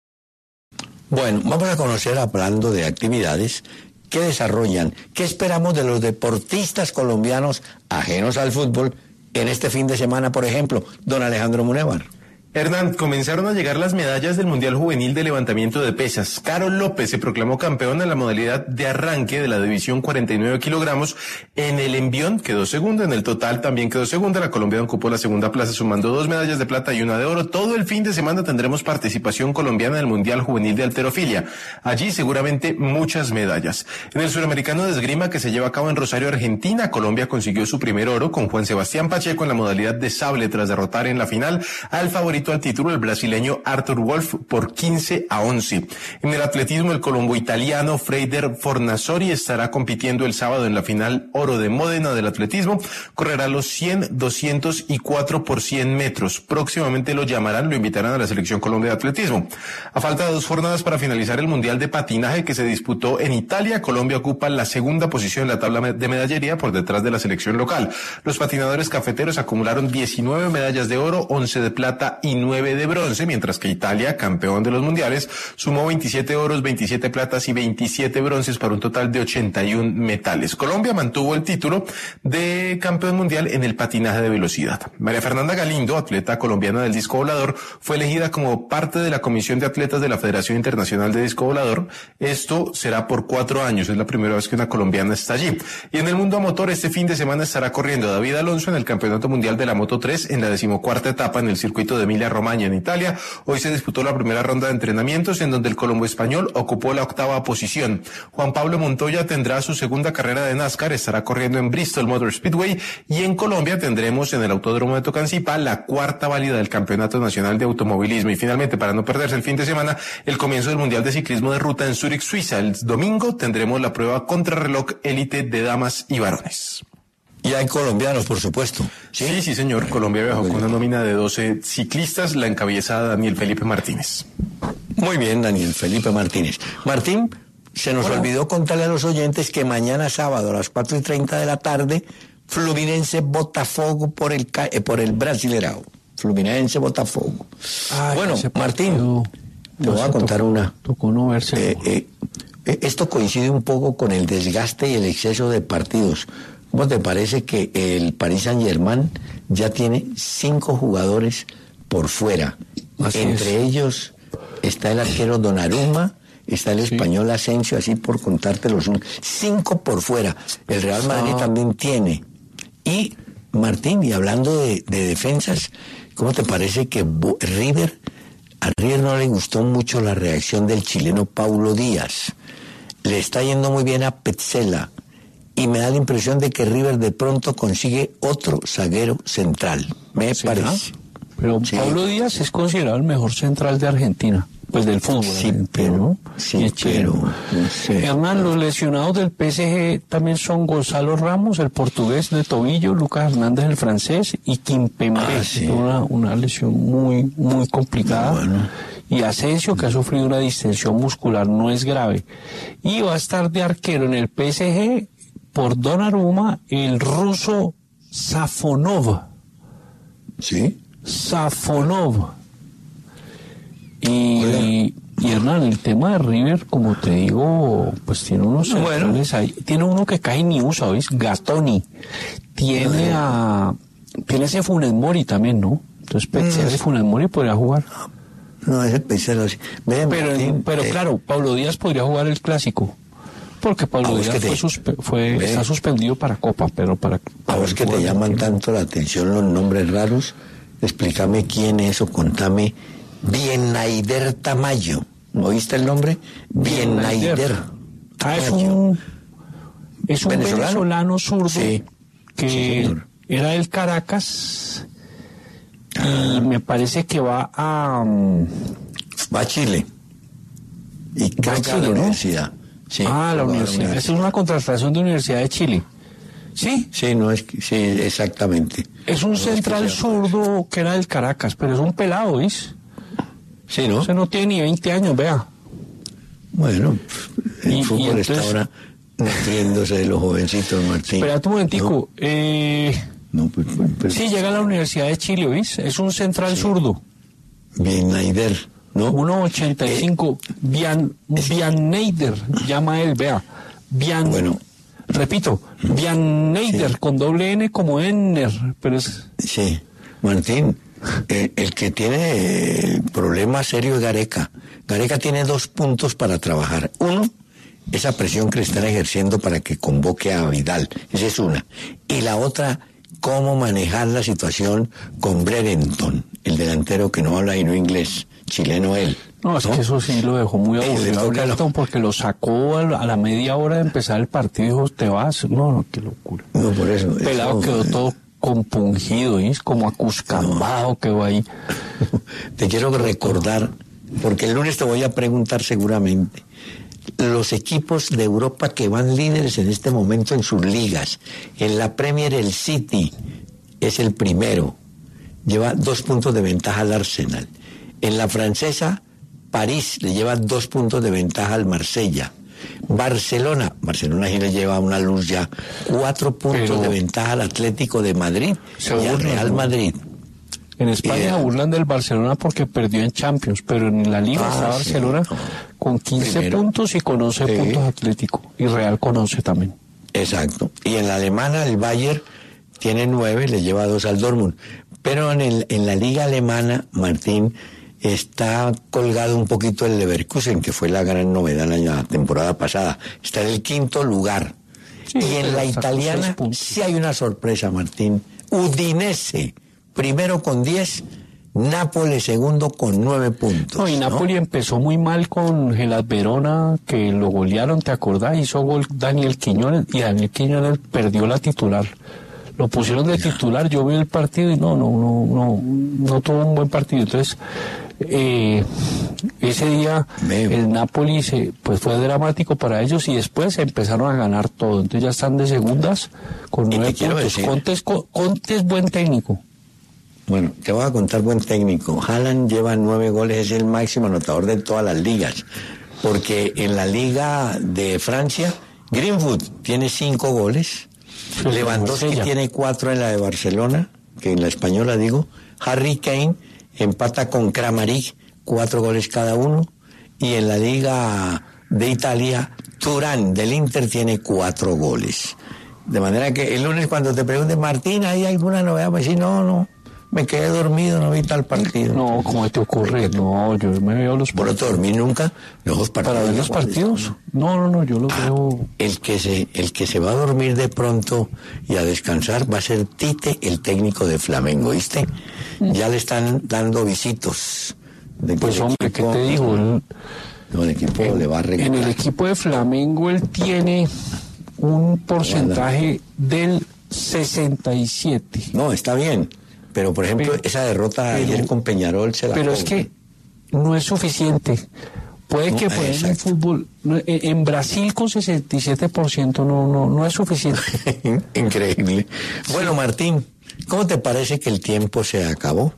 Speaker 3: Bueno, vamos a conocer, hablando de actividades que desarrollan, qué esperamos de los deportistas colombianos ajenos al fútbol en este fin de semana, por ejemplo, don Alejandro Munevar.
Speaker 5: Hernán, comenzaron a llegar las medallas del Mundial Juvenil de Levantamiento de Pesas. Carol López se proclamó campeona en la modalidad de arranque de la división cuarenta y nueve kilogramos. En el envión quedó segunda, en el total también quedó segunda. La colombiana ocupó la segunda plaza sumando dos medallas de plata y una de oro. Todo el fin de semana tendremos participación colombiana en el Mundial Juvenil de Halterofilia. Allí seguramente muchas medallas. En el Suramericano de Esgrima que se lleva a cabo en Rosario, Argentina, Colombia consiguió su primer oro con Juan Sebastián Pacheco en la modalidad de sable tras derrotar en la final al favorito al título, el brasileño Arthur Wolf, por quince a once. En el atletismo, el colombo italiano Freider Fornasori estará compitiendo el sábado en la final oro de Módena del atletismo. Correrá los cien, doscientos y cuatro por cien metros. Próximamente lo llamarán, lo invitarán a la Selección Colombia de Atletismo. A falta de dos jornadas para finalizar el Mundial de Patinaje que se disputó en Italia, Colombia ocupa la segunda posición en la tabla de medallería por detrás de la selección local. Los patinadores cafeteros acumularon diecinueve medallas de oro, once de plata y nueve de bronce, mientras que Italia, campeón de los mundiales, sumó veintisiete oros, veintisiete platas y veintisiete bronces para un total de ochenta y uno metales. Colombia mantuvo el título de campeón mundial en el patinaje de velocidad. María Fernanda Galindo, atleta colombiana del disco volador, fue elegida como parte de la Comisión de Atletas de la Federación Internacional de Disco Volador. Esto será por cuatro años, es la primera vez que una colombiana está allí. Y en el mundo a motor, este fin de semana estará corriendo David Alonso en el Campeonato Mundial de la Moto tres en la decimocuarta etapa en el circuito de Emilia Romagna en Italia. Hoy se disputó la primera ronda de entrenamientos en donde el colombo español ocupó la octava posición. Juan Pablo Montoya tendrá su segunda carrera de NASCAR, estará corriendo en Bristol Motor Speedway, y en Colombia tendremos en el Autódromo de Tocancipá la cuarta válida del Campeonato Nacional de Automovilismo. Y finalmente, para no perderse el fin de semana, el comienzo del Mundial de Ciclismo de Ruta en Zúrich, Suiza. El domingo tendremos la prueba contrarreloj élite de damas y varones.
Speaker 3: Y hay colombianos, por supuesto.
Speaker 5: Sí, sí, sí, señor. Colombia viajó con una nómina de doce ciclistas, la encabeza Daniel Felipe Martínez.
Speaker 3: Muy bien, Daniel Felipe Martínez. Martín, se nos
Speaker 1: Hola.
Speaker 3: olvidó contarle a los oyentes que mañana sábado a las cuatro y treinta de la tarde, Fluminense Botafogo por el, ca- eh, por el Brasilerao. Fluminense Botafogo.
Speaker 1: Ay,
Speaker 3: Bueno,
Speaker 1: ese
Speaker 3: Martín,
Speaker 1: partido,
Speaker 3: te
Speaker 1: no
Speaker 3: voy a
Speaker 1: se
Speaker 3: contar
Speaker 1: tocó-
Speaker 3: una.
Speaker 1: Tocó no verse.
Speaker 3: Eh, eh, eh, esto coincide un poco con el desgaste y el exceso de partidos. ¿Cómo te parece que el Paris Saint-Germain ya tiene cinco jugadores por fuera?
Speaker 1: Así
Speaker 3: Entre
Speaker 1: es.
Speaker 3: ellos está el arquero Donnarumma, está el
Speaker 1: Sí.
Speaker 3: español Asensio, así por contarte los un- cinco por fuera. El Real Madrid
Speaker 1: Ah.
Speaker 3: también tiene. Y Martín, y hablando de, de defensas, ¿cómo te parece que Bo- River, a River no le gustó mucho la reacción del chileno Paulo Díaz? Le está yendo muy bien a Petzela. Y me da la impresión de que River de pronto consigue otro zaguero central. Me
Speaker 1: ¿Será?
Speaker 3: parece.
Speaker 1: Pero
Speaker 3: Sí.
Speaker 1: Pablo Díaz es considerado el mejor central de Argentina. pues del fútbol.
Speaker 3: Sí,
Speaker 1: argentino,
Speaker 3: pero,
Speaker 1: ¿no?
Speaker 3: sí,
Speaker 1: Y es chileno.
Speaker 3: pero, no sé.
Speaker 1: Hernán, los lesionados del P S G también son Gonzalo Ramos, el portugués de tobillo, Lucas Hernández, el francés, y Kimpembe,
Speaker 3: Ah, sí.
Speaker 1: una, una lesión muy, muy complicada.
Speaker 3: Ah, bueno.
Speaker 1: Y Asensio, que ha sufrido una distensión muscular, no es grave. Y va a estar de arquero en el P S G por Donnarumma el ruso Safonov.
Speaker 3: ¿Sí?
Speaker 1: Safonov. Y, y Hernán, el tema de River, como te digo, pues tiene unos centrales ahí. Tiene uno que casi ni usa, ¿ves? Gatoni. Tiene a... Tiene ese Funes Mori también, ¿no? Entonces, pensé ese Funes Mori podría jugar.
Speaker 3: No, ese pensero así. Ven,
Speaker 1: Pero,
Speaker 3: Martín,
Speaker 1: pero
Speaker 3: eh,
Speaker 1: claro, Pablo Díaz podría jugar el clásico. Porque Pablo
Speaker 3: Ah,
Speaker 1: Díaz
Speaker 3: es que
Speaker 1: fue
Speaker 3: te-
Speaker 1: suspe- fue,
Speaker 3: ve.
Speaker 1: está suspendido para Copa, pero para...
Speaker 3: A vos que te
Speaker 1: jugar-
Speaker 3: llaman tanto la atención los nombres raros, explícame quién es o contame. Bienaider Tamayo. ¿Oíste el nombre? Bienaider.
Speaker 1: Ah, es
Speaker 3: Tamayo.
Speaker 1: un, es un
Speaker 3: ¿Venezolano?
Speaker 1: venezolano, zurdo
Speaker 3: Sí.
Speaker 1: que
Speaker 3: Sí, señor.
Speaker 1: era del Caracas y me parece que va a... um,
Speaker 3: Va a Chile. Y creo
Speaker 1: a
Speaker 3: que a
Speaker 1: Chile,
Speaker 3: la
Speaker 1: ¿no?
Speaker 3: universidad. Sí,
Speaker 1: ah, la
Speaker 3: va a
Speaker 1: universidad. Esa es una contratación de Universidad de Chile. Sí,
Speaker 3: Sí, no es que- sí, exactamente.
Speaker 1: es un
Speaker 3: No, es que
Speaker 1: central
Speaker 3: sea-
Speaker 1: zurdo que era del Caracas, pero es un pelado, ¿ves?
Speaker 3: Sí, ¿no?
Speaker 1: O sea, no tiene ni veinte años, vea.
Speaker 3: Bueno, el
Speaker 1: Y- y
Speaker 3: fútbol está
Speaker 1: entonces-
Speaker 3: ahora nutriéndose de los jovencitos, Martín.
Speaker 1: Espérate un momentico. Eh,
Speaker 3: No, no, pues, pues, pues,
Speaker 1: sí, llega a la Universidad de Chile, ¿ves? Es un central zurdo.
Speaker 3: Bienaider, ¿no?
Speaker 1: uno ochenta y cinco, Bian, Bianneider, llama él, vea. Bian,
Speaker 3: Bueno.
Speaker 1: repito, Bianneider,
Speaker 3: Sí.
Speaker 1: con doble N como Enner, pero es...
Speaker 3: Sí, Martín, eh, el que tiene eh, problemas serios es Gareca. Gareca tiene dos puntos para trabajar. Uno, esa presión que le están ejerciendo para que convoque a Vidal. Esa es una. Y la otra, cómo manejar la situación con Brereton, el delantero que no habla y no inglés, chileno él.
Speaker 1: No, es que eso sí lo dejó muy
Speaker 3: Le
Speaker 1: aburrido a
Speaker 3: toca lo-
Speaker 1: Brereton porque lo sacó a la, a la media hora de empezar el partido y dijo, te vas. No, no, qué locura.
Speaker 3: No, por eso.
Speaker 1: Pelado
Speaker 3: eso,
Speaker 1: quedó
Speaker 3: eh,
Speaker 1: todo compungido, ¿sí? Como acuscambado quedó ahí.
Speaker 3: Te quiero recordar, porque el lunes te voy a preguntar seguramente, los equipos de Europa que van líderes en este momento en sus ligas. En la Premier el City es el primero, lleva dos puntos de ventaja al Arsenal. En la francesa, París le lleva dos puntos de ventaja al Marsella. Barcelona, Barcelona sí le lleva una luz ya, cuatro puntos
Speaker 1: Pero-
Speaker 3: de ventaja al Atlético de Madrid
Speaker 1: Se
Speaker 3: y al
Speaker 1: burlan,
Speaker 3: Real
Speaker 1: ¿no?
Speaker 3: Madrid.
Speaker 1: En España
Speaker 3: Eh,
Speaker 1: se burlan del Barcelona porque perdió en Champions, pero en la Liga
Speaker 3: Ah,
Speaker 1: está
Speaker 3: sí,
Speaker 1: Barcelona
Speaker 3: no.
Speaker 1: con quince
Speaker 3: Primero.
Speaker 1: puntos y con once
Speaker 3: Sí.
Speaker 1: puntos Atlético. Y Real con once también.
Speaker 3: Exacto. Y en la alemana el Bayern tiene nueve, le lleva dos al Dortmund. Pero en, el, en la liga alemana, Martín, está colgado un poquito el Leverkusen, que fue la gran novedad la temporada pasada. Está en el quinto lugar.
Speaker 1: Sí,
Speaker 3: y en
Speaker 1: pero
Speaker 3: la
Speaker 1: sacó
Speaker 3: italiana
Speaker 1: seis puntos.
Speaker 3: sí hay una sorpresa, Martín. Udinese, primero con diez, Nápoles segundo con nueve puntos.
Speaker 1: No, y
Speaker 3: ¿no?
Speaker 1: Napoli empezó muy mal con Gelas Verona, que lo golearon, ¿te acordás? Hizo gol Daniel Quiñones y Daniel Quiñones perdió la titular. Lo pusieron de titular, yo vi el partido y no, no, no, no, no tuvo un buen partido. Entonces, eh, ese día
Speaker 3: Veo.
Speaker 1: el Napoli se, pues fue dramático para ellos y después empezaron a ganar todo. Entonces ya están de segundas con
Speaker 3: Y te
Speaker 1: nueve
Speaker 3: quiero
Speaker 1: puntos.
Speaker 3: decir-
Speaker 1: Conte es, co- Conte es buen técnico.
Speaker 3: Bueno, te voy a contar buen técnico. Haaland lleva nueve goles, es el máximo anotador de todas las ligas. Porque en la liga de Francia, Greenwood tiene cinco goles.
Speaker 1: Sí,
Speaker 3: Lewandowski
Speaker 1: Marsella.
Speaker 3: tiene cuatro en la de Barcelona, que en la española digo. Harry Kane empata con Kramaric, cuatro goles cada uno. Y en la liga de Italia, Turán del Inter tiene cuatro goles. De manera que el lunes cuando te pregunten, Martín, ¿hay alguna novedad? Pues sí, no, no. Me quedé dormido, no vi tal partido.
Speaker 1: No, ¿cómo te ocurre? No, yo me veo los
Speaker 3: ¿Vos no te dormís nunca? Los partidos.
Speaker 1: ¿Para ver los partidos? No, no, no, yo los veo...
Speaker 3: El que se, el que se va a dormir de pronto y a descansar va a ser Tite, el técnico de Flamengo, ¿viste? Ya le están dando visitos. De que
Speaker 1: Pues
Speaker 3: el
Speaker 1: hombre, ¿qué
Speaker 3: equipo-
Speaker 1: te digo? Él-
Speaker 3: No, el equipo le va a
Speaker 1: en
Speaker 3: regalar.
Speaker 1: el equipo de Flamengo él tiene un porcentaje del sesenta y siete.
Speaker 3: No, está bien. Pero, por ejemplo,
Speaker 1: Pero-
Speaker 3: esa derrota
Speaker 1: pero-
Speaker 3: ayer con Peñarol se la
Speaker 1: Pero es
Speaker 3: cobra.
Speaker 1: que no es suficiente. Puede que por el fútbol, en Brasil con sesenta y siete por ciento no, no, no es suficiente.
Speaker 3: Increíble. Bueno, Martín, ¿cómo te parece que el tiempo se acabó?